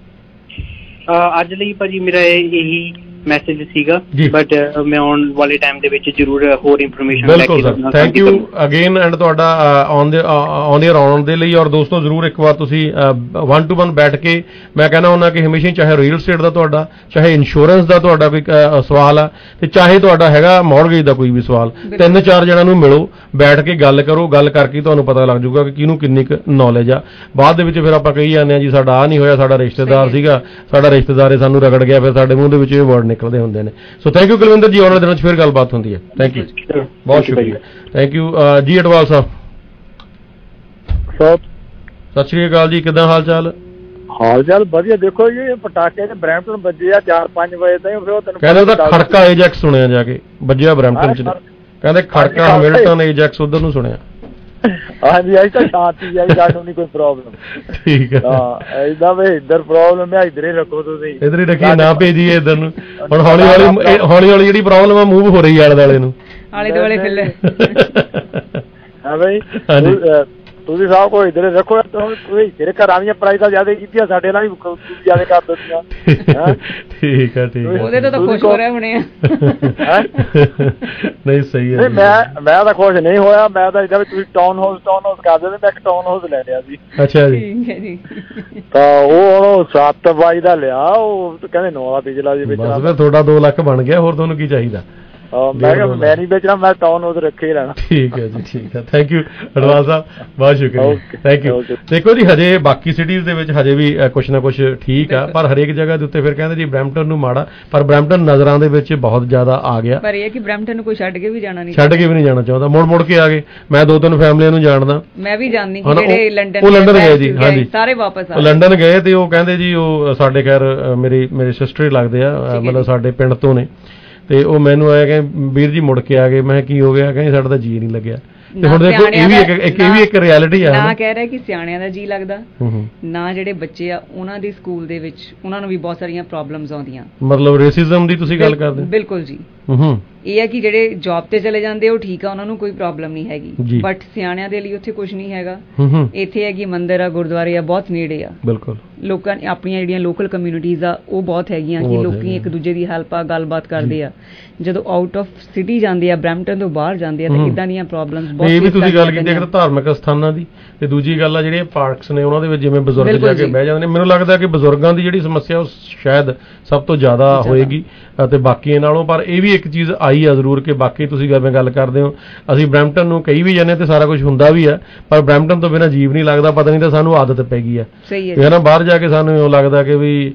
ਅੱਜ ਲਈ ਭਾਜੀ ਮੇਰਾ ਇਹੀ ਮੈਸੇਜ ਸੀਗਾ, ਬਟ ਮੈਂ ਆਉਣ ਵਾਲੇ ਟਾਈਮ ਦੇ ਵਿੱਚ ਜ਼ਰੂਰ ਹੋਰ ਇਨਫੋਰਮੇਸ਼ਨ ਲੈ ਕੇ ਦਊਂਗਾ। ਥੈਂਕ ਯੂ ਅਗੇਨ ਐਂਡ ਤੁਹਾਡਾ ਔਨ ਦੇ ਔਨ ਏਅਰ ਆਉਣ ਦੇ ਲਈ। ਔਰ ਦੋਸਤੋ ਜ਼ਰੂਰ ਇੱਕ ਵਾਰ ਤੁਸੀਂ ਵਨ ਟੂ ਵਨ ਬੈਠ ਕੇ, ਮੈਂ ਕਹਿੰਦਾ ਹੁੰਦਾ ਕਿ ਹਮੇਸ਼ਾ ਚਾਹੇ ਰੀਅਲ ਸਟੇਟ ਦਾ ਤੁਹਾਡਾ, ਚਾਹੇ ਇੰਸ਼ੋਰੈਂਸ ਦਾ ਤੁਹਾਡਾ ਕੋਈ ਸਵਾਲ ਆ, ਤੇ ਚਾਹੇ ਤੁਹਾਡਾ ਹੈਗਾ ਮੌਰਗੇਜ ਦਾ ਕੋਈ ਵੀ ਸਵਾਲ, ਤਿੰਨ ਚਾਰ ਜਣਿਆਂ ਨੂੰ ਮਿਲੋ, ਬੈਠ ਕੇ ਗੱਲ ਕਰੋ। ਗੱਲ ਕਰਕੇ ਤੁਹਾਨੂੰ ਪਤਾ ਲੱਗ ਜਾਊਗਾ ਕਿ ਕਿਹਨੂੰ ਕਿੰਨੀ ਕੁ ਨੌਲੇਜ ਆ। ਬਾਅਦ ਦੇ ਵਿੱਚ ਫਿਰ ਆਪਾਂ ਕਹੀ ਜਾਂਦੇ ਹਾਂ ਜੀ ਸਾਡਾ ਆਹ ਨਹੀਂ ਹੋਇਆ, ਸਾਡਾ ਰਿਸ਼ਤੇਦਾਰ ਸੀਗਾ, ਸਾਡਾ ਰਿਸ਼ਤੇਦਾਰ ਸਾਨੂੰ ਰਗੜ ਗਿਆ, ਫਿਰ ਸਾਡੇ ਮੂੰਹ ਦੇ ਵਿੱਚ ਇਹ ਵਰਡ ਨਿਕਲਦੇ ਹੁੰਦੇ ਨੇ। ਸੋ ਥੈਂਕ ਯੂ ਕੁਲਵਿੰਦਰ ਜੀ, ਆਉਣ ਵਾਲੇ ਦਿਨਾਂ 'ਚ ਫਿਰ ਗੱਲਬਾਤ ਹੁੰਦੀ ਹੈ। ਥੈਂਕ ਯੂ, ਬਹੁਤ ਸ਼ੁਕਰੀਆ, ਥੈਂਕ ਯੂ ਜੀ। ਅਟਵਾਲ ਸਾਹਿਬ ਸਤਿ ਸ਼੍ਰੀ ਅਕਾਲ ਜੀ, ਕਿੱਦਾਂ ਹਾਲ ਚਾਲ? ਹਾਲ ਚਾਲ ਵਧੀਆ। ਦੇਖੋ ਜੀ ਪਟਾਕੇ ਤੇ ਬਰੈਂਪਟਨ ਵੱਜੇ ਆ ਚਾਰ ਪੰਜ ਵਜੇ ਤਾਈਂ, ਫਿਰ ਉਹ ਤੈਨੂੰ ਕਹਿੰਦੇ ਉਹਦਾ ਖੜਕਾ ਏਜੈਕਸ ਸੁਣਿਆ ਜਾ ਕੇ ਵੱਜਿਆ ਬਰੈਂਪਟਨ 'ਚ, ਕਹਿੰਦੇ ਖੜਕਾ ਹੈਮਿਲਟਨ ਏਜੈਕਸ ਉਧਰ ਨੂੰ ਸੁਣਿਆ। ਹਾਂਜੀ ਅੱਜ ਤਾਂ ਸ਼ਾਂਤੀ ਆਈ, ਸਾਨੂੰ ਨਹੀਂ ਕੋਈ ਪ੍ਰੋਬਲਮ। ਠੀਕ ਹੈ, ਹਾਂ ਏਦਾਂ ਵੀ ਇੱਧਰ ਪ੍ਰੋਬਲਮ ਹੈ, ਇੱਧਰ ਹੀ ਰੱਖੋ ਤੁਸੀਂ, ਇੱਧਰ ਹੀ ਰੱਖੀਏ, ਨਾ ਭੇਜੀਏ ਇੱਧਰ ਨੂੰ। ਹੁਣ ਹੌਲੀ ਹੌਲੀ ਹੌਲੀ ਹੌਲੀ ਜਿਹੜੀ ਪ੍ਰੋਬਲਮ ਆ ਮੂਵ ਹੋ ਰਹੀ ਆਲੇ ਦੁਆਲੇ ਨੂੰ, ਆਲੇ ਦੁਆਲੇ ਖੁੱਲੇ। ਹਾਂ ਬਈ ਤੁਸੀਂ ਸਭ ਕੁਝ ਇੱਧਰ ਰੱਖੋ, ਤੁਸੀਂ ਤੇਰੇ ਘਰਾਂ ਦੀਆਂ ਪ੍ਰਾਈਜ਼ਾਂ ਜ਼ਿਆਦਾ ਕੀਤੀਆਂ, ਸਾਡੇ ਨਾਲ ਵੀ ਜ਼ਿਆਦਾ ਕਰ ਦਿੱਤੀਆਂ। ਠੀਕ ਹੈ, ਠੀਕ ਹੈ, ਉਹਦੇ ਤੋਂ ਤਾਂ ਖੁਸ਼ ਹੋ ਰਹੇ ਹੋਣੇ ਆ। ਨਹੀਂ ਸਹੀ ਹੈ, ਮੈਂ ਮੈਂ ਤਾਂ ਖੁਸ਼ ਨਹੀਂ ਹੋਇਆ, ਮੈਂ ਤਾਂ ਇੱਦਾਂ ਵੀ ਤੁਸੀਂ ਟਾਊਨ ਹਾਊਸ ਟਾਊਨ ਹਾਊਸ ਕਰ ਦਿੰਦੇ, ਮੈਂ ਇੱਕ ਟਾਊਨ ਹਾਊਸ ਲੈ ਲਿਆ ਸੀ। ਅੱਛਾ ਜੀ, ਠੀਕ ਹੈ ਜੀ। ਤਾਂ ਉਹ ਹੁਣ ਸੱਤ ਬਾਈ ਦਾ ਲਿਆ, ਉਹ ਕਹਿੰਦੇ ਨੌਂ ਪਿਛਲਾ ਜੀ ਵੇਚਣਾ। ਬਸ ਤੁਹਾਡਾ ਦੋ ਲੱਖ ਬਣ ਗਿਆ, ਹੋਰ ਤੁਹਾਨੂੰ ਕੀ ਚਾਹੀਦਾ? ਮੈਂ ਕਿਹਾ ਮੈਂ ਨਹੀਂ ਵੇਚਣਾ, ਮੈਂ ਟਾਊਨ ਹਾਊਸ ਰੱਖੇ ਹੀ ਰਹਿਣਾ। ਠੀਕ ਹੈ ਜੀ, ਠੀਕ ਹੈ, ਥੈਂਕ ਯੂ ਅਡਵਾਲ ਸਾਹਿਬ, ਬਹੁਤ ਸ਼ੁਕਰੀਆ, ਥੈਂਕ ਯੂ। ਦੇਖੋ ਜੀ ਹਜੇ ਬਾਕੀ ਸਿਟੀਜ਼ ਦੇ ਵਿੱਚ ਹਜੇ ਵੀ ਕੁਛ ਨਾ ਕੁਛ ਠੀਕ ਆ, ਪਰ ਹਰੇਕ ਜਗ੍ਹਾ ਦੇ ਉੱਤੇ ਫਿਰ ਕਹਿੰਦੇ ਜੀ ਬਰੈਂਪਟਨ ਨੂੰ ਮਾੜਾ, ਪਰ ਬਰੈਂਪਟਨ ਨਜ਼ਰਾਂ ਦੇ ਵਿੱਚ ਬਹੁਤ ਜ਼ਿਆਦਾ ਆ ਗਿਆ। ਪਰ ਇਹ ਕਿ ਬਰੈਂਪਟਨ ਨੂੰ ਕੋਈ ਛੱਡ ਕੇ ਵੀ ਜਾਣਾ ਨਹੀਂ, ਛੱਡ ਕੇ ਵੀ ਨਹੀਂ ਜਾਣਾ ਚਾਹੁੰਦਾ, ਮੁੜ ਮੁੜ ਕੇ ਆ ਗਏ। ਮੈਂ ਦੋ ਤਿੰਨ ਫੈਮਲੀਆਂ ਨੂੰ ਜਾਣਦਾ, ਮੈਂ ਵੀ ਜਾਣਦੀ, ਜਿਹੜੇ ਲੰਡਨ ਉਹ ਲੰਡਨ ਗਏ ਜੀ, ਹਾਂਜੀ ਸਾਰੇ ਵਾਪਸ ਆ, ਲੰਡਨ ਗਏ ਤੇ ਉਹ ਕਹਿੰਦੇ ਜੀ ਉਹ ਸਾਡੇ ਖੈਰ ਮੇਰੀ ਮੇਰੇ ਸਿਸਟਰ ਲੱਗਦੇ ਆ, ਮਤਲਬ ਸਾਡੇ ਪਿੰਡ ਤੋਂ ਨੇ, ਤੇ ਉਹ ਮੈਨੂੰ ਆਇਆ ਕਿ ਵੀਰ ਜੀ ਮੁੜ ਕੇ ਆ ਗਏ। ਮੈਂ ਕੀ ਹੋ ਗਿਆ? ਕਹਿੰਦੇ ਸਾਡਾ ਤਾਂ ਜੀ ਨਹੀਂ ਲੱਗਿਆ। ਤੇ ਹੁਣ ਦੇਖੋ ਇਹ ਵੀ ਇੱਕ ਇਹ ਵੀ ਇੱਕ ਰਿਐਲਿਟੀ ਆ ਨਾ, ਕਹਿ ਰਿਹਾ ਕਿ ਸਿਆਣਿਆਂ ਦਾ ਜੀ ਲੱਗਦਾ ਨਾ, ਜਿਹੜੇ ਬੱਚੇ ਆ ਉਹਨਾਂ ਦੀ ਸਕੂਲ ਦੇ ਵਿੱਚ ਉਹਨਾਂ ਨੂੰ ਵੀ ਬਹੁਤ ਸਾਰੀਆਂ ਪ੍ਰੋਬਲਮਸ ਆਉਂਦੀਆਂ। ਮਤਲਬ ਰੇਸਿਜ਼ਮ ਦੀ ਤੁਸੀਂ ਗੱਲ ਕਰਦੇ? ਬਿਲਕੁਲ ਜੀ। ਇਹ ਹੈ ਕਿ ਜਿਹੜੇ ਜੌਬ ਤੇ ਚਲੇ ਜਾਂਦੇ ਉਹ ਠੀਕ ਆ, ਉਹਨਾਂ ਨੂੰ ਕੋਈ ਪ੍ਰੋਬਲਮ ਨਹੀਂ ਹੈਗੀ, ਬਟ ਸਿਆਣਿਆਂ ਦੇ ਲਈ ਉੱਥੇ ਕੁਝ ਨਹੀਂ ਹੈਗਾ। ਇੱਥੇ ਹੈ ਕਿ ਮੰਦਿਰ ਆ, ਗੁਰਦੁਆਰੇ ਆ, ਬਹੁਤ ਨੇੜੇ ਆ, ਬਿਲਕੁਲ ਲੋਕਾਂ ਆਪਣੀਆਂ ਜਿਹੜੀਆਂ ਲੋਕਲ ਕਮਿਊਨਿਟੀਜ਼ ਆ ਉਹ ਬਹੁਤ ਹੈਗੀਆਂ ਕਿ ਲੋਕੀ ਇੱਕ ਦੂਜੇ ਦੀ ਹੈਲਪ ਆ, ਗੱਲਬਾਤ ਕਰਦੇ ਆ। ਜਦੋਂ ਆਊਟ ਆਫ ਸਿਟੀ ਜਾਂਦੇ ਆ, ਬਰੈਂਪਟਨ ਤੋਂ ਬਾਹਰ ਜਾਂਦੇ ਆ, ਤਾਂ ਇਦਾਂ ਦੀਆਂ ਪ੍ਰੋਬਲਮਸ ਬਹੁਤ। ਇਹ ਵੀ ਤੁਸੀਂ ਗੱਲ ਕੀਤੀ ਇੱਕ ਧਾਰਮਿਕ ਸਥਾਨਾਂ ਦੀ, ਤੇ ਦੂਜੀ ਗੱਲ ਆ ਜਿਹੜੀਆਂ ਪਾਰਕਸ ਨੇ ਉਹਨਾਂ ਦੇ ਵਿੱਚ ਜਿਵੇਂ ਬਜ਼ੁਰਗ ਜਾ ਕੇ ਬਹਿ ਜਾਂਦੇ ਨੇ, ਮੈਨੂੰ ਲੱਗਦਾ ਕਿ ਬਜ਼ੁਰਗਾਂ ਦੀ ਜਿਹੜੀ ਸਮੱਸਿਆ ਉਹ ਸ਼ਾਇਦ ਸਭ ਤੋਂ ਜ਼ਿਆਦਾ ਹੋਏਗੀ ਅਤੇ ਬਾਕੀਆਂ ਨਾਲੋਂ। ਪਰ ਇਹ ਵੀ ਇੱਕ ਚੀਜ਼ ਆਈ ਆ ਜ਼ਰੂਰ ਕਿ ਬਾਕੀ ਤੁਸੀਂ ਜਿਵੇਂ ਗੱਲ ਕਰਦੇ ਹੋ, ਅਸੀਂ ਬਰੈਂਪਟਨ ਨੂੰ ਕਹੀ ਵੀ ਜਾਂਦੇ ਤੇ ਸਾਰਾ ਕੁਝ ਹੁੰਦਾ ਵੀ ਆ, ਪਰ ਬਰੈਂਪਟਨ ਤੋਂ ਬਿਨਾਂ ਜੀਵ ਨਹੀਂ ਲੱਗਦਾ। ਪਤਾ ਨਹੀਂ ਤਾਂ ਸਾਨੂੰ ਆਦਤ ਪੈ ਗਈ ਆ, ਹੈ ਨਾ, ਬਾਹਰ ਜਾ ਕੇ ਸਾਨੂੰ ਉਹ ਲੱਗਦਾ ਕਿ ਵੀ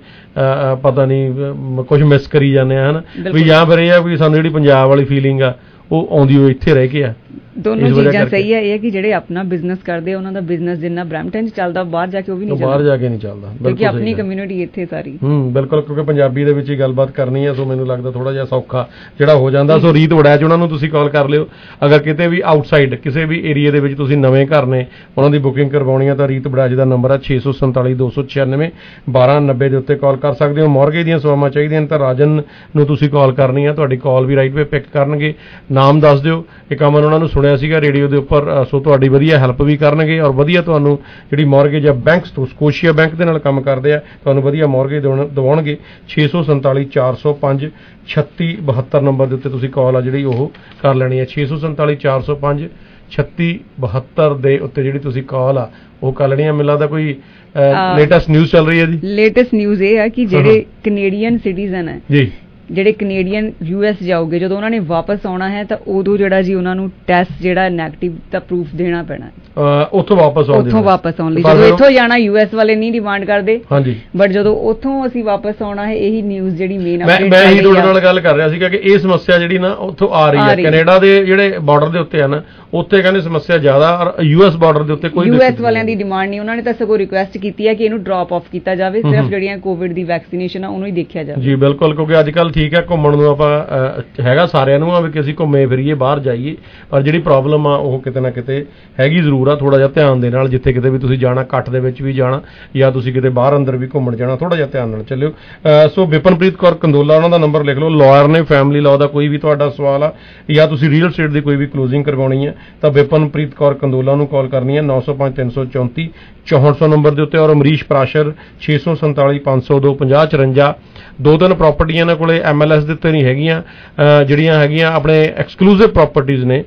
ਪਤਾ ਨਹੀਂ ਕੁਝ ਮਿਸ ਕਰੀ ਜਾਂਦੇ ਆ, ਹਨਾ ਵੀ, ਜਾਂ ਫਿਰ ਇਹ ਆ ਵੀ ਸਾਨੂੰ ਜਿਹੜੀ ਪੰਜਾਬ ਵਾਲੀ ਫੀਲਿੰਗ ਆ ਉਹ ਆਉਂਦੀ ਹੋਈ ਇੱਥੇ ਰਹਿ ਕੇ ਆ। ਦੋਨੋਂ ਚੀਜ਼ਾਂ ਸਹੀ ਹੈ। ਇਹ ਹੈ ਕਿ ਜਿਹੜੇ ਆਪਣਾ ਬਿਜ਼ਨਸ ਕਰਦੇ ਆ ਉਹਨਾਂ ਦਾ ਬਿਜ਼ਨਸ ਜਿੰਨਾ ਬਰੈਂਪਟਨ ਚ ਚੱਲਦਾ, ਬਾਹਰ ਜਾ ਕੇ ਉਹ ਵੀ ਨਹੀਂ ਚੱਲਦਾ, ਬਾਹਰ ਜਾ ਕੇ ਨਹੀਂ ਚੱਲਦਾ, ਕਿਉਂਕਿ ਆਪਣੀ ਕਮਿਊਨਿਟੀ ਇੱਥੇ ਸਾਰੀ। ਹੂੰ ਬਿਲਕੁਲ, ਕਿਉਂਕਿ ਪੰਜਾਬੀ ਦੇ ਵਿੱਚ ਹੀ ਗੱਲਬਾਤ ਕਰਨੀ ਹੈ, ਸੋ ਮੈਨੂੰ ਲੱਗਦਾ ਥੋੜਾ ਜਿਹਾ ਸੌਖਾ ਜਿਹੜਾ ਹੋ ਜਾਂਦਾ। ਸੋ ਰੀਤ ਵੜੈਚ ਉਹਨਾਂ ਨੂੰ ਤੁਸੀਂ ਕਾਲ ਕਰ ਲਿਓ, ਅਗਰ ਕਿਤੇ ਵੀ ਆਊਟਸਾਈਡ ਕਿਸੇ ਵੀ ਏਰੀਆ ਦੇ ਵਿੱਚ ਤੁਸੀਂ ਨਵੇਂ ਘਰ ਨੇ ਉਹਨਾਂ ਦੀ ਬੁਕਿੰਗ ਕਰਵਾਉਣੀ ਹੈ ਤਾਂ ਰੀਤ ਵੜੈਚ ਦਾ ਨੰਬਰ ਹੈ ਛੇ ਸੌ ਸੰਤਾਲੀ ਦੋ ਸੌ ਛਿਆਨਵੇਂ ਬਾਰਾਂ ਨੱਬੇ ਦੇ ਉੱਤੇ ਕਾਲ ਕਰ ਸਕਦੇ ਹੋ। ਮੌਰਗੇਜ ਦੀਆਂ ਸੇਵਾਵਾਂ ਚਾਹੀਦੀਆਂ ਤਾਂ ਰਾਜਨ ਨੂੰ ਤੁਸੀਂ ਕਾਲ ਕਰਨੀ ਹੈ, ਤੁਹਾਡੀ ਕਾਲ ਵੀ ਰਾਈਟ ਵੇ ਪਿਕ ਕਰਨਗੇ। ਨਾਮ ਦੱਸ ਦਿਓ, ਇੱਕ ਅਮਨ ਉਹਨਾਂ ਨੂੰ ਸੁਣਿਆ ਸੀਗਾ ਰੇਡੀਓ ਦੇ ਉੱਪਰ, ਸੋ ਤੁਹਾਡੀ ਵਧੀਆ ਹੈਲਪ ਵੀ ਕਰਨਗੇ ਔਰ ਵਧੀਆ ਤੁਹਾਨੂੰ ਜਿਹੜੀ ਮੌਰਗੇਜ ਆ ਬੈਂਕਸ ਤੋਂ, ਸਕੋਸ਼ੀਆ ਬੈਂਕ ਦੇ ਨਾਲ ਕੰਮ ਕਰਦੇ ਆ, ਤੁਹਾਨੂੰ ਵਧੀਆ ਮੌਰਗੇਜ ਦਿਵਾਉਣਗੇ। ਛੇ ਸੌ ਸੰਤਾਲੀ ਚਾਰ ਸੌ ਪੰਜ ਛੱਤੀ ਬਹੱਤਰ ਨੰਬਰ ਦੇ ਉੱਤੇ ਤੁਸੀਂ ਕਾਲ ਆ ਜਿਹੜੀ ਉਹ ਕਰ ਲੈਣੀ ਹੈ। ਛੇ ਸੌ ਸੰਤਾਲੀ ਚਾਰ ਸੌ ਪੰਜ ਛੱਤੀ ਬਹੱਤਰ ਦੇ ਉੱਤੇ ਜਿਹੜੀ ਤੁਸੀਂ ਕਾਲ ਆ ਉਹ ਕਰ ਲੈਣੀ ਹੈ। ਮੈਨੂੰ ਲੱਗਦਾ ਕੋਈ ਲੇਟੈਸਟ ਨਿਊਜ਼ ਚੱਲ ਰਹੀ ਹੈ ਜੀ। ਲੇਟੈਸਟ ਨਿਊਜ਼ ਇਹ ਹੈ ਕਿ ਜਿਹੜੇ ਕੈਨੇਡੀਅਨ ਸਿਟੀਜ਼ਨ ਹੈ ਜੀ, ਜਿਹੜੇ ਕੈਨੇਡੀਅਨ ਯੂ ਐਸ ਜਾਓਗੇ, ਜਦੋਂ ਉਹਨਾਂ ਨੇ ਵਾਪਸ ਆਉਣਾ ਹੈ ਤਾਂ ਉਦੋਂ ਜਿਹੜਾ ਜੀ ਉਹਨਾਂ ਨੂੰ ਟੈਸਟ ਜਿਹੜਾ ਨੈਗੇਟਿਵ ਦਾ ਪ੍ਰੂਫ ਦੇਣਾ ਪੈਣਾ, ਉੱਥੋਂ ਵਾਪਸ ਆਉਣ ਉੱਥੋਂ ਵਾਪਸ ਆਉਣ ਲਈ। ਜਦੋਂ ਇੱਥੋਂ ਜਾਣਾ ਯੂ ਐਸ ਵਾਲੇ ਨਹੀਂ ਡਿਮਾਂਡ ਕਰਦੇ, ਹਾਂਜੀ, ਬਟ ਜਦੋਂ ਉੱਥੋਂ ਅਸੀਂ ਵਾਪਸ ਆਉਣਾ ਹੈ, ਇਹੀ ਨਿਊਜ਼ ਜਿਹੜੀ ਮੇਨ ਅਪਡੇਟ ਮੈਂ ਹੀ ਤੁਹਾਡੇ ਨਾਲ ਗੱਲ ਕਰ ਰਿਹਾ ਸੀਗਾ ਕਿ ਇਹ ਸਮੱਸਿਆ ਜਿਹੜੀ ਨਾ ਉੱਥੋਂ ਆ ਰਹੀ ਹੈ, ਕੈਨੇਡਾ ਦੇ ਜਿਹੜੇ ਬਾਰਡਰ ਦੇ ਉੱਤੇ ਆ ਨਾ, ਉੱਥੇ ਕਹਿੰਦੇ ਸਮੱਸਿਆ ਜ਼ਿਆਦਾ, ਔਰ ਯੂ ਐਸ ਬਾਰਡਰ ਦੇ ਉੱਤੇ ਕੋਈ ਯੂ ਐਸ ਵਾਲਿਆਂ ਦੀ ਡਿਮਾਂਡ ਨਹੀਂ, ਉਹਨਾਂ ਨੇ ਤਾਂ ਸਗੋਂ ਰਿਕੁਐਸਟ ਕੀਤੀ ਹੈ ਕਿ ਇਹਨੂੰ ਡ੍ਰੌਪ ਆਫ ਕੀਤਾ ਜਾਵੇ, ਸਿਰਫ ਜਿਹੜੀਆਂ ਕੋਵਿਡ ਦੀ ਵੈਕਸੀਨੇਸ਼ਨ ਆ ਉਹਨੂੰ ਹੀ ਦੇਖਿਆ ਜਾਵੇ। ਜੀ ਬਿਲਕੁਲ, ਕਿਉਂਕਿ ਅੱਜ ਕੱਲ੍ਹ ਠੀਕ ਹੈ ਘੁੰਮਣ ਨੂੰ ਹੈਗਾ ਸਾਰਿਆਂ ਨੂੰ ਆ ਵੀ ਕਿ ਅਸੀਂ ਘੁੰਮੇ ਫਿਰੀਏ ਬਾਹਰ ਜਾਈਏ, ਪਰ ਜਿਹੜੀ ਪ੍ਰੋਬਲਮ ਆ ਉਹ ਕਿਤੇ ਨਾ ਕਿਤੇ ਹੈਗੀ ਜ਼ਰੂਰ ਆ। ਥੋੜਾ ਜਿਹਾ ਧਿਆਨ ਦੇ ਨਾਲ ਜਿੱਥੇ ਕਿਤੇ ਵੀ ਤੁਸੀਂ ਜਾਣਾ, ਕੱਟ ਦੇ ਵਿੱਚ ਵੀ ਜਾਣਾ ਜਾਂ ਤੁਸੀਂ ਕਿਤੇ ਬਾਹਰ ਅੰਦਰ ਵੀ ਘੁੰਮਣ ਜਾਣਾ, ਥੋੜਾ ਜਿਹਾ ਧਿਆਨ ਨਾਲ ਚੱਲਿਓ। ਸੋ ਵਿਪਨਪ੍ਰੀਤ ਕੌਰ ਕੰਦੋਲਾ ਉਹਨਾਂ ਦਾ ਨੰਬਰ ਲਿਖ ਲਓ, ਲਾਇਰ ਨੇ, ਫੈਮਿਲੀ ਲਾਅ ਦਾ ਕੋਈ ਵੀ ਤੁਹਾਡਾ ਸਵਾਲ ਆ ਜਾਂ ਤੁਸੀਂ ਰੀਅਲ ਸਟੇਟ ਦੀ ਕੋਈ ਵੀ ਕਲੋਜ਼ਿੰਗ ਕਰਵਾਉਣੀ ਹੈ ਤਾਂ ਵਿਪਨਪ੍ਰੀਤ ਕੌਰ ਕੰਦੋਲਾ ਨੂੰ ਕਾਲ ਕਰਨੀ ਹੈ ਨੌ ਸੌ ਪੰਜ ਤਿੰਨ ਸੌ ਚੌਂਤੀ ਚੌਂਹਠ ਸੌ ਨੰਬਰ ਦੇ ਉੱਤੇ, ਔਰ ਅਮਰੀਸ਼ ਪ੍ਰਾਸ਼ਰ ਛੇ ਸੌ ਸੰਤਾਲੀ ਪੰਜ ਸੌ ਦੋ ਪੰਜਾਹ ਚੁਰੰਜਾ। ਦੋ ਤਿੰਨ ਪ੍ਰੋਪਰਟੀਆਂ ਇਹਨਾਂ ਕੋਲੇ ਐਮ ਐਲ ਐਸ ਦੇ ਉੱਤੇ ਨਹੀਂ ਹੈਗੀਆਂ, ਜਿਹੜੀਆਂ ਹੈਗੀਆਂ ਆਪਣੇ ਐਕਸਕਲੂਸਿਵ ਪ੍ਰੋਪਰਟੀਜ਼ ਨੇ।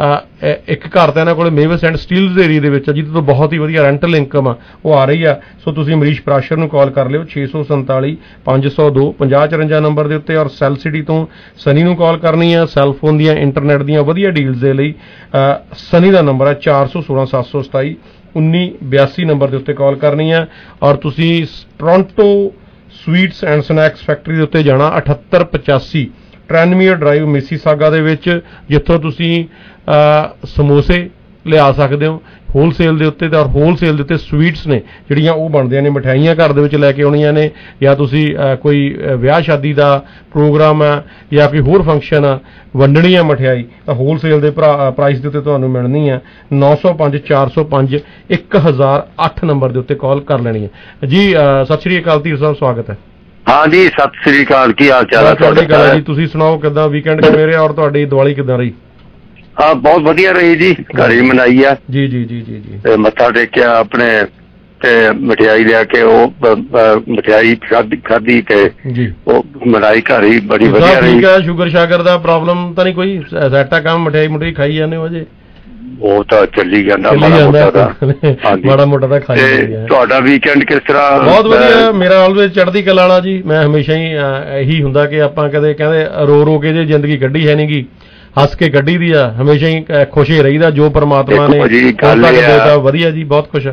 ਇੱਕ ਘਰ ਤਾਂ ਇਹਨਾਂ ਕੋਲੇ ਮੇਵਸ ਐਂਡ ਸਟੀਲਜ਼ ਏਰੀਆ ਦੇ ਵਿੱਚ ਜਿਹਦੇ ਤੋਂ ਬਹੁਤ ਹੀ ਵਧੀਆ ਰੈਂਟਲ ਇਨਕਮ ਆ ਉਹ ਆ ਰਹੀ ਆ। ਸੋ ਤੁਸੀਂ ਅਮਰੀਸ਼ ਪ੍ਰਾਸ਼ਰ ਨੂੰ ਕਾਲ ਕਰ ਲਿਓ ਛੇ ਸੌ ਸੰਤਾਲੀ ਪੰਜ ਸੌ ਦੋ ਪੰਜਾਹ ਚੁਰੰਜਾ ਨੰਬਰ ਦੇ ਉੱਤੇ, ਔਰ ਸੈਲ ਸਿਟੀ ਤੋਂ ਸਨੀ ਨੂੰ ਕਾਲ ਕਰਨੀ ਆ ਸੈਲਫੋਨ ਦੀਆਂ ਇੰਟਰਨੈਟ ਦੀਆਂ ਵਧੀਆ ਡੀਲਸ ਦੇ ਲਈ। ਸਨੀ ਦਾ ਨੰਬਰ ਹੈ ਚਾਰ ਸੌ ਸੋਲਾਂ ਸੱਤ ਸੌ ਸਤਾਈ ਉੱਨੀ ਬਿਆਸੀ ਨੰਬਰ ਦੇ ਉੱਤੇ ਕਾਲ ਕਰਨੀ ਆ। ਔਰ ਤੁਸੀਂ Toronto sweets and snacks factory ਦੇ ਉੱਤੇ ਜਾਣਾ, ਅਠੱਤਰ ਪਚਾਸੀ ਟ੍ਰੈਨਮੀਅਰ ਡਰਾਈਵ ਮਿਸੀਸਾਗਾ ਦੇ ਵਿੱਚ, ਜਿੱਥੋਂ ਤੁਸੀਂ ਸਮੋਸੇ ਲਿਆ ਸਕਦੇ ਹੋ ਹੋਲਸੇਲ ਦੇ ਉੱਤੇ। ਤੇ ਔਰ ਹੋਲਸੇਲ ਦੇ ਉੱਤੇ ਸਵੀਟਸ ਨੇ ਜਿਹੜੀਆਂ ਉਹ ਬਣਦੀਆਂ ਨੇ, ਮਠਿਆਈਆਂ ਘਰ ਦੇ ਵਿੱਚ ਲੈ ਕੇ ਆਉਣੀਆਂ ਨੇ, ਜਾਂ ਤੁਸੀਂ ਕੋਈ ਵਿਆਹ ਸ਼ਾਦੀ ਦਾ ਪ੍ਰੋਗਰਾਮ ਹੈ ਜਾਂ ਕੋਈ ਹੋਰ ਫੰਕਸ਼ਨ ਆ ਵੰਡਣੀ ਹੈ ਮਠਿਆਈ, ਤਾਂ ਹੋਲਸੇਲ ਦੇ ਪ੍ਰਾਈਸ ਦੇ ਉੱਤੇ ਤੁਹਾਨੂੰ ਮਿਲਣੀ ਹੈ। ਨੌ ਸੌ ਪੰਜ ਚਾਰ ਸੌ ਪੰਜ ਇੱਕ ਹਜ਼ਾਰ ਅੱਠ ਨੰਬਰ ਦੇ ਉੱਤੇ ਕਾਲ ਕਰ ਲੈਣੀ ਹੈ ਜੀ। ਸਤਿ ਸ਼੍ਰੀ ਅਕਾਲ ਧੀਰ ਸਾਹਿਬ, ਸਵਾਗਤ ਹੈ। ਹਾਂ ਜੀ, ਸਤਿ ਸ਼੍ਰੀ ਅਕਾਲ, ਕੀ ਹਾਲ ਚਾਲ ਹੈ ਤੁਹਾਡਾ ਜੀ? ਤੁਸੀਂ ਸੁਣਾਓ, ਕਿੱਦਾਂ ਵੀਕਐਂਡ ਕਿਵੇਂ ਰਿਹਾ ਔਰ ਤੁਹਾਡੀ ਦੀਵਾਲੀ ਕਿੱਦਾਂ ਰਹੀ? ਹਾਂ, ਬਹੁਤ ਵਧੀਆ ਰਹੀ ਜੀ, ਘਰ ਹੀ ਮਨਾਈ ਆ ਜੀ ਜੀ ਜੀ ਜੀ ਜੀ ਤੇ ਮੱਥਾ ਟੇਕਿਆ ਆਪਣੇ ਤੇ ਮਠਿਆਈ ਲਿਆ ਕੇ ਉਹ ਮਠਿਆਈ ਖਾਧੀ ਤੇ ਉਹ ਮਨਾਈ ਘਰ ਹੀ ਬੜੀ ਵਧੀਆ ਰਹੀ। ਸ਼ੂਗਰ ਸ਼ਾਗਰ ਦਾ ਪ੍ਰੋਬਲਮ ਤਾਂ ਨਹੀਂ ਕੋਈ? ਸੈਟਾ ਕੰਮ ਮਠਿਆਈ ਮੁਠਿਆਈ ਖਾਈ ਜਾਂਦੇ ਹੋ ਅਜੇ? ਉਹ ਤਾਂ ਚੱਲੀ ਜਾਂਦਾ ਮਾੜਾ ਮੋਟਾ ਦਾ ਮਾੜਾ ਮੋਟਾ ਦਾ ਖਾਈ ਜਾਂਦਾ। ਤੁਹਾਡਾ ਵੀਕਐਂਡ ਕਿਸ ਤਰ੍ਹਾਂ? ਬਹੁਤ ਵਧੀਆ, ਮੇਰਾ ਆਲਵੇਜ਼ ਚੜ੍ਹਦੀ ਕਲਾ ਵਾਲਾ ਜੀ। ਮੈਂ ਹਮੇਸ਼ਾ ਹੀ ਇਹੀ ਹੁੰਦਾ ਕਿ ਆਪਾਂ ਕਦੇ ਕਹਿੰਦੇ ਰੋ ਰੋ ਕੇ ਜੇ ਜ਼ਿੰਦਗੀ ਕੱਢੀ ਹੈ ਨੀ ਗੀ, ਹੱਸ ਕੇ ਕੱਢੀ ਦੀ ਆ। ਹਮੇਸ਼ਾ ਹੀ ਖੁਸ਼ੀ ਰਹੀਦਾ ਜੋ ਪਰਮਾਤਮਾ ਨੇ ਦਿੱਤਾ, ਵਧੀਆ ਜੀ, ਬਹੁਤ ਖੁਸ਼ ਆ।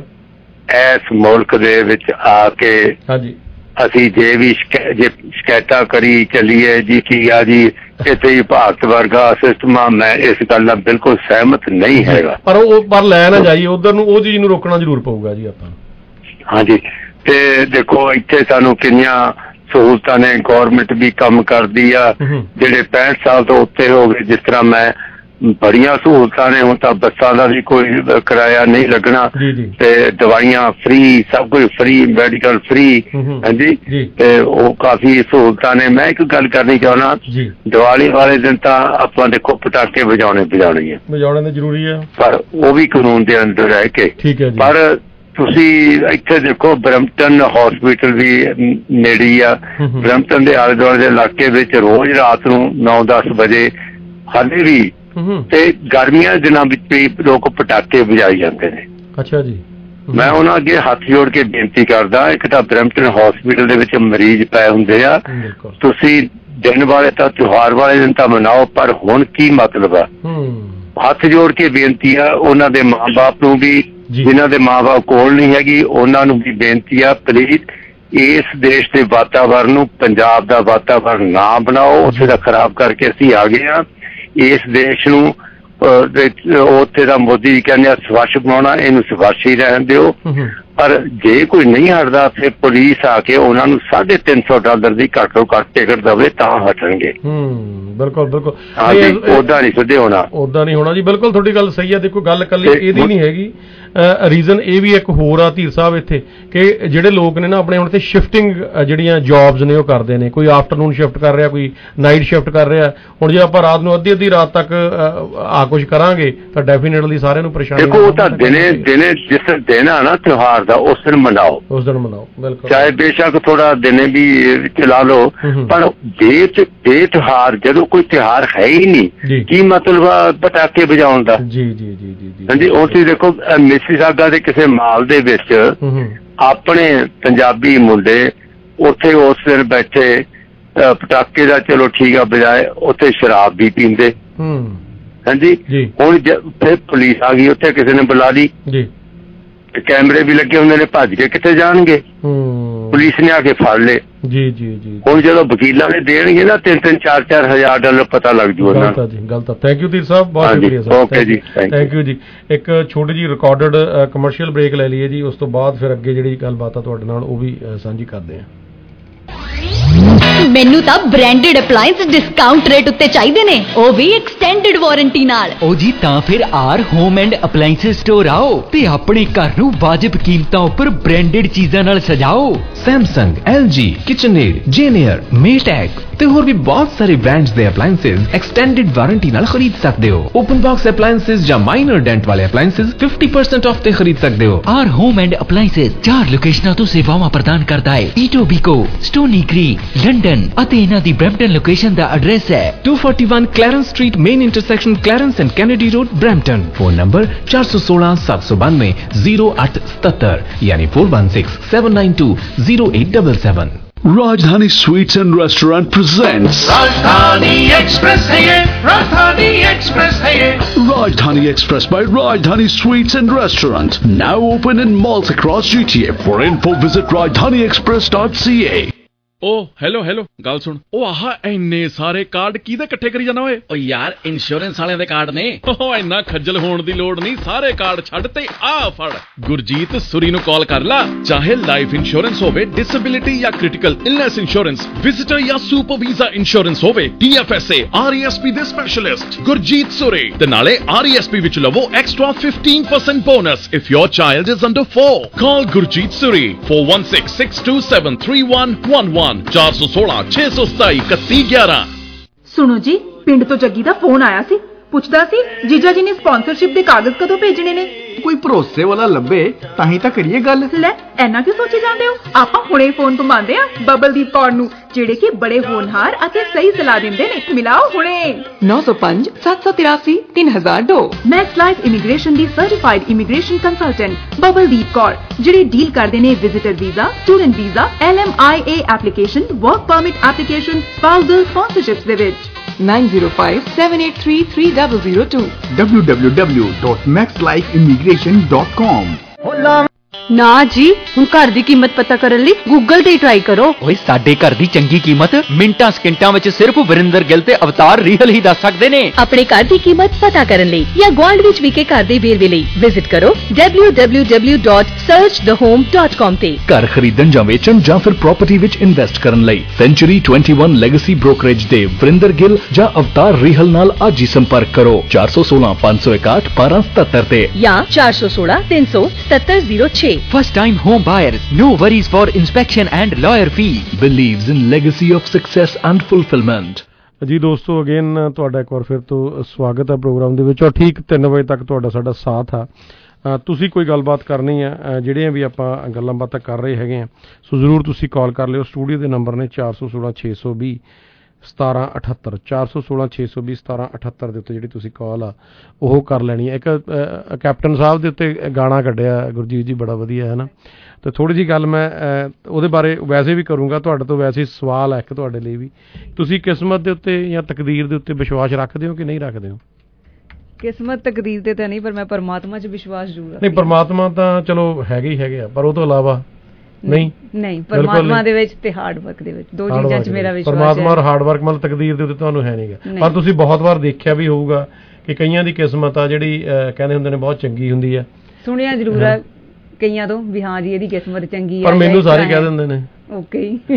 ਇਸ ਮੁਲਕ ਦੇ ਵਿੱਚ ਆ ਕੇ ਹਾਂਜੀ ਅਸੀਂ ਜੇ ਵੀ ਜੇ ਸ਼ਿਕਾਇਤਾਂ ਕਰੀ ਚੱਲੀਏ ਜੀ ਕੀ ਆ ਜੀ ਇੱਥੇ ਹੀ ਭਾਰਤ ਵਰਗਾ ਸਿਸਟਮ ਆ, ਮੈਂ ਇਸ ਗੱਲ ਨਾਲ ਬਿਲਕੁਲ ਸਹਿਮਤ ਨਹੀਂ ਹੈਗਾ। ਪਰ ਉਹ ਪਰ ਲੈ ਨਾ ਜਾਈਏ ਉਧਰ ਨੂੰ, ਉਹ ਚੀਜ਼ ਨੂੰ ਰੋਕਣਾ ਜ਼ਰੂਰ ਪਊਗਾ ਜੀ ਆਪਾਂ। ਹਾਂਜੀ, ਤੇ ਦੇਖੋ ਇੱਥੇ ਸਾਨੂੰ ਕਿੰਨੀਆਂ ਸਹੂਲਤਾਂ ਨੇ, ਗੌਰਮੈਂਟ ਵੀ ਕੰਮ ਕਰਦੀ ਆ। ਜਿਹੜੇ ਪੈਂਹਠ ਸਾਲ ਤੋਂ ਉੱਤੇ ਹੋ ਗਏ, ਜਿਸ ਤਰ੍ਹਾਂ ਮੈਂ, ਬੜੀਆਂ ਸਹੂਲਤਾਂ ਨੇ। ਹੁਣ ਤਾਂ ਬੱਸਾਂ ਦਾ ਵੀ ਕੋਈ ਕਿਰਾਇਆ ਨਹੀਂ ਲੱਗਣਾ ਤੇ ਦਵਾਈਆਂ ਫ੍ਰੀ, ਸਭ ਕੁਝ ਫ੍ਰੀ, ਮੈਡੀਕਲ ਫ੍ਰੀ। ਹਾਂਜੀ, ਤੇ ਉਹ ਕਾਫੀ ਸਹੂਲਤਾਂ ਨੇ। ਮੈਂ ਇੱਕ ਗੱਲ ਕਰਨੀ ਚਾਹੁੰਦਾ, ਦੀਵਾਲੀ ਵਾਲੇ ਦਿਨ ਤਾਂ ਆਪਾਂ ਦੇਖੋ ਪਟਾਕੇ ਵਜਾਉਣੇ ਵਜਾਉਣੇ ਆ, ਵਜਾਉਣੇ ਤਾਂ ਜ਼ਰੂਰੀ ਆ, ਪਰ ਉਹ ਵੀ ਕਾਨੂੰਨ ਦੇ ਅੰਦਰ ਰਹਿ ਕੇ। ਠੀਕ ਹੈ ਜੀ। ਪਰ ਤੁਸੀਂ ਇੱਥੇ ਦੇਖੋ ਬਰੈਂਪਟਨ ਹਸਪੀਟਲ ਵੀ ਨੇੜੇ ਆ। ਬਰੈਂਪਟਨ ਦੇ ਆਲੇ ਦੁਆਲੇ ਦੇ ਇਲਾਕੇ ਵਿੱਚ ਰੋਜ਼ ਰਾਤ ਨੂੰ ਨੌ ਦਸ ਵਜੇ ਹਾਲੇ ਵੀ ਤੇ ਗਰਮੀਆਂ ਦੇ ਦਿਨਾਂ ਵਿੱਚ ਵੀ ਲੋਕ ਪਟਾਕੇ ਵਜਾਈ ਜਾਂਦੇ ਨੇ। ਅੱਛਾ ਜੀ। ਮੈਂ ਉਹਨਾਂ ਅੱਗੇ ਹੱਥ ਜੋੜ ਕੇ ਬੇਨਤੀ ਕਰਦਾ, ਇੱਕ ਤਾਂ ਬਰੈਂਪਟਨ ਹਸਪੀਟਲ ਦੇ ਵਿੱਚ ਮਰੀਜ਼ ਪਏ ਹੁੰਦੇ ਆ, ਤੁਸੀਂ ਦਿਨ ਵਾਲੇ ਤਾਂ ਤਿਉਹਾਰ ਵਾਲੇ ਦਿਨ ਤਾਂ ਮਨਾਓ, ਪਰ ਹੁਣ ਕੀ ਮਤਲਬ ਆ? ਹੱਥ ਜੋੜ ਕੇ ਬੇਨਤੀ ਆ ਉਹਨਾਂ ਦੇ ਮਾਂ ਬਾਪ ਨੂੰ ਵੀ, ਜਿਨ੍ਹਾਂ ਦੇ ਮਾਂ ਬਾਪ ਕੋਲ ਨਹੀਂ ਹੈਗੀ, ਉਹਨਾਂ ਨੂੰ ਵੀ ਬੇਨਤੀ ਆ, ਪਲੀਜ਼ ਇਸ ਦੇਸ਼ ਦੇ ਵਾਤਾਵਰਨ ਨੂੰ, ਪੰਜਾਬ ਦਾ ਵਾਤਾਵਰਨ ਨਾ ਬਣਾਓ, ਉੱਥੇ ਦਾ ਖਰਾਬ ਕਰਕੇ ਅਸੀਂ ਆ ਗਏ ਆ। ਇਸ ਦੇਸ਼ ਨੂੰ ਉੱਥੇ ਦਾ ਮੋਦੀ ਕਹਿੰਦੇ ਆ ਸਵੱਛ ਬਣਾਉਣਾ, ਇਹਨੂੰ ਸਵੱਛ ਹੀ ਰਹਿਣ ਦਿਓ। ਪਰ ਜੇ ਕੋਈ ਨਹੀਂ ਹਟਦਾ ਫਿਰ ਪੁਲਿਸ ਆ ਕੇ ਉਹਨਾਂ ਨੂੰ ਸਾਢੇ ਤਿੰਨ ਸੌ ਡਾਲਰ ਦੀ ਘੱਟੋ ਘੱਟ ਟਿਕਟ ਦੇਵੇ ਤਾਂ ਹਟਣਗੇ। ਬਿਲਕੁਲ ਬਿਲਕੁਲ, ਓਦਾਂ ਨਹੀਂ ਸਿੱਧੇ ਹੋਣਾ, ਓਦਾਂ ਨਹੀਂ ਹੋਣਾ ਜੀ। ਬਿਲਕੁਲ ਤੁਹਾਡੀ ਗੱਲ ਸਹੀ ਆ। ਦੇਖੋ ਗੱਲ ਇਕੱਲੀ ਇਹਦੀ ਨਹੀਂ ਹੈਗੀ, ਰੀਜ਼ਨ ਇਹ ਵੀ ਇੱਕ ਹੋਰ ਆ ਧੀਰ ਸਾਹਿਬ ਇੱਥੇ, ਕਿ ਜਿਹੜੇ ਲੋਕ ਨੇ ਨਾ ਆਪਣੇ ਹੁਣ ਤੇ ਸ਼ਿਫਟਿੰਗ ਜਿਹੜੀਆਂ ਜੌਬਸ ਨੇ ਉਹ ਕਰਦੇ ਨੇ। ਕੋਈ ਆਫਟਰਨੂਨ ਸ਼ਿਫਟ ਕਰ ਰਿਹਾ, ਕੋਈ ਨਾਈਟ ਸ਼ਿਫਟ ਕਰ ਰਿਹਾ। ਹੁਣ ਜੇ ਆਪਾਂ ਰਾਤ ਨੂੰ ਅੱਧੀ ਅੱਧੀ ਰਾਤ ਤੱਕ ਆ ਕੁਝ ਕਰਾਂਗੇ ਤਾਂ ਡੈਫੀਨੇਟਲੀ ਸਾਰਿਆਂ ਨੂੰ ਪਰੇਸ਼ਾਨੀ। ਦੇਖੋ ਉਹ ਤਾਂ ਦਿਨੇ ਦਿਨੇ ਜਿਸ ਦਿਨ ਆ ਨਾ ਤਿਉਹਾਰ ਦਾ, ਉਸ ਦਿਨ ਮਨਾਓ, ਉਸ ਦਿਨ ਮਨਾਓ, ਬਿਲਕੁਲ। ਚਾਹੇ ਬੇਸ਼ੱਕ ਥੋੜਾ ਦਿਨੇ ਵੀ ਚਲਾ ਲਓ, ਪਰ ਬੇ ਤਿਉਹਾਰ ਜਦੋਂ ਕੋਈ ਤਿਉਹਾਰ ਹੈ ਹੀ ਨਹੀਂ, ਕੀ ਮਤਲਬ ਆ ਪਟਾਕੇ ਵਜਾਉਣ ਦਾ? ਜੀ ਜੀ ਜੀ ਜੀ। ਹਾਂਜੀ, ਉਹ ਤੁਸੀਂ ਦੇਖੋ ਮਿਸੀਸਾਗਾ ਦੇ ਕਿਸੇ ਮਾਲ ਦੇ ਵਿੱਚ ਆਪਣੇ ਪੰਜਾਬੀ ਮੁੰਡੇ ਉੱਥੇ ਉਸ ਦਿਨ ਬੈਠੇ ਪਟਾਕੇ ਦਾ ਚਲੋ ਠੀਕ ਆ ਬਜਾਏ, ਉੱਥੇ ਸ਼ਰਾਬ ਵੀ ਪੀਂਦੇ। ਹਾਂਜੀ, ਹੁਣ ਫਿਰ ਪੁਲਿਸ ਆ ਗਈ, ਉੱਥੇ ਕਿਸੇ ਨੇ ਬੁਲਾ ਲਈ, ਕੈਮਰੇ ਵੀ ਲੱਗੇ ਹੁੰਦੇ ਨੇ, ਭੱਜ ਕੇ ਕਿੱਥੇ ਜਾਣਗੇ? ਪੁਲਿਸ ਨੇ ਆ ਕੇ ਫੜ ਲਏ। ਜੀ ਜੀ ਜੀ। ਹੁਣ ਜਦੋਂ ਵਕੀਲਾਂ ਨੇ ਦੇਣਗੇ ਨਾ ਤਿੰਨ ਤਿੰਨ ਚਾਰ ਚਾਰ ਹਜ਼ਾਰ ਡਾਲਰ, ਪਤਾ ਲੱਗ ਜੂ ਉਹਨਾਂ ਨੂੰ। ਜੀ ਗਲਤ ਆ। ਥੈਂਕ ਯੂ ਧੀਰ ਸਾਹਿਬ, ਬਹੁਤ ਸ਼ੁਕਰੀਆ ਸਰ। ਓਕੇ ਜੀ, ਥੈਂਕ ਯੂ ਜੀ। ਇੱਕ ਛੋਟੀ ਜੀ ਰਿਕਾਰਡਡ ਕਮਰਸ਼ੀਅਲ ਬ੍ਰੇਕ ਲੈ ਲਈਏ ਜੀ, ਉਸ ਤੋਂ ਬਾਅਦ ਫਿਰ ਅੱਗੇ ਜਿਹੜੀ ਗੱਲਬਾਤ ਆ ਤੁਹਾਡੇ ਨਾਲ ਉਹ ਵੀ ਸਾਂਝੀ ਕਰਦੇ ਹਾਂ। ਮੈਨੂੰ ਤਾਂ ਬ੍ਰਾਂਡਡ ਅਪਲਾਈਐਂਸ ਡਿਸਕਾਊਂਟ ਰੇਟ ਉੱਤੇ ਚਾਹੀਦੇ ਨੇ, ਉਹ ਵੀ ਐਕਸਟੈਂਡਡ ਵਾਰੰਟੀ ਨਾਲ। ਉਹ ਜੀ ਤਾਂ ਫਿਰ R home and appliance store ਆਓ ਤੇ ਆਪਣੇ ਘਰ ਨੂੰ ਵਾਜਿਬ ਕੀਮਤਾਂ ਉੱਪਰ ਬ੍ਰਾਂਡਡ ਚੀਜ਼ਾਂ ਨਾਲ ਸਜਾਓ। ਸੈਮਸੰਗ, ਐਲ ਜੀ, ਕਿਚਨਏਡ, ਜੇਨੀਅਰ, ਮੇਟੈਕ ਤੇ ਹੋਰ ਵੀ ਬਹੁਤ ਸਾਰੇ ਬ੍ਰਾਂਡਸ ਦੇ ਅਪਲਾਈਐਂਸਸ ਐਕਸਟੈਂਡਡ ਵਾਰੰਟੀ ਨਾਲ ਖਰੀਦ ਸਕਦੇ ਹੋ। ਓਪਨ ਬਾਕਸ ਅਪਲਾਈਐਂਸਸ ਜਾਂ ਮਾਈਨਰ ਡੈਂਟ ਵਾਲੇ ਅਪਲਾਈਐਂਸਸ ਫਿਫਟੀ ਪਰਸੈਂਟ ਆਫ ਤੇ ਖਰੀਦ ਸਕਦੇ ਹੋ। ਆਰ ਹੋਮ ਐਂਡ ਅਪਲਾਈਐਂਸਸ ਚਾਰ ਲੋਕੇਸ਼ਨਾਂ ਤੋਂ ਸੇਵਾਵਾਂ ਪ੍ਰਦਾਨ ਕਰਦਾ ਹੈ, ਈਟੋਬੀਕੋ, ਸਟੋਨੀ ਕ੍ਰੀਕ, ਲੰਡਨ, ਅਤੇ ਇਹਨਾਂ ਦੀ ਬ੍ਰੈਂਪਟਨ ਲੋਕੇਸ਼ਨ ਦਾ ਐਡਰੈਸ ਹੈ two forty-one Clarence Street, main intersection Clarence and Kennedy Road, Brampton। Phone number चार सौ सोलह सात सौ बानवे जीरो आठ सतर यानी four one six seven nine two zero eight seven seven। Rajdhani Sweets and Restaurant presents Rajdhani Express है ये, Rajdhani Express है ये। Rajdhani Express by Rajdhani Sweets and Restaurant, now open in malls across G T A. For info, visit rajdhani express dot c a। ਓ hello hello ਗੱਲ ਸੁਣ, ਉਹ ਆਹ ਇੰਨੇ ਸਾਰੇ ਕਾਰਡ ਕਿਹਦੇ ਇਕੱਠੇ ਕਰੀ ਜਾਣਾ ਓਏ? ਓ ਯਾਰ ਇੰਸ਼ੋਰੈਂਸ ਵਾਲਿਆਂ ਦੇ ਕਾਰਡ ਨੇ। ਓ ਇੰਨਾ ਖੱਜਲ ਹੋਣ ਦੀ ਲੋੜ ਨਹੀਂ, ਸਾਰੇ ਕਾਰਡ ਛੱਡ ਤੇ ਆ ਫੜ ਗੁਰਜੀਤ ਸੁਰੀ ਨੂੰ ਕਾਲ ਕਰ ਲਾ। ਚਾਹੇ ਲਾਈਫ ਇੰਸ਼ੋਰੈਂਸ ਹੋਵੇ, ਡਿਸੇਬਿਲਿਟੀ ਜਾਂ ਕ੍ਰਿਟੀਕਲ ਇਲਨੈਸ ਇੰਸ਼ੋਰੈਂਸ, ਵਿਜ਼ਿਟਰ ਜਾਂ ਸੁਪਰ ਵੀਜ਼ਾ ਇੰਸ਼ੋਰੈਂਸ ਹੋਵੇ, T F S A, R E S P ਦੇ ਸਪੈਸ਼ਲਿਸਟ ਗੁਰਜੀਤ ਸੁਰੀ। ਤੇ ਨਾਲੇ ਆਰ ਈ ਐਸ ਪੀ ਵਿੱਚ ਲਵੋ extra fifteen percent bonus if your child is under four. Call Gurjeet Suri four one six six two seven three one one one ਚਾਰ ਸੌ ਸੋਲਾਂ ਛੇ ਸੌ ਸਤਾਈ ਇਕੱਤੀ ਗਿਆਰਾਂ। ਸੁਣੋ ਜੀ, ਪਿੰਡ ਤੋਂ ਜੱਗੀ ਦਾ ਫੋਨ ਆਇਆ ਸੀ, ਪੁੱਛਦਾ ਸੀ ਜੀਜਾ ਜੀ ਨੇ ਸਪਾਂਸਰਸ਼ਿਪ ਦੇ ਕਾਗਜ਼ ਕਦੋਂ ਭੇਜਣੇ ਨੇ। ਕੋਈ ਭਰੋਸੇ ਵਾਲਾ ਲੱਭੇ ਤਾਂ ਹੀ ਤਾਂ ਕਰੀਏ ਗੱਲ। ਲੈ ਐਨਾ ਕਿਉਂ ਸੋਚੀ ਜਾਂਦੇ ਹੋ? ਆਪਾਂ ਹੁਣੇ ਫੋਨ ਘੁਮਾਉਂਦੇ ਆ ਬਬਲਦੀਪ ਕੌਰ ਨੂੰ, ਜਿਹੜੇ ਕਿ ਬੜੇ ਹੋਣਹਾਰ ਅਤੇ ਸਹੀ ਸਲਾਹ ਦਿੰਦੇ ਨੇ। ਮਿਲਾਓ ਹੁਣੇ ਨੌ ਸੌ ਪੰਜ ਸੱਤ ਸੌ ਤਿਰਾਸੀ ਤਿੰਨ ਹਜ਼ਾਰ ਦੋ। ਮੈਕਸ ਲਾਈਫ ਇਮੀਗ੍ਰੇਸ਼ਨ ਦੀ certified immigration consultant Babaldeep Kaur, ਜਿਹੜੇ ਡੀਲ ਕਰਦੇ ਨੇ visitor visa, student visa, L M I A application, work permit application, spousal sponsorships ਦੇ ਵਿੱਚ। nine zero five seven eight three three zero zero two w w w dot max life immigration dot com। ਨਾ ਜੀ, ਹੁਣ ਘਰ ਦੀ ਕੀਮਤ ਪਤਾ ਕਰਨ ਲਈ ਗੂਗਲ ਤੇ ਟਰਾਈ ਕਰੋ। ਓਏ ਸਾਡੇ ਘਰ ਦੀ ਚੰਗੀ ਕੀਮਤ ਮਿੰਟਾਂ ਸਕਿੰਟਾਂ ਵਿੱਚ ਸਿਰਫ ਵਰਿੰਦਰ ਗਿੱਲ ਤੇ ਅਵਤਾਰ ਰੀਹਲ ਹੀ ਦੱਸ ਸਕਦੇ ਨੇ। ਆਪਣੇ ਘਰ ਦੀ ਕੀਮਤ ਪਤਾ ਕਰਨ ਲਈ ਜਾਂ ਗੁਆਂਢ ਵਿੱਚ ਵਿਕੇ ਘਰ ਦੇ ਵੇਰਵੇ ਲਈ ਵਿਜ਼ਿਟ ਕਰੋ w w w dot search the home dot com ਤੇ। ਘਰ ਖਰੀਦਣ ਜਾਂ ਵੇਚਣ ਜਾਂ ਫਿਰ ਪ੍ਰਾਪਰਟੀ ਵਿੱਚ ਇਨਵੈਸਟ ਕਰਨ ਲਈ ਸੈਂਚੁਰੀ ਇਕੱਤੀ ਲੈਗੇਸੀ ਬ੍ਰੋਕਰੇਜ ਦੇ ਵਰਿੰਦਰ ਗਿੱਲ ਜਾਂ ਅਵਤਾਰ ਰੀਹਲ ਨਾਲ ਅੱਜ ਹੀ ਸੰਪਰਕ ਕਰੋ ਚਾਰ ਸੌ ਸੋਲਾਂ ਪੰਜ ਸੌ ਇਕਾਹਠ ਬਾਰਾਂ ਸਤੱਤਰ ਤੇ ਜਾਂ ਚਾਰ ਸੌ ਸੋਲਾਂ ਤਿੰਨ ਸੌ ਸਤੱਤਰ ਜ਼ੀਰੋ ਛੇ। First time home buyers, no worries for inspection and lawyer fee. Believes in legacy of success and fulfillment. ਜੀ ਦੋਸਤੋ, ਅਗੇਨ ਤੁਹਾਡਾ ਇੱਕ ਵਾਰ ਫਿਰ ਤੋਂ ਸਵਾਗਤ ਹੈ ਪ੍ਰੋਗਰਾਮ ਦੇ ਵਿੱਚ, ਔਰ ਠੀਕ ਤਿੰਨ ਵਜੇ ਤੱਕ ਤੁਹਾਡਾ ਸਾਡਾ ਸਾਥ ਆ। ਤੁਸੀਂ ਕੋਈ ਗੱਲਬਾਤ ਕਰਨੀ ਆ, ਜਿਹੜੀਆਂ ਵੀ ਆਪਾਂ ਗੱਲਾਂ ਬਾਤਾਂ ਕਰ ਰਹੇ ਹੈਗੇ ਆ, ਸੋ ਜ਼ਰੂਰ ਤੁਸੀਂ ਕਾਲ ਕਰ ਲਿਓ। ਸਟੂਡੀਓ ਦੇ ਨੰਬਰ ਨੇ ਚਾਰ ਸੌ ਸੋਲਾਂ ਛੇ ਸੌ ਵੀਹ ਸਤਾਰਾਂ ਅਠੱਤਰ ਚਾਰ ਸੌ ਸੋਲਾਂ ਛੇ ਸੌ ਵੀਹ ਸਤਾਰਾਂ ਅਠੱਤਰ ਦੇ ਉੱਤੇ ਜਿਹੜੀ ਤੁਸੀਂ ਕਾਲ ਆ ਉਹ ਕਰ ਲੈਣੀ ਹੈ। ਇੱਕ ਕੈਪਟਨ ਸਾਹਿਬ ਦੇ ਉੱਤੇ ਗਾਣਾ ਕੱਢਿਆ ਗੁਰਜੀਤ ਜੀ, ਬੜਾ ਵਧੀਆ ਹੈ ਨਾ। ਅਤੇ ਥੋੜ੍ਹੀ ਜਿਹੀ ਗੱਲ ਮੈਂ ਉਹਦੇ ਬਾਰੇ ਵੈਸੇ ਵੀ ਕਰੂੰਗਾ, ਤੁਹਾਡੇ ਤੋਂ ਵੈਸੇ ਹੀ ਸਵਾਲ ਹੈ ਇੱਕ ਤੁਹਾਡੇ ਲਈ ਵੀ। ਤੁਸੀਂ ਕਿਸਮਤ ਦੇ ਉੱਤੇ ਜਾਂ ਤਕਦੀਰ ਦੇ ਉੱਤੇ ਵਿਸ਼ਵਾਸ ਰੱਖਦੇ ਹੋ ਕਿ ਨਹੀਂ ਰੱਖਦੇ ਹੋ? ਕਿਸਮਤ ਤਕਦੀਰ ਤੇ ਤਾਂ ਨਹੀਂ, ਪਰ ਮੈਂ ਪਰਮਾਤਮਾ 'ਚ ਵਿਸ਼ਵਾਸ ਜ਼ਰੂਰ। ਨਹੀਂ, ਪਰਮਾਤਮਾ ਤਾਂ ਚਲੋ ਹੈਗੇ ਹੀ ਹੈਗੇ ਆ, ਪਰ ਉਹ ਤੋਂ ਇਲਾਵਾ ਨਹੀਂ ਨਹੀਂ ਪਰਮਾਤਮਾ ਦੇ ਵਿੱਚ ਤੇ ਹਾਰਡ ਵਰਕ ਦੇ ਵਿੱਚ, ਦੋ ਚੀਜ਼ਾਂ 'ਚ ਮੇਰਾ ਵਿਸ਼ਵਾਸ ਹੈ। ਪਰਮਾਤਮਾ ਔਰ ਹਾਰਡ ਵਰਕ ਮਤਲਬ ਤਕਦੀਰ ਦੇ ਉੱਤੇ ਤੁਹਾਨੂੰ ਹੈ ਨਹੀਂਗਾ, ਪਰ ਤੁਸੀਂ ਬਹੁਤ ਵਾਰ ਦੇਖਿਆ ਵੀ ਹੋਊਗਾ ਕਿ ਕਈਆਂ ਦੀ ਕਿਸਮਤ ਆ ਜਿਹੜੀ ਕਹਿੰਦੇ ਹੁੰਦੇ ਨੇ ਬਹੁਤ ਚੰਗੀ ਹੁੰਦੀ ਆ। ਸੁਣਿਆ ਜ਼ਰੂਰ ਹੈ ਕਈਆਂ ਤੋਂ ਵੀ ਹਾਂ ਜੀ ਇਹਦੀ ਕਿਸਮਤ ਚੰਗੀ ਹੈ, ਪਰ ਮੈਨੂੰ ਸਾਰੇ ਕਹਿ ਦਿੰਦੇ ਨੇ। ਓਕੇ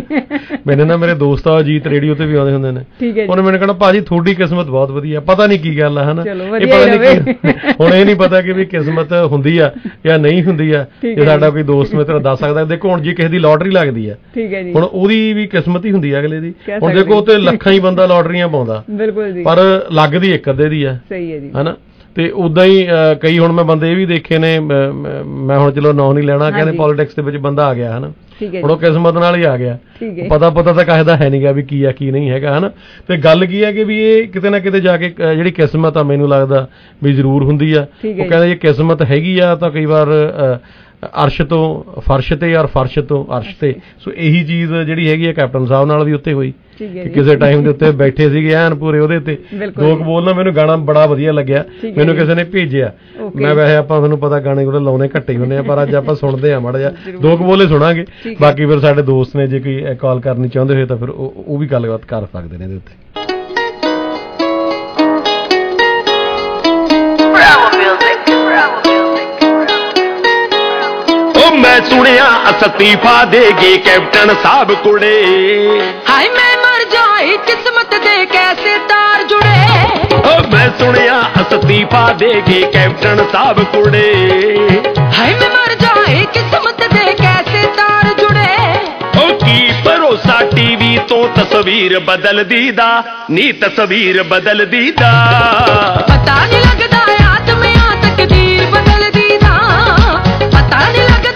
ਮੈਨੂੰ ਨਾ ਮੇਰੇ ਦੋਸਤ ਆ ਅਜੀਤ ਰੇਡੀਓ ਤੇ ਵੀ ਆਉਂਦੇ ਹੁੰਦੇ ਨੇ, ਉਹਨੇ ਮੈਨੂੰ ਕਹਿਣਾ ਭਾਜੀ ਤੁਹਾਡੀ ਕਿਸਮਤ ਬਹੁਤ ਵਧੀਆ। ਪਤਾ ਨਹੀਂ ਕੀ ਗੱਲ ਆ, ਹਨਾ, ਇਹ ਪਤਾ ਨਹੀਂ ਹੁਣ ਇਹ ਨਹੀਂ ਪਤਾ ਕਿ ਵੀ ਕਿਸਮਤ ਹੁੰਦੀ ਆ ਜਾਂ ਨਹੀਂ ਹੁੰਦੀ ਆ। ਇਹ ਸਾਡਾ ਕੋਈ ਦੋਸਤ ਮਿੱਤਰ ਦੱਸ ਸਕਦਾ। ਦੇਖੋ ਹੁਣ ਜੀ ਕਿਸੇ ਦੀ ਲੋਟਰੀ ਲੱਗਦੀ ਆ, ਹੁਣ ਉਹਦੀ ਵੀ ਕਿਸਮਤ ਹੀ ਹੁੰਦੀ ਆ ਅਗਲੇ ਦੀ। ਹੁਣ ਦੇਖੋ ਉੱਥੇ ਲੱਖਾਂ ਹੀ ਬੰਦਾ ਲੋਟਰੀਆਂ ਪਾਉਂਦਾ, ਪਰ ਲੱਗਦੀ ਇੱਕ ਅੱਧੇ ਦੀ ਆ, ਹਨਾ। ਤੇ ਉਦਾਂ ਹੀ ਕਈ ਹੁਣ ਮੈਂ ਬੰਦੇ ਇਹ ਵੀ ਦੇਖੇ ਨੇ, ਮੈਂ ਹੁਣ ਚਲੋ ਨਾਂ ਨਹੀਂ ਲੈਣਾ, ਕਹਿੰਦੇ ਪੋਲੀਟਿਕਸ ਦੇ ਵਿੱਚ ਬੰਦਾ ਆ ਗਿਆ, ਹਨਾ, ਹੁਣ ਉਹ ਕਿਸਮਤ ਨਾਲ ਹੀ ਆ ਗਿਆ। ਪਤਾ ਪਤਾ ਤਾਂ ਕਿਸੇ ਦਾ ਹੈ ਨੀਗਾ ਵੀ ਕੀ ਆ ਕੀ ਨਹੀਂ ਹੈਗਾ, ਹਨਾ। ਤੇ ਗੱਲ ਕੀ ਹੈ ਕਿ ਵੀ ਇਹ ਕਿਤੇ ਨਾ ਕਿਤੇ ਜਾ ਕੇ ਜਿਹੜੀ ਕਿਸਮਤ ਆ ਮੈਨੂੰ ਲੱਗਦਾ ਵੀ ਜ਼ਰੂਰ ਹੁੰਦੀ ਆ। ਉਹ ਕਹਿੰਦੇ ਜੇ ਕਿਸਮਤ ਹੈਗੀ ਆ ਤਾਂ ਕਈ ਵਾਰ ਅਰਸ਼ ਤੋਂ ਫਰਸ਼ ਤੇ ਔਰ ਫਰਸ਼ ਤੋਂ ਅਰਸ਼ ਤੇ। ਸੋ ਇਹੀ ਚੀਜ਼ ਜਿਹੜੀ ਹੈਗੀ ਆ ਕੈਪਟਨ ਸਾਹਿਬ ਨਾਲ ਵੀ ਉੱਤੇ ਹੋਈ ਕਿ ਕਿਸੇ ਟਾਈਮ ਦੇ ਉੱਤੇ ਬੈਠੇ ਸੀਗੇ ਐਨ ਪੂਰੇ ਉਹਦੇ ਤੇ। ਲੋਕ ਬੋਲਣਾ ਮੈਨੂੰ ਗਾਣਾ ਬੜਾ ਵਧੀਆ ਲੱਗਿਆ, ਮੈਨੂੰ ਕਿਸੇ ਨੇ ਭੇਜਿਆ। ਮੈਂ ਵੈਸੇ ਆਪਾਂ ਤੁਹਾਨੂੰ ਪਤਾ ਗਾਣੇ ਕੋਲ ਲਾਉਣੇ ਘੱਟੇ ਹੀ ਹੁੰਦੇ ਆ, ਪਰ ਅੱਜ ਆਪਾਂ ਸੁਣਦੇ ਆ ਮਾੜਾ ਜਿਹਾ, ਦੋ ਕੁ ਬੋਲੇ ਸੁਣਾਂਗੇ। ਬਾਕੀ ਫਿਰ ਸਾਡੇ ਦੋਸਤ ਨੇ ਜੇ ਕੋਈ ਕਾਲ ਕਰਨੀ ਚਾਹੁੰਦੇ ਹੋਏ ਤਾਂ ਫਿਰ ਉਹ ਵੀ ਗੱਲਬਾਤ ਕਰ ਸਕਦੇ ਨੇ ਇਹਦੇ ਉੱਤੇ। ਮੈਂ ਸੁਣਿਆ ਅਸਤੀਫਾ ਦੇਗੇ ਕੈਪਟਨ ਸਾਹਿਬ ਕੁੜੇ, ਹਾਏ ਮੈਂ ਮਰ ਜਾਈ ਕਿਸਮਤ ਦੇ ਕੈਸੇ ਤਾਰ ਜੁੜੇ। ਓ ਮੈਂ ਸੁਣਿਆ ਅਸਤੀਫਾ ਦੇਗੇ ਕੈਪਟਨ ਸਾਹਿਬ ਕੁੜੇ, ਹਾਏ ਮੈਂ ਮਰ ਜਾਈ ਕਿਸਮਤ ਦੇ ਕੈਸੇ ਤਾਰ ਜੁੜੇ। ਓ ਕੀ ਭਰੋਸਾ ਟੀਵੀ ਤੋਂ ਤਸਵੀਰ ਬਦਲਦੀ ਦਾ, ਨੀ ਤਸਵੀਰ ਬਦਲਦੀ ਦਾ। ਪਤਾ ਨਹੀਂ ਲੱਗਦਾ ਆਤਮਿਆਂ ਤਕਦੀਰ ਬਦਲਦੀ ਦਾ, ਪਤਾ ਨਹੀਂ ਲੱਗਦਾ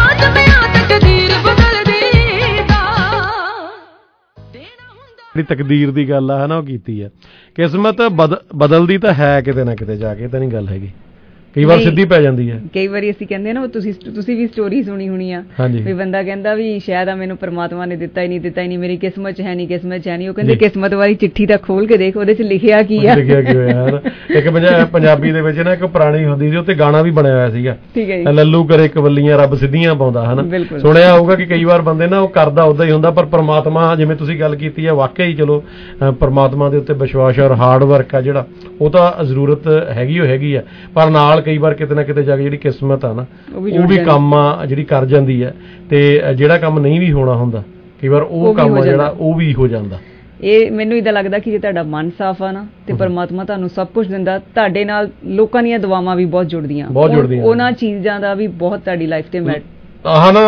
ਜਿਹੜੀ ਤਕਦੀਰ ਦੀ ਗੱਲ ਆ, ਹਨਾ, ਉਹ ਕੀਤੀ ਆ। ਕਿਸਮਤ ਬਦ ਬਦਲਦੀ ਤਾਂ ਹੈ ਕਿਤੇ ਨਾ ਕਿਤੇ ਜਾ ਕੇ, ਤਾਂ ਨਹੀਂ ਗੱਲ ਹੈਗੀ, ਕਈ ਵਾਰ ਸਿੱਧੀ ਪੈ ਜਾਂਦੀ ਹੈ। ਕਈ ਵਾਰੀ ਅਸੀਂ ਕਹਿੰਦੇ ਨਾ, ਤੁਸੀਂ ਤੁਸੀਂ ਵੀ ਸਟੋਰੀ ਸੁਣੀ ਹੋਣੀ ਆ ਵੀ ਬੰਦਾ ਕਹਿੰਦਾ ਵੀ ਸ਼ਾਇਦ ਆ ਮੈਨੂੰ ਪਰਮਾਤਮਾ ਨੇ ਦਿੱਤਾ ਹੀ ਨਹੀਂ ਦਿੱਤਾ ਹੀ ਨਹੀਂ, ਮੇਰੀ ਕਿਸਮਤ 'ਚ ਹੈ ਨਹੀਂ ਕਿਸਮਤ 'ਚ ਹੈ ਨਹੀਂ। ਉਹ ਕਹਿੰਦੇ ਕਿਸਮਤ ਵਾਲੀ ਚਿੱਠੀ ਤਾਂ ਖੋਲ ਕੇ ਦੇਖ, ਉਹਦੇ 'ਚ ਲਿਖਿਆ ਕੀ ਆ। ਲਿਖਿਆ ਕੀ ਹੋਇਆ ਇੱਕ ਪੰਜਾਬੀ ਦੇ ਵਿੱਚ ਨਾ ਇੱਕ ਪੁਰਾਣੀ ਹੁੰਦੀ ਸੀ, ਉੱਤੇ ਗਾਣਾ ਵੀ ਬਣਿਆ ਹੋਇਆ ਸੀਗਾ, ਲੱਲੂ ਕਰੇ ਕਵੱਲੀਆਂ ਰੱਬ ਸਿੱਧੀਆਂ ਪਾਉਂਦਾ, ਹਨਾ ਸੁਣਿਆ ਹੋਊਗਾ ਕਿ ਕਈ ਵਾਰ ਬੰਦੇ ਨਾ ਉਹ ਕਰਦਾ ਉਦਾਂ ਹੀ ਹੁੰਦਾ, ਪਰ ਪਰਮਾਤਮਾ ਜਿਵੇਂ ਤੁਸੀਂ ਗੱਲ ਕੀਤੀ ਹੈ ਵਾਕਿਆ ਹੀ ਚਲੋ ਪਰਮਾਤਮਾ ਦੇ ਉੱਤੇ ਵਿਸ਼ਵਾਸ ਔਰ ਹਾਰਡ ਵਰਕ ਆ ਜਿਹੜਾ ਉਹ ਤਾਂ ਜ਼ਰੂਰਤ ਹੈਗੀ ਉਹ ਹੈਗੀ ਆ, ਪਰ ਨਾਲ ਕਈ ਵਾਰ ਕਿਤੇ ਨਾ ਕਿਤੇ ਜਾ ਕੇ ਜਿਹੜੀ ਕਿਸਮਤ ਆ ਨਾ ਉਹ ਵੀ ਕੰਮ ਆ ਜਿਹੜੀ ਕਰ ਜਾਂਦੀ ਹੈ, ਤੇ ਜਿਹੜਾ ਕੰਮ ਨਹੀਂ ਵੀ ਹੋਣਾ ਹੁੰਦਾ ਕਈ ਵਾਰ ਉਹ ਕੰਮ ਆ ਜਿਹੜਾ ਉਹ ਵੀ ਹੋ ਜਾਂਦਾ। ਇਹ ਮੈਨੂੰ ਇਦਾਂ ਲੱਗਦਾ ਕਿ ਜੇ ਤੁਹਾਡਾ ਮਨ ਸਾਫ਼ ਆ ਨਾ ਤੇ ਪਰਮਾਤਮਾ ਤੁਹਾਨੂੰ ਸਭ ਕੁਝ ਦਿੰਦਾ, ਤੁਹਾਡੇ ਨਾਲ ਲੋਕਾਂ ਦੀਆਂ ਦੁਆਵਾਂ ਵੀ ਬਹੁਤ ਜੁੜਦੀਆਂ, ਉਹਨਾਂ ਚੀਜ਼ਾਂ ਦਾ ਵੀ ਬਹੁਤ ਤੁਹਾਡੀ ਲਾਈਫ ਤੇ ਮੈਟ। ਆਹ ਨਾ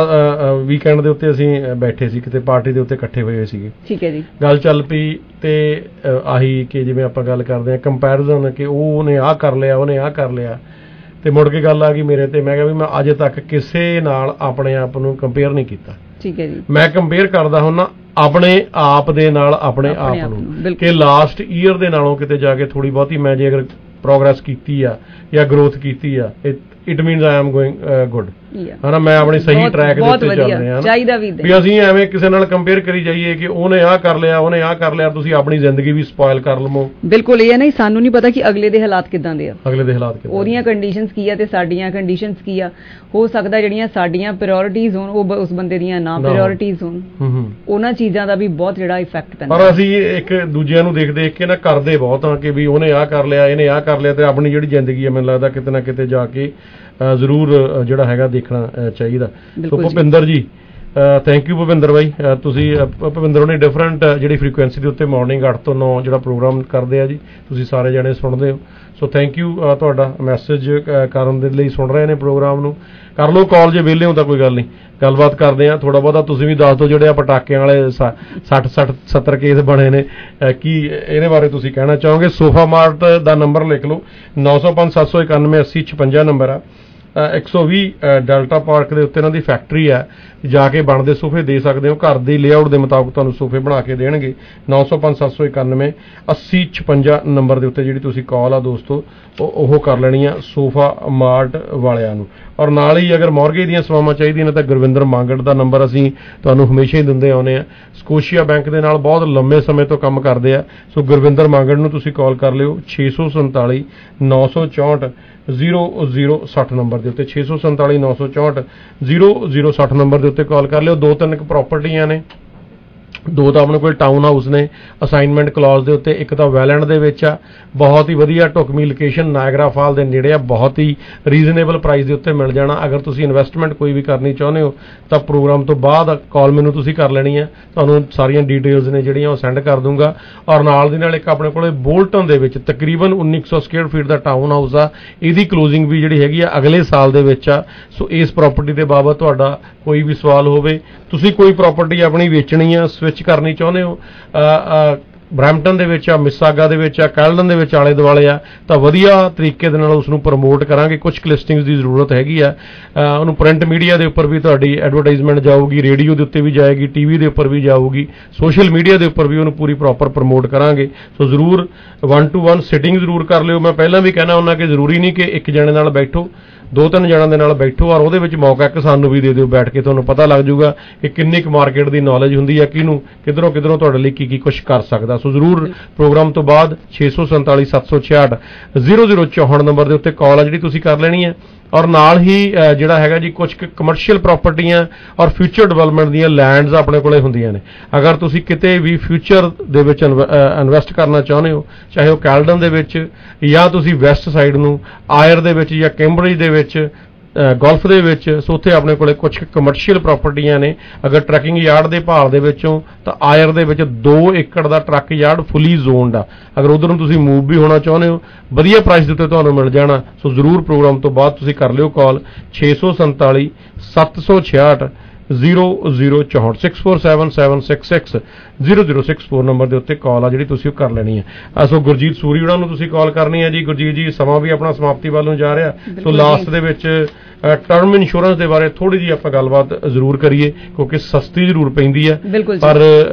ਵੀਕਐਂਡ ਦੇ ਉੱਤੇ ਅਸੀਂ ਬੈਠੇ ਸੀ ਕਿਤੇ ਪਾਰਟੀ ਦੇ ਉੱਤੇ ਇਕੱਠੇ ਹੋਏ ਸੀਗੇ, ਠੀਕ ਹੈ ਜੀ, ਗੱਲ ਚੱਲ ਪਈ ਤੇ ਆਹੀ ਕਿ ਜਿਵੇਂ ਆਪਾਂ ਗੱਲ ਕਰਦੇ ਹਾਂ ਕੰਪੈਰੀਜ਼ਨ ਕਿ ਉਹਨੇ ਆਹ ਕਰ ਲਿਆ ਉਹਨੇ ਆਹ ਕਰ ਲਿਆ, ਤੇ ਮੁੜ ਕੇ ਗੱਲ ਆ ਗਈ ਮੇਰੇ ਤੇ। ਮੈਂ ਕਿਹਾ ਵੀ ਮੈਂ ਅਜੇ ਤੱਕ ਕਿਸੇ ਨਾਲ ਆਪਣੇ ਆਪ ਨੂੰ ਕੰਪੇਅਰ ਨਹੀਂ ਕੀਤਾ, ਠੀਕ ਹੈ ਜੀ, ਮੈਂ ਕੰਪੇਅਰ ਕਰਦਾ ਹੁੰਦਾ ਆਪਣੇ ਆਪ ਦੇ ਨਾਲ ਆਪਣੇ ਆਪ ਨੂੰ ਕਿ ਲਾਸਟ ਈਅਰ ਦੇ ਨਾਲੋਂ ਕਿਤੇ ਜਾ ਕੇ ਥੋੜੀ ਬਹੁਤੀ ਮੈਂ ਜੇ ਅਗਰ ਪ੍ਰੋਗਰੈਸ ਕੀਤੀ ਆ ਜਾਂ ਗਰੋਥ ਕੀਤੀ ਆ, it means I am going good, ਹਨਾ, ਮੈਂ ਆਪਣੇ ਸਹੀ ਟਰੈਕ ਦੇ ਉੱਤੇ ਚੱਲ ਰਿਹਾ ਹਾਂ। ਵੀ ਅਸੀਂ ਐਵੇਂ ਕਿਸੇ ਨਾਲ ਕੰਪੇਅਰ ਕਰੀ ਜਾਈਏ ਕਿ ਉਹਨੇ ਆਹ ਕਰ ਲਿਆ ਉਹਨੇ ਆਹ ਕਰ ਲਿਆ, ਤੁਸੀਂ ਆਪਣੀ ਜ਼ਿੰਦਗੀ ਵੀ ਸਪੋਇਲ ਕਰ ਲਵੋ। ਬਿਲਕੁਲ ਇਹ ਨਹੀਂ, ਸਾਨੂੰ ਨਹੀਂ ਪਤਾ ਕਿ ਅਗਲੇ ਦੇ ਹਾਲਾਤ ਕਿੱਦਾਂ ਦੇ ਆ, ਅਗਲੇ ਦੇ ਹਾਲਾਤ ਕਿੱਦਾਂ, ਉਹਦੀਆਂ ਕੰਡੀਸ਼ਨਸ ਕੀ ਆ ਤੇ ਸਾਡੀਆਂ ਕੰਡੀਸ਼ਨਸ ਕੀ ਆ। ਹੋ ਸਕਦਾ ਜਿਹੜੀਆਂ ਸਾਡੀਆਂ ਪ੍ਰਾਇੋਰਟੀਜ਼ ਹੋਣ ਉਹ ਉਸ ਬੰਦੇ ਦੀਆਂ ਨਾ ਪ੍ਰਾਇੋਰਟੀਜ਼ ਹੋਣ, ਉਹਨਾਂ ਚੀਜ਼ਾਂ ਦਾ ਵੀ ਬਹੁਤ ਜਿਹੜਾ ਇਫੈਕਟ ਪੈਂਦਾ। ਪਰ ਅਸੀਂ ਇੱਕ ਦੂਜਿਆਂ ਨੂੰ ਦੇਖ ਦੇਖ ਕੇ ਨਾ ਕਰਦੇ ਬਹੁਤ ਹਾਂ ਕਿ ਵੀ ਉਹਨੇ ਆਹ ਕਰ ਲਿਆ ਇਹਨੇ ਆਹ ਕਰ ਲਿਆ, ਤੇ ਆਪਣੀ ਜਿਹੜੀ ਜ਼ਿੰਦਗੀ ਹੈ ਮੈਨੂੰ ਲੱਗਦਾ ਕਿਤੇ ਨਾ ਕਿਤੇ ਜਾ ਕੇ ਜ਼ਰੂਰ ਜਿਹੜਾ ਹੈਗਾ ਦੇਖਣਾ ਚਾਹੀਦਾ। ਸੋ ਭੁਪਿੰਦਰ ਜੀ, ਥੈਂਕ ਯੂ ਭੁਪਿੰਦਰ ਬਾਈ, ਤੁਸੀਂ ਭੁਪਿੰਦਰ ਨੇ ਡਿਫਰੈਂਟ ਜਿਹੜੀ ਫ੍ਰੀਕੁਐਂਸੀ ਦੇ ਉੱਤੇ ਮਾਰਨਿੰਗ ਅੱਠ ਤੋਂ ਨੌ ਜਿਹੜਾ ਪ੍ਰੋਗਰਾਮ ਕਰਦੇ ਆ ਜੀ, ਤੁਸੀਂ ਸਾਰੇ ਜਣੇ ਸੁਣਦੇ ਹੋ, ਸੋ ਥੈਂਕ ਯੂ ਤੁਹਾਡਾ ਮੈਸੇਜ ਕਰਨ ਦੇ ਲਈ, ਸੁਣ ਰਹੇ ਨੇ ਪ੍ਰੋਗਰਾਮ ਨੂੰ, ਕਰ ਲਓ ਕਾਲ ਜੇ ਵਿਹਲੇ ਹੋ ਤਾਂ ਕੋਈ ਗੱਲ ਨਹੀਂ, ਗੱਲਬਾਤ ਕਰਦੇ ਆ ਥੋੜਾ ਬਹੁਤਾ। ਤੁਸੀਂ ਵੀ ਦੱਸ ਦਿਓ ਜਿਹੜੇ ਆ ਪਟਾਕਿਆਂ ਵਾਲੇ ਸੱਠ ਸੱਠ ਸੱਤਰ ਕੇਸ ਬਣੇ ਨੇ, ਕੀ ਇਹਦੇ ਬਾਰੇ ਤੁਸੀਂ ਕਹਿਣਾ ਚਾਹੋਗੇ। ਸੋਫਾ ਮਾਰਟ ਦਾ ਨੰਬਰ ਲਿਖ ਲਓ, ਨੌ ਸੌ ਪੰਜ ਸੱਤ ਸੌ ਇਕਾਨਵੇਂ ਅੱਸੀ ਛਪੰਜਾ ਨੰਬਰ ਆ, ਇੱਕ ਸੌ ਵੀਹ ਡੈਲਟਾ ਪਾਰਕ ਦੇ ਉੱਤੇ ਇਹਨਾਂ ਦੀ ਫੈਕਟਰੀ ਹੈ, ਜਾ ਕੇ ਬਣਦੇ ਸੋਫੇ ਦੇ ਸਕਦੇ ਹੋ, ਘਰ ਦੇ ਲੇਆਊਟ ਦੇ ਮੁਤਾਬਕ ਤੁਹਾਨੂੰ ਸੋਫੇ ਬਣਾ ਕੇ ਦੇਣਗੇ। ਨੌ ਸੌ ਪੰਜ ਸੱਤ ਸੌ ਇਕਾਨਵੇਂ ਅੱਸੀ ਛਪੰਜਾ ਨੰਬਰ ਦੇ ਉੱਤੇ ਜਿਹੜੀ ਤੁਸੀਂ ਕਾਲ ਆ ਦੋਸਤੋ ਉਹ ਕਰ ਲੈਣੀ ਆ ਸੋਫਾ ਮਾਰਟ ਵਾਲਿਆਂ ਨੂੰ। ਔਰ ਨਾਲ ਹੀ ਅਗਰ ਮੌਰਗੇਜ ਦੀਆਂ ਸੇਵਾਵਾਂ ਚਾਹੀਦੀਆਂ ਨੇ ਤਾਂ ਗੁਰਵਿੰਦਰ ਮੰਗੜ ਦਾ ਨੰਬਰ ਅਸੀਂ ਤੁਹਾਨੂੰ ਹਮੇਸ਼ਾ ਹੀ ਦਿੰਦੇ ਆਉਂਦੇ ਆ, ਸਕੋਸ਼ੀਆ ਬੈਂਕ ਦੇ ਨਾਲ ਬਹੁਤ ਲੰਮੇ ਸਮੇਂ ਤੋਂ ਕੰਮ ਕਰਦੇ ਆ, ਸੋ ਗੁਰਵਿੰਦਰ ਮੰਗੜ ਨੂੰ ਤੁਸੀਂ ਕਾਲ ਕਰ ਲਿਓ ਛੇ ਸੌ ਸੰਤਾਲੀ ਨੌ ਸੌ ਚੌਂਹਠ ਜ਼ੀਰੋ ਜ਼ੀਰੋ ਸੱਠ ਨੰਬਰ ਦੇ ਉੱਤੇ, ਛੇ ਸੌ ਸੰਤਾਲੀ ਨੌ ਸੌ ਚੌਂਹਠ ਜ਼ੀਰੋ ਜ਼ੀਰੋ ਸੱਠ ਨੰਬਰ ਦੇ ਉੱਤੇ ਕਾਲ ਕਰ ਲਿਓ। ਦੋ ਤਿੰਨ ਪ੍ਰਾਪਰਟੀਆਂ ਨੇ, ਦੋ ਤਾਂ ਆਪਣੇ ਕੋਲ ਟਾਊਨ ਹਾਊਸ ਨੇ ਅਸਾਈਨਮੈਂਟ ਕਲੌਜ਼ ਦੇ ਉੱਤੇ, ਇੱਕ ਤਾਂ ਵੈਲੈਂਡ ਦੇ ਵਿੱਚ ਆ, ਬਹੁਤ ਹੀ ਵਧੀਆ ਢੁਕਵੀਂ ਲੋਕੇਸ਼ਨ ਨਾਇਗਰਾ ਫਾਲ ਦੇ ਨੇੜੇ ਆ, ਬਹੁਤ ਹੀ ਰੀਜ਼ਨੇਬਲ ਪ੍ਰਾਈਸ ਦੇ ਉੱਤੇ ਮਿਲ ਜਾਣਾ। ਅਗਰ ਤੁਸੀਂ ਇਨਵੈਸਟਮੈਂਟ ਕੋਈ ਵੀ ਕਰਨੀ ਚਾਹੁੰਦੇ ਹੋ ਤਾਂ ਪ੍ਰੋਗਰਾਮ ਤੋਂ ਬਾਅਦ ਕਾਲ ਮੈਨੂੰ ਤੁਸੀਂ ਕਰ ਲੈਣੀ ਹੈ, ਤੁਹਾਨੂੰ ਸਾਰੀਆਂ ਡੀਟੇਲਸ ਨੇ ਜਿਹੜੀਆਂ ਉਹ ਸੈਂਡ ਕਰ ਦੂੰਗਾ। ਔਰ ਨਾਲ ਦੀ ਨਾਲ ਇੱਕ ਆਪਣੇ ਕੋਲੇ ਬੋਲਟਨ ਦੇ ਵਿੱਚ ਤਕਰੀਬਨ ਉੱਨੀ ਸੌ ਸਕੁਅਰ ਫੀਟ ਦਾ ਟਾਊਨ ਹਾਊਸ ਆ, ਇਹਦੀ ਕਲੋਜ਼ਿੰਗ ਵੀ ਜਿਹੜੀ ਹੈਗੀ ਆ ਅਗਲੇ ਸਾਲ ਦੇ ਵਿੱਚ ਆ। ਸੋ ਇਸ ਪ੍ਰਾਪਰਟੀ ਦੇ ਬਾਬਤ ਤੁਹਾਡਾ ਕੋਈ ਵੀ ਸਵਾਲ ਹੋਵੇ, ਤੁਸੀਂ ਕੋਈ ਪ੍ਰਾਪਰਟੀ ਆਪਣੀ ਵੇਚਣੀ ਆ ਸਵਿਚ ਕਰਨੀ ਚਾਹੁੰਦੇ ਹੋ, ਬਰੈਂਪਟਨ ਦੇ ਵਿੱਚ ਆ, ਮਿਸਾਗਾ ਦੇ ਵਿੱਚ ਆ, ਕੈਲਡਨ ਦੇ ਵਿੱਚ ਆਲੇ ਦੁਆਲੇ ਆ, ਤਾਂ ਵਧੀਆ ਤਰੀਕੇ ਦੇ ਨਾਲ ਉਸ ਨੂੰ ਪ੍ਰਮੋਟ ਕਰਾਂਗੇ। ਕੁਝ ਲਿਸਟਿੰਗਸ ਦੀ ਜ਼ਰੂਰਤ ਹੈਗੀ ਆ, ਉਹਨੂੰ ਪ੍ਰਿੰਟ ਮੀਡੀਆ ਦੇ ਉੱਪਰ ਵੀ ਤੁਹਾਡੀ ਐਡਵਰਟਾਈਜ਼ਮੈਂਟ ਜਾਊਗੀ, ਰੇਡੀਓ ਦੇ ਉੱਤੇ ਵੀ ਜਾਏਗੀ, ਟੀਵੀ ਦੇ ਉੱਪਰ ਵੀ ਜਾਊਗੀ, ਸੋਸ਼ਲ ਮੀਡੀਆ ਦੇ ਉੱਪਰ ਵੀ ਉਹਨੂੰ ਪੂਰੀ ਪ੍ਰੋਪਰ ਪ੍ਰਮੋਟ ਕਰਾਂਗੇ। ਸੋ ਜ਼ਰੂਰ ਵਨ ਟੂ ਵਨ ਸਿਟਿੰਗ ਜ਼ਰੂਰ ਕਰ ਲਿਓ। ਮੈਂ ਪਹਿਲਾਂ ਵੀ ਕਹਿਣਾ ਹੁੰਦਾ ਕਿ ਜ਼ਰੂਰੀ ਨਹੀਂ ਕਿ ਇੱਕ ਜਣੇ ਨਾਲ ਬੈਠੋ, ਦੋ ਤਿੰਨ ਜਣਾਂ ਦੇ ਨਾਲ ਬੈਠੋ, ਔਰ ਉਹਦੇ ਵਿੱਚ ਮੌਕਾ ਇੱਕ ਸਾਨੂੰ ਵੀ ਦੇ ਦਿਓ ਬੈਠ ਕੇ, ਤੁਹਾਨੂੰ ਪਤਾ ਲੱਗ ਜਾਊਗਾ ਕਿ ਕਿੰਨੀ ਕੁ ਮਾਰਕੀਟ ਦੀ ਨੌਲੇਜ ਹੁੰਦੀ ਹੈ, ਕਿਹਨੂੰ ਕਿੱਧਰੋਂ ਕਿੱਧਰੋਂ ਤੁਹਾਡੇ ਲਈ ਕੀ ਕੀ ਕੁਛ ਕਰ ਸਕਦਾ। ਸੋ ਜ਼ਰੂਰ ਪ੍ਰੋਗਰਾਮ ਤੋਂ ਬਾਅਦ ਛੇ ਸੌ ਸੰਤਾਲੀ ਸੱਤ ਸੌ ਛਿਆਹਠ ਜ਼ੀਰੋ ਜ਼ੀਰੋ ਚੌਂਹਠ ਨੰਬਰ ਦੇ ਉੱਤੇ ਕਾਲ ਆ ਜਿਹੜੀ ਤੁਸੀਂ ਕਰ ਲੈਣੀ ਹੈ। ਔਰ ਨਾਲ ਹੀ ਜਿਹੜਾ ਹੈਗਾ ਜੀ ਕੁਝ ਕਮਰਸ਼ੀਅਲ ਪ੍ਰਾਪਰਟੀਆਂ ਔਰ ਫਿਊਚਰ ਡਿਵੈਲਪਮੈਂਟ ਦੀਆਂ ਲੈਂਡਸ ਆਪਣੇ ਕੋਲੇ ਹੁੰਦੀਆਂ ਨੇ। ਅਗਰ ਤੁਸੀਂ ਕਿਤੇ ਵੀ ਫਿਊਚਰ ਦੇ ਵਿੱਚ ਇਨਵੈਸਟ ਕਰਨਾ ਚਾਹੁੰਦੇ ਹੋ, ਚਾਹੇ ਉਹ ਕੈਲਡਨ ਦੇ ਵਿੱਚ ਜਾਂ ਤੁਸੀਂ ਵੈਸਟ ਸਾਈਡ ਨੂੰ ਆਇਰ ਦੇ ਵਿੱਚ ਜਾਂ ਕੈਂਬਰਿਜ ਦੇ ਵਿੱਚ ਗੋਲਫ ਦੇ ਵਿੱਚ, ਸੋ ਉੱਥੇ ਆਪਣੇ ਕੋਲੇ ਕੁਝ ਕਮਰਸ਼ੀਅਲ ਪ੍ਰਾਪਰਟੀਆਂ ਨੇ। ਅਗਰ ਟਰੱਕਿੰਗ ਯਾਰਡ ਦੇ ਭਾਰ ਦੇ ਵਿੱਚੋਂ ਤਾਂ ਆਇਰ ਦੇ ਵਿੱਚ ਦੋ ਏਕੜ ਦਾ ਟਰੱਕ ਯਾਰਡ ਫੁੱਲੀ ਜ਼ੋਨਡ ਆ, ਅਗਰ ਉਧਰ ਨੂੰ ਤੁਸੀਂ ਮੂਵ ਵੀ ਹੋਣਾ ਚਾਹੁੰਦੇ ਹੋ ਵਧੀਆ ਪ੍ਰਾਈਸ ਦੇ ਉੱਤੇ ਤੁਹਾਨੂੰ ਮਿਲ ਜਾਣਾ। ਸੋ ਜ਼ਰੂਰ ਪ੍ਰੋਗਰਾਮ ਤੋਂ ਬਾਅਦ ਤੁਸੀਂ ਕਰ ਲਿਓ ਕਾਲ ਛੇ ਸੌ ਸੰਤਾਲੀ ਸੱਤ ਸੌ ਛਿਆਹਠ ਜ਼ੀਰੋ ਜ਼ੀਰੋ ਚੌਂਹਠ six four seven seven six six zero zero six four number ਦੇ ਉੱਤੇ ਕਾਲ ਆ ਜਿਹੜੀ ਤੁਸੀਂ ਉਹ ਕਰ ਲੈਣੀ ਹੈ। ਸੋ ਗੁਰਜੀਤ ਸੂਰੀ ਉਹਨਾਂ ਨੂੰ ਤੁਸੀਂ ਕਾਲ ਕਰਨੀ ਹੈ ਜੀ। ਗੁਰਜੀਤ ਜੀ, ਸਮਾਂ ਵੀ ਆਪਣਾ ਸਮਾਪਤੀ ਵੱਲ ਨੂੰ ਜਾ ਰਿਹਾ, ਸੋ ਲਾਸਟ ਦੇ ਵਿੱਚ ਟਰਮ ਇੰਸ਼ੋਰੈਂਸ ਦੇ ਬਾਰੇ ਥੋੜੀ ਜਿਹੀ ਆਪਾਂ ਗੱਲਬਾਤ ਜ਼ਰੂਰ ਕਰੀਏ ਕਿਉਂਕਿ ਸਸਤੀ ਜ਼ਰੂਰ ਪੈਂਦੀ ਹੈ, ਪਰ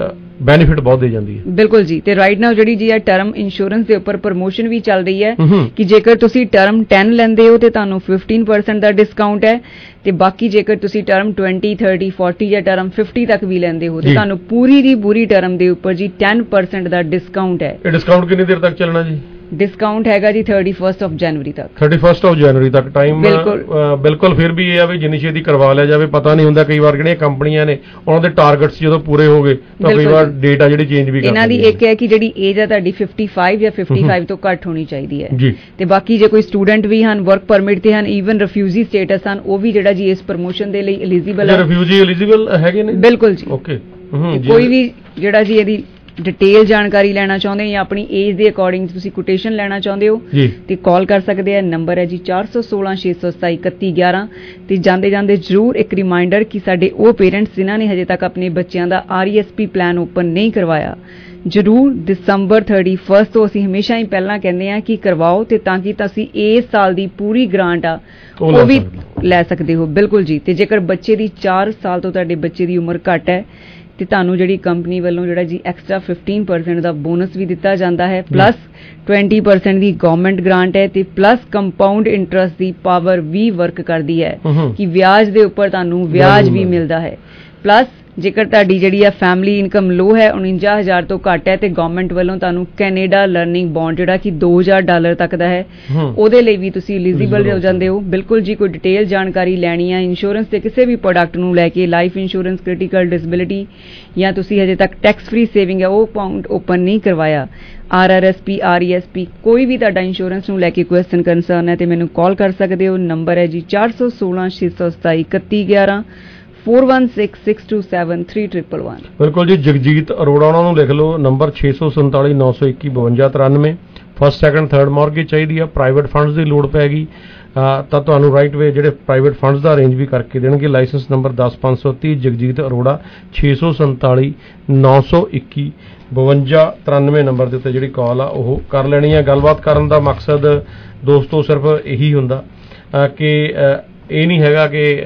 ਬੈਨੀਫਿਟ ਬਹੁਤ ਦੇ ਜਾਂਦੀ ਹੈ। ਬਿਲਕੁਲ ਜੀ। ਤੇ ਰਾਈਟ ਨਾਓ ਜਿਹੜੀ ਜੀ ਆ ਟਰਮ ਇੰਸ਼ੋਰੈਂਸ ਦੇ ਉੱਪਰ ਪ੍ਰਮੋਸ਼ਨ ਵੀ ਚੱਲ ਰਹੀ ਹੈ ਕਿ ਜੇਕਰ ਤੁਸੀਂ ਟਰਮ ਦਸ ਲੈਂਦੇ ਹੋ ਤੇ ਤੁਹਾਨੂੰ ਫਿਫਟੀਨ ਪਰਸੈਂਟ ਦਾ ਡਿਸਕਾਊਂਟ ਹੈ, ਤੇ ਬਾਕੀ ਜੇਕਰ ਤੁਸੀਂ ਟਰਮ ਵੀਹ, ਤੀਹ, ਚਾਲੀ ਜਾਂ ਟਰਮ ਪਚਾਸ ਤੱਕ ਵੀ ਲੈਂਦੇ ਹੋ ਤੇ ਤੁਹਾਨੂੰ ਪੂਰੀ ਦੀ ਪੂਰੀ ਟਰਮ ਦੇ ਉੱਪਰ ਜੀ ਦਸ ਪਰਸੈਂਟ ਦਾ ਡਿਸਕਾਊਂਟ ਹੈ। ਇਹ ਡਿਸਕਾਊਂਟ ਕਿੰਨੀ ਦੇਰ ਤੱਕ ਚੱਲਣਾ ਜੀ? ਡਿਸਕਾਊਂਟ ਹੈਗਾ ਜੀ ਇਕੱਤੀ ਆਫ ਜਨਵਰੀ ਤੱਕ। ਇਕੱਤੀ ਆਫ ਜਨਵਰੀ ਤੱਕ ਟਾਈਮ ਬਿਲਕੁਲ। ਫਿਰ ਵੀ ਇਹ ਆ ਵੀ ਜਿੰਨੀ ਛੇਤੀ ਕਰਵਾ ਲਿਆ ਜਾਵੇ, ਪਤਾ ਨਹੀਂ ਹੁੰਦਾ ਕਈ ਵਾਰ ਜਿਹੜੀਆਂ ਕੰਪਨੀਆਂ ਨੇ ਉਹਨਾਂ ਦੇ ਟਾਰਗੇਟਸ ਜਦੋਂ ਪੂਰੇ ਹੋ ਗਏ ਤਾਂ ਕਈ ਵਾਰ ਡੇਟ ਆ ਜਿਹੜੀ ਚੇਂਜ ਵੀ ਕਰ ਇਹਨਾਂ ਦੀ ਇੱਕ ਹੈ ਕਿ ਜਿਹੜੀ ਏਜ ਆ ਤੁਹਾਡੀ ਪਚਪਨ ਜਾਂ ਪਚਪਨ ਤੋਂ ਘੱਟ ਹੋਣੀ ਚਾਹੀਦੀ ਹੈ। ਤੇ ਬਾਕੀ ਜੇ ਕੋਈ ਸਟੂਡੈਂਟ ਵੀ ਹਨ, ਵਰਕ ਪਰਮਿਟ ਤੇ ਹਨ, ਈਵਨ ਰਿਫਿਊਜੀ ਸਟੇਟਸ ਹਨ, ਉਹ ਵੀ ਜਿਹੜਾ ਜੀ ਇਸ ਪ੍ਰਮੋਸ਼ਨ ਦੇ ਲਈ ਐਲੀਜੀਬਲ ਹੈ। ਰਿਫਿਊਜੀ ਐਲੀਜੀਬਲ ਹੈਗੇ ਨੇ? ਬਿਲਕੁਲ ਜੀ। ਓਕੇ। ਕੋਈ ਵੀ ਜਿਹੜਾ ਜੀ ਇਹਦੀ ਡਿਟੇਲ ਜਾਣਕਾਰੀ ਲੈਣਾ ਚਾਹੁੰਦੇ ਜਾਂ ਆਪਣੀ ਏਜ ਦੇ ਅਕੋਰਡਿੰਗ ਤੁਸੀਂ ਕੋਟੇਸ਼ਨ ਲੈਣਾ ਚਾਹੁੰਦੇ ਹੋ ਤੇ ਕਾਲ ਕਰ ਸਕਦੇ ਆ। ਨੰਬਰ ਹੈ ਜੀ ਚਾਰ ਸੌ ਸੋਲਾਂ ਛੇ ਸੌ ਸਤਾਈ ਇਕੱਤੀ ਗਿਆਰਾਂ। ਤੇ ਜਾਂਦੇ ਜਾਂਦੇ ਜ਼ਰੂਰ ਇੱਕ ਰਿਮਾਈਂਡਰ ਕਿ ਸਾਡੇ ਉਹ ਪੇਰੈਂਟਸ ਜਿਨ੍ਹਾਂ ਨੇ ਹਜੇ ਤੱਕ ਆਪਣੇ ਬੱਚਿਆਂ ਦਾ R E S P plan open ਨਹੀਂ ਕਰਵਾਇਆ, ਜ਼ਰੂਰ ਦਸੰਬਰ ਇਕੱਤੀ ਤੋਂ ਅਸੀਂ ਹਮੇਸ਼ਾ ਹੀ ਪਹਿਲਾਂ ਕਹਿੰਦੇ ਆ ਕਿ ਕਰਵਾਓ, ਤੇ ਤਾਂ ਕਿ ਤੁਸੀਂ ਇਸ ਸਾਲ ਦੀ ਪੂਰੀ ਗ੍ਰਾਂਟ ਆ ਉਹ ਵੀ ਲੈ ਸਕਦੇ ਹੋ। ਬਿਲਕੁਲ ਜੀ। ਤੇ ਜੇਕਰ ਬੱਚੇ ਦੀ ਚਾਰ ਸਾਲ ਤੋਂ ਤੁਹਾਡੇ ਬੱਚੇ ਦੀ ਉਮਰ ਘੱਟ ਹੈ ਤੇ ਤੁਹਾਨੂੰ ਜਿਹੜੀ ਕੰਪਨੀ ਵੱਲੋਂ ਜਿਹੜਾ ਜੀ ਐਕਸਟਰਾ ਫਿਫਟੀਨ ਪਰਸੈਂਟ ਦਾ ਬੋਨਸ ਵੀ ਦਿੱਤਾ ਜਾਂਦਾ ਹੈ, ਪਲੱਸ ਵੀਹ ਪਰਸੈਂਟ ਦੀ ਗਵਰਨਮੈਂਟ ਗ੍ਰਾਂਟ ਹੈ, ਤੇ ਪਲੱਸ ਕੰਪਾਊਂਡ ਇੰਟਰਸਟ ਦੀ ਪਾਵਰ ਵੀ ਵਰਕ ਕਰਦੀ ਹੈ ਕਿ ਵਿਆਜ ਦੇ ਉੱਪਰ ਤੁਹਾਨੂੰ ਵਿਆਜ ਵੀ ਮਿਲਦਾ ਹੈ। ਪਲੱਸ ਜੇਕਰ ਤੁਹਾਡੀ ਜਿਹੜੀ ਆ ਫੈਮਿਲੀ ਇਨਕਮ ਲੋ ਹੈ, ਉਣੰਜਾ ਹਜ਼ਾਰ ਤੋਂ ਘੱਟ ਹੈ, ਤੇ ਗਵਰਨਮੈਂਟ ਵੱਲੋਂ ਤੁਹਾਨੂੰ ਕੈਨੇਡਾ ਲਰਨਿੰਗ ਬੌਂਡ ਜਿਹੜਾ ਕਿ ਦੋ ਹਜ਼ਾਰ ਡਾਲਰ ਤੱਕ ਦਾ ਹੈ, ਉਹਦੇ ਲਈ ਵੀ ਤੁਸੀਂ ਐਲੀਜੀਬਲ ਹੋ ਜਾਂਦੇ ਹੋ। ਬਿਲਕੁਲ ਜੀ। ਕੋਈ ਡਿਟੇਲ ਜਾਣਕਾਰੀ ਲੈਣੀ ਹੈ ਇੰਸ਼ੋਰੈਂਸ ਦੇ ਕਿਸੇ ਵੀ ਪ੍ਰੋਡਕਟ ਨੂੰ ਲੈ ਕੇ, ਲਾਈਫ ਇੰਸ਼ੋਰੈਂਸ, ਕ੍ਰਿਟੀਕਲ ਡਿਸੇਬਿਲਿਟੀ, ਜਾਂ ਤੁਸੀਂ ਹਜੇ ਤੱਕ ਟੈਕਸ ਫ੍ਰੀ ਸੇਵਿੰਗ ਹੈ ਉਹ ਅਕਾਊਂਟ ਓਪਨ ਨਹੀਂ ਕਰਵਾਇਆ, R R S P, R E S P, ਕੋਈ ਵੀ ਤੁਹਾਡਾ ਇੰਸ਼ੋਰੈਂਸ ਨੂੰ ਲੈ ਕੇ ਕੁਐਸਚਨ ਕੰਸਰਨ ਹੈ ਤੇ ਮੈਨੂੰ ਕਾਲ ਕਰ ਸਕਦੇ ਹੋ। ਨੰਬਰ ਹੈ ਜੀ ਚਾਰ ਸੌ ਸੋਲਾਂ ਛੇ ਸੌ ਸਤਾਈ ਇਕੱਤੀ ਗਿਆਰਾਂ four one six six two seven three one one। ਬਿਲਕੁਲ ਜੀ। ਜਗਜੀਤ ਅਰੋੜਾ ਉਹਨਾਂ ਨੂੰ ਲਿਖ ਲਓ, ਨੰਬਰ ਛੇ ਸੌ ਸੰਤਾਲੀ ਨੌ ਸੌ ਇੱਕੀ ਬਵੰਜਾ ਤਰਾਨਵੇਂ। ਫਸਟ ਸੈਕੰਡ ਥਰਡ ਮਾਰਗੇਜ ਚਾਹੀਦੀ ਆ, ਪ੍ਰਾਈਵੇਟ ਫੰਡਸ ਦੀ ਲੋੜ ਪੈਗੀ ਤਾਂ ਤੁਹਾਨੂੰ ਰਾਈਟ ਵੇ ਜਿਹੜੇ ਪ੍ਰਾਈਵੇਟ ਫੰਡਸ ਦਾ ਅਰੇਂਜ ਵੀ ਕਰਕੇ ਦੇਣਗੇ। ਲਾਇਸੈਂਸ ਨੰਬਰ ਦਸ ਪੰਜ ਸੌ ਤੀਹ। ਜਗਜੀਤ ਅਰੋੜਾ ਛੇ ਸੌ ਸੰਤਾਲੀ ਨੌ ਸੌ ਇੱਕੀ ਬਵੰਜਾ ਤਰਾਨਵੇਂ ਨੰਬਰ ਦੇ ਉੱਤੇ ਜਿਹੜੀ ਕਾਲ ਆ ਉਹ ਕਰ ਲੈਣੀ ਹੈ। ਗੱਲਬਾਤ ਕਰਨ ਦਾ ਮਕਸਦ ਦੋਸਤੋ ਸਿਰਫ ਇਹੀ ਹੁੰਦਾ ਕਿ ਇਹ ਨਹੀਂ ਹੈਗਾ ਕਿ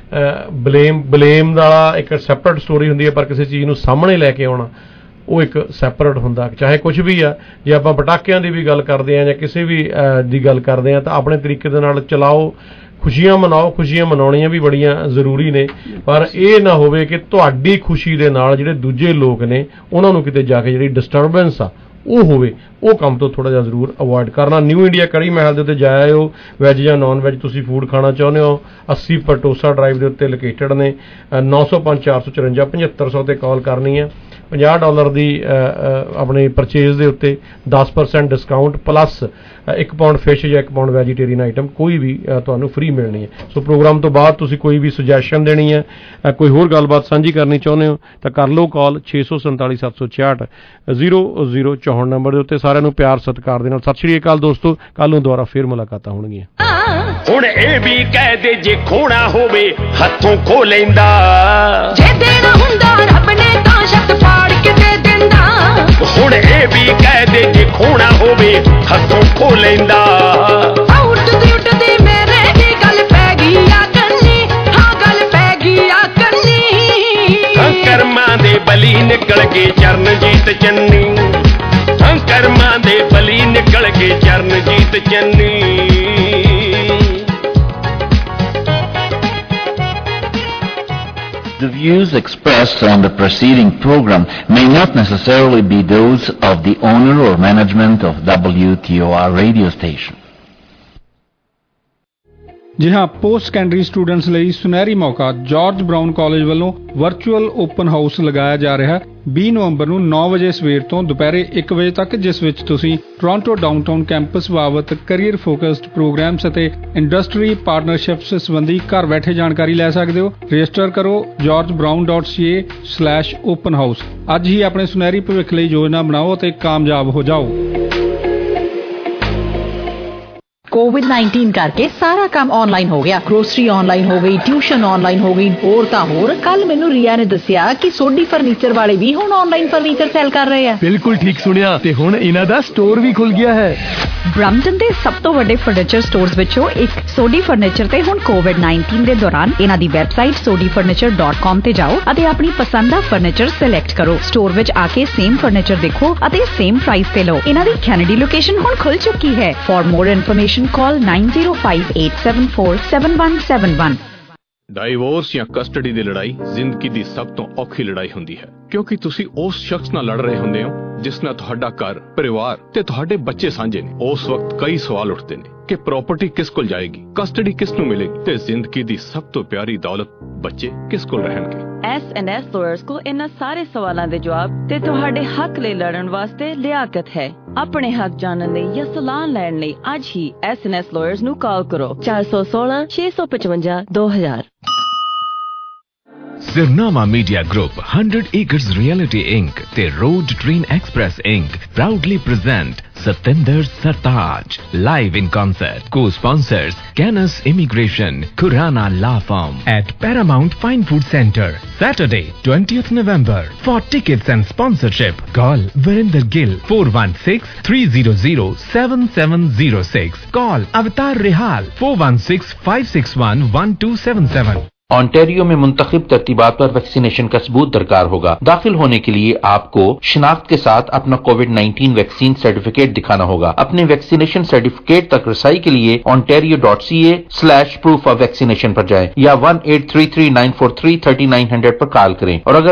ਬਲੇਮ ਬਲੇਮ ਦਾ ਇੱਕ ਸੈਪਰੇਟ ਸਟੋਰੀ ਹੁੰਦੀ ਹੈ, ਪਰ ਕਿਸੇ ਚੀਜ਼ ਨੂੰ ਸਾਹਮਣੇ ਲੈ ਕੇ ਆਉਣਾ ਉਹ ਇੱਕ ਸੈਪਰੇਟ ਹੁੰਦਾ। ਚਾਹੇ ਕੁਝ ਵੀ ਆ, ਜੇ ਆਪਾਂ ਪਟਾਕਿਆਂ ਦੀ ਵੀ ਗੱਲ ਕਰਦੇ ਹਾਂ ਜਾਂ ਕਿਸੇ ਵੀ ਦੀ ਗੱਲ ਕਰਦੇ ਹਾਂ ਤਾਂ ਆਪਣੇ ਤਰੀਕੇ ਦੇ ਨਾਲ ਚਲਾਓ, ਖੁਸ਼ੀਆਂ ਮਨਾਓ। ਖੁਸ਼ੀਆਂ ਮਨਾਉਣੀਆਂ ਵੀ ਬੜੀਆਂ ਜ਼ਰੂਰੀ ਨੇ, ਪਰ ਇਹ ਨਾ ਹੋਵੇ ਕਿ ਤੁਹਾਡੀ ਖੁਸ਼ੀ ਦੇ ਨਾਲ ਜਿਹੜੇ ਦੂਜੇ ਲੋਕ ਨੇ ਉਹਨਾਂ ਨੂੰ ਕਿਤੇ ਜਾ ਕੇ ਜਿਹੜੀ ਡਿਸਟਰਬੈਂਸ ਆ ਉਹ ਹੋਵੇ। ਉਹ ਕੰਮ ਤੋਂ ਥੋੜਾ ਜਿਹਾ ਜ਼ਰੂਰ ਅਵੋਇਡ ਕਰਨਾ। ਨਿਊ ਇੰਡੀਆ ਕੜੀ ਮਹਿਲ ਦੇ ਉੱਤੇ ਜਾਇਆ ਹੋ, ਵੈਜ ਜਾਂ ਨਾਨ ਵੈਜ ਤੁਸੀਂ ਫੂਡ ਖਾਣਾ ਚਾਹੁੰਦੇ ਹੋ, ਅੱਸੀ ਪਟੋਸਾ ਡਰਾਈਵ ਦੇ ਉੱਤੇ ਲੋਕੇਟਡ ਨੇ। ਨੌ ਸੌ ਪੰਜ ਚਾਰ ਸੌ ਚੁਰੰਜਾ ਪਝੱਤਰ ਸੌ ਤੇ ਕਾਲ ਕਰਨੀ ਹੈ। ਪੰਜਾਹ ਡਾਲਰ ਦੀ ਆਪਣੇ ਪਰਚੇਜ਼ ਦੇ ਉੱਤੇ ਦਸ ਪਰਸੈਂਟ ਡਿਸਕਾਊਂਟ, ਪਲੱਸ ਇੱਕ ਪਾਉਂਡ ਫਿਸ਼ ਜਾਂ ਇੱਕ ਪਾਉਂਡ ਵੈਜੀਟੇਰੀਅਨ ਆਈਟਮ ਕੋਈ ਵੀ ਤੁਹਾਨੂੰ ਫ੍ਰੀ ਮਿਲਣੀ ਹੈ। ਸੋ ਪ੍ਰੋਗਰਾਮ ਤੋਂ ਬਾਅਦ ਤੁਸੀਂ ਕੋਈ ਵੀ ਸੁਜੈਸ਼ਨ ਦੇਣੀ ਹੈ, ਕੋਈ ਹੋਰ ਗੱਲਬਾਤ ਸਾਂਝੀ ਕਰਨੀ ਚਾਹੁੰਦੇ ਹੋ ਤਾਂ ਕਰ ਲਓ ਕਾਲ ਛੇ ਸੌ ਸੰਤਾਲੀ ਸੱਤ ਸੌ ਛਿਆਹਠ ਜ਼ੀਰੋ ਜ਼ੀਰੋ ਚੌਂਹਠ ਨੰਬਰ ਦੇ ਉੱਤੇ। ਸਾਰਿਆਂ ਨੂੰ ਪਿਆਰ ਸਤਿਕਾਰ ਦੇ ਨਾਲ ਸਤਿ ਸ਼੍ਰੀ ਅਕਾਲ ਦੋਸਤੋ। ਕੱਲ ਨੂੰ ਦੁਬਾਰਾ ਫਿਰ ਮੁਲਾਕਾਤਾਂ ਹੋਣਗੀਆਂ। ਹੁਣ ਇਹ ਵੀ ਕਹਿ ਦੇ ਜੇ ਖੋਣਾ ਹੋਵੇ ਹੱਥੋਂ ਖੋ ਲੈਂਦਾ, ਜੇ ਦੇਣਾ ਹੁੰਦਾ ਰੱਬ ਨੇ ਤਾਂ ਸ਼ੱਕ ਪਾੜ ਕੇ ਦੇ ਦਿੰਦਾ। ਹੁਣ ਇਹ ਵੀ ਕਹਿ ਦੇ ਜੇ ਖੋਣਾ ਹੋਵੇ ਹੱਥੋਂ ਖੋ ਲੈਂਦਾ। ਉੱਠਦੀ ਉੱਠਦੀ ਮੇਰੇ ਦੀ ਗੱਲ ਪੈ ਗਈ ਆ ਕੰਨੀ, ਹਾਂ ਗੱਲ ਪੈ ਗਈ ਆ ਕੰਨੀ। ਕਰਮਾਂ ਦੇ ਬਲੀ ਨਿਕਲ ਕੇ ਚਰਨਜੀਤ ਚੰਨੀ, ਕਰਮਾਂ ਦੇ ਬਲੀ ਨਿਕਲ ਕੇ Charanjit Channi. The views expressed on the preceding program may not necessarily be those of the owner or management of W T O R radio station. ਜੀ ਹਾਂ, ਪੋਸਟ ਸੈਕੰਡਰੀ ਸਟੂਡੈਂਟਸ ਲਈ ਸੁਨਹਿਰੀ ਮੌਕਾ ਜਾਰਜ ਬਰਾਊਨ ਕਾਲਜ ਵੱਲੋਂ ਵਰਚੁਅਲ ਓਪਨ ਹਾਊਸ ਲਗਾਇਆ ਜਾ ਰਿਹਾ ਹੈ ਵੀਹ ਨਵੰਬਰ ਨੂੰ ਨੌ ਵਜੇ ਸਵੇਰ ਤੋਂ ਦੁਪਹਿਰੇ ਇੱਕ ਵਜੇ ਤੱਕ, ਜਿਸ ਵਿੱਚ ਤੁਸੀਂ ਟੋਰਾਂਟੋ ਡਾਊਨਟਾਊਨ ਕੈਂਪਸ ਬਾਬਤ ਕੈਰੀਅਰ ਫੋਕਸਡ ਪ੍ਰੋਗਰਾਮਸ ਅਤੇ ਇੰਡਸਟਰੀ ਪਾਰਟਨਰਸ਼ਿਪਸ ਸੰਬੰਧੀ ਘਰ ਬੈਠੇ ਜਾਣਕਾਰੀ ਲੈ ਸਕਦੇ ਹੋ। ਰਜਿਸਟਰ ਕਰੋ george brown dot c a slash open house। ਅੱਜ ਹੀ ਆਪਣੇ ਸੁਨਹਿਰੀ ਭਵਿੱਖ ਲਈ ਯੋਜਨਾ ਬਣਾਓ ਅਤੇ ਕਾਮਯਾਬ ਹੋ ਜਾਓ। ਕੋਵਿਡ ਨਾਈਨਟੀਨ ਕਰਕੇ ਸਾਰਾ ਕੰਮ ਆਨਲਾਈਨ ਹੋ ਗਿਆ। ਗਰੋਸਰੀ ਆਨਲਾਈਨ ਹੋ ਗਈ, ਟਿਊਸ਼ਨ ਆਨਲਾਈਨ ਹੋ ਗਈ, ਹੋਰ ਤਾਂ ਹੋਰ। ਕੱਲ ਮੈਨੂੰ ਰੀਆ ਨੇ ਦੱਸਿਆ ਕਿ ਸੋਢੀ ਫਰਨੀਚਰ ਵਾਲੇ ਵੀ ਹੁਣ ਆਨਲਾਈਨ ਫਰਨੀਚਰ ਸੈਲ ਕਰ ਰਹੇ ਆ। ਬਿਲਕੁਲ ਠੀਕ ਸੁਣਿਆ, ਤੇ ਹੁਣ ਇਹਨਾਂ ਦਾ ਸਟੋਰ ਵੀ ਖੁੱਲ ਗਿਆ ਹੈ। ਬ੍ਰੈਂਪਟਨ ਦੇ ਸਭ ਤੋਂ ਵੱਡੇ ਫਰਨੀਚਰ ਸਟੋਰਸ ਵਿੱਚੋਂ ਇੱਕ ਸੋਢੀ ਫਰਨੀਚਰ ਤੇ ਹੁਣ ਕੋਵਿਡ ਨਾਈਨਟੀਨ ਦੇ ਦੌਰਾਨ ਇਹਨਾਂ ਦੀ website Sodhi furniture dot com ਤੇ ਜਾਓ ਅਤੇ ਆਪਣੀ ਪਸੰਦ ਦਾ ਫਰਨੀਚਰ ਸਿਲੈਕਟ ਕਰੋ। ਸਟੋਰ ਵਿੱਚ ਆ ਕੇ ਸੇਮ ਫਰਨੀਚਰ ਦੇਖੋ ਅਤੇ ਸੇਮ ਪ੍ਰਾਈਸ ਤੇ ਲਓ। ਇਹਨਾਂ ਦੀ ਕੈਨੇਡੀ ਲੋਕੇਸ਼ਨ ਹੁਣ ਖੁੱਲ ਚੁੱਕੀ ਹੈ। For more information call nine zero five eight seven four seven one seven one. Divorce ਜਾਂ ਕਸਟਡੀ ਦੀ ਲੜਾਈ ਜ਼ਿੰਦਗੀ ਦੀ ਸਭ ਤੋਂ ਔਖੀ ਲੜਾਈ ਹੁੰਦੀ ਹੈ, ਕਿਉਂਕਿ ਤੁਸੀਂ ਉਸ ਸ਼ਖਸ ਨਾਲ ਲੜ ਰਹੇ ਹੁੰਦੇ ਹੋ ਜਿਸ ਨਾਲ ਤੁਹਾਡਾ ਘਰ, ਪਰਿਵਾਰ ਤੇ ਤੁਹਾਡੇ ਬੱਚੇ ਸਾਂਝੇ ਨੇ। ਉਸ ਵਕਤ ਕਈ ਸਵਾਲ ਉੱਠਦੇ ਨੇ ਕਿ ਪ੍ਰਾਪਰਟੀ ਕਿਸ ਕੋਲ ਜਾਏਗੀ, ਕਸਟਡੀ ਕਿਸ ਨੂੰ ਮਿਲੇਗੀ ਤੇ ਜ਼ਿੰਦਗੀ ਦੀ ਸਭ ਤੋਂ ਪਿਆਰੀ ਦੌਲਤ ਬੱਚੇ ਕਿਸ ਕੋਲ ਰਹਿਣਗੇ। ਐਸ ਐਂਡ ਐਸ ਲਾਇਰਸ ਕੋਲ ਇਹਨਾਂ ਸਾਰੇ ਸਵਾਲਾਂ ਦੇ ਜਵਾਬ ਤੇ ਤੁਹਾਡੇ ਹੱਕ ਲਈ ਲੜਨ ਵਾਸਤੇ ਲਿਆਕਤ ਹੈ। ਆਪਣੇ ਹੱਕ ਜਾਣਨ ਲਈ ਜਾਂ ਸਲਾਹ ਲੈਣ ਲਈ ਅੱਜ ਹੀ ਐਸ ਐਂਡ ਐਸ ਲਾਇਰਸ ਨੂੰ ਕਾਲ ਕਰੋ ਚਾਰ ਸੌ ਸੋਲਾਂ ਛੇ ਸੌ ਪਚਵੰਜਾ ਦੋ ਹਜ਼ਾਰ। Sirnama Media Group, one hundred Acres Reality Incorporated ਤੇ Road Train Express Incorporated proudly present Satinder Sartaj live in concert. Co-sponsors Canis Immigration, Khurana Law Firm at Paramount Fine Food Center, Saturday, twentieth November. For tickets and sponsorship, call Verinder Gill four one six, three zero zero, seven seven zero six. Call Avatar Rehal four one six, five six one, one two seven seven. Ontario में मुंतखब तरतीबात पर vaccination का सबूत दरकार होगा। दाखिल होने के लिए आपको शिनाख्त के साथ अपना कोविड नाइनटीन वैक्सीन सर्टिफिकेट दिखाना होगा। अपने वैक्सीनेशन सर्टिफिकेट तक रसाई के लिए ontario dot c a slash proof of vaccination पर जाएं या one eight three three nine four three thirty nine hundred पर कॉल करें। और अगर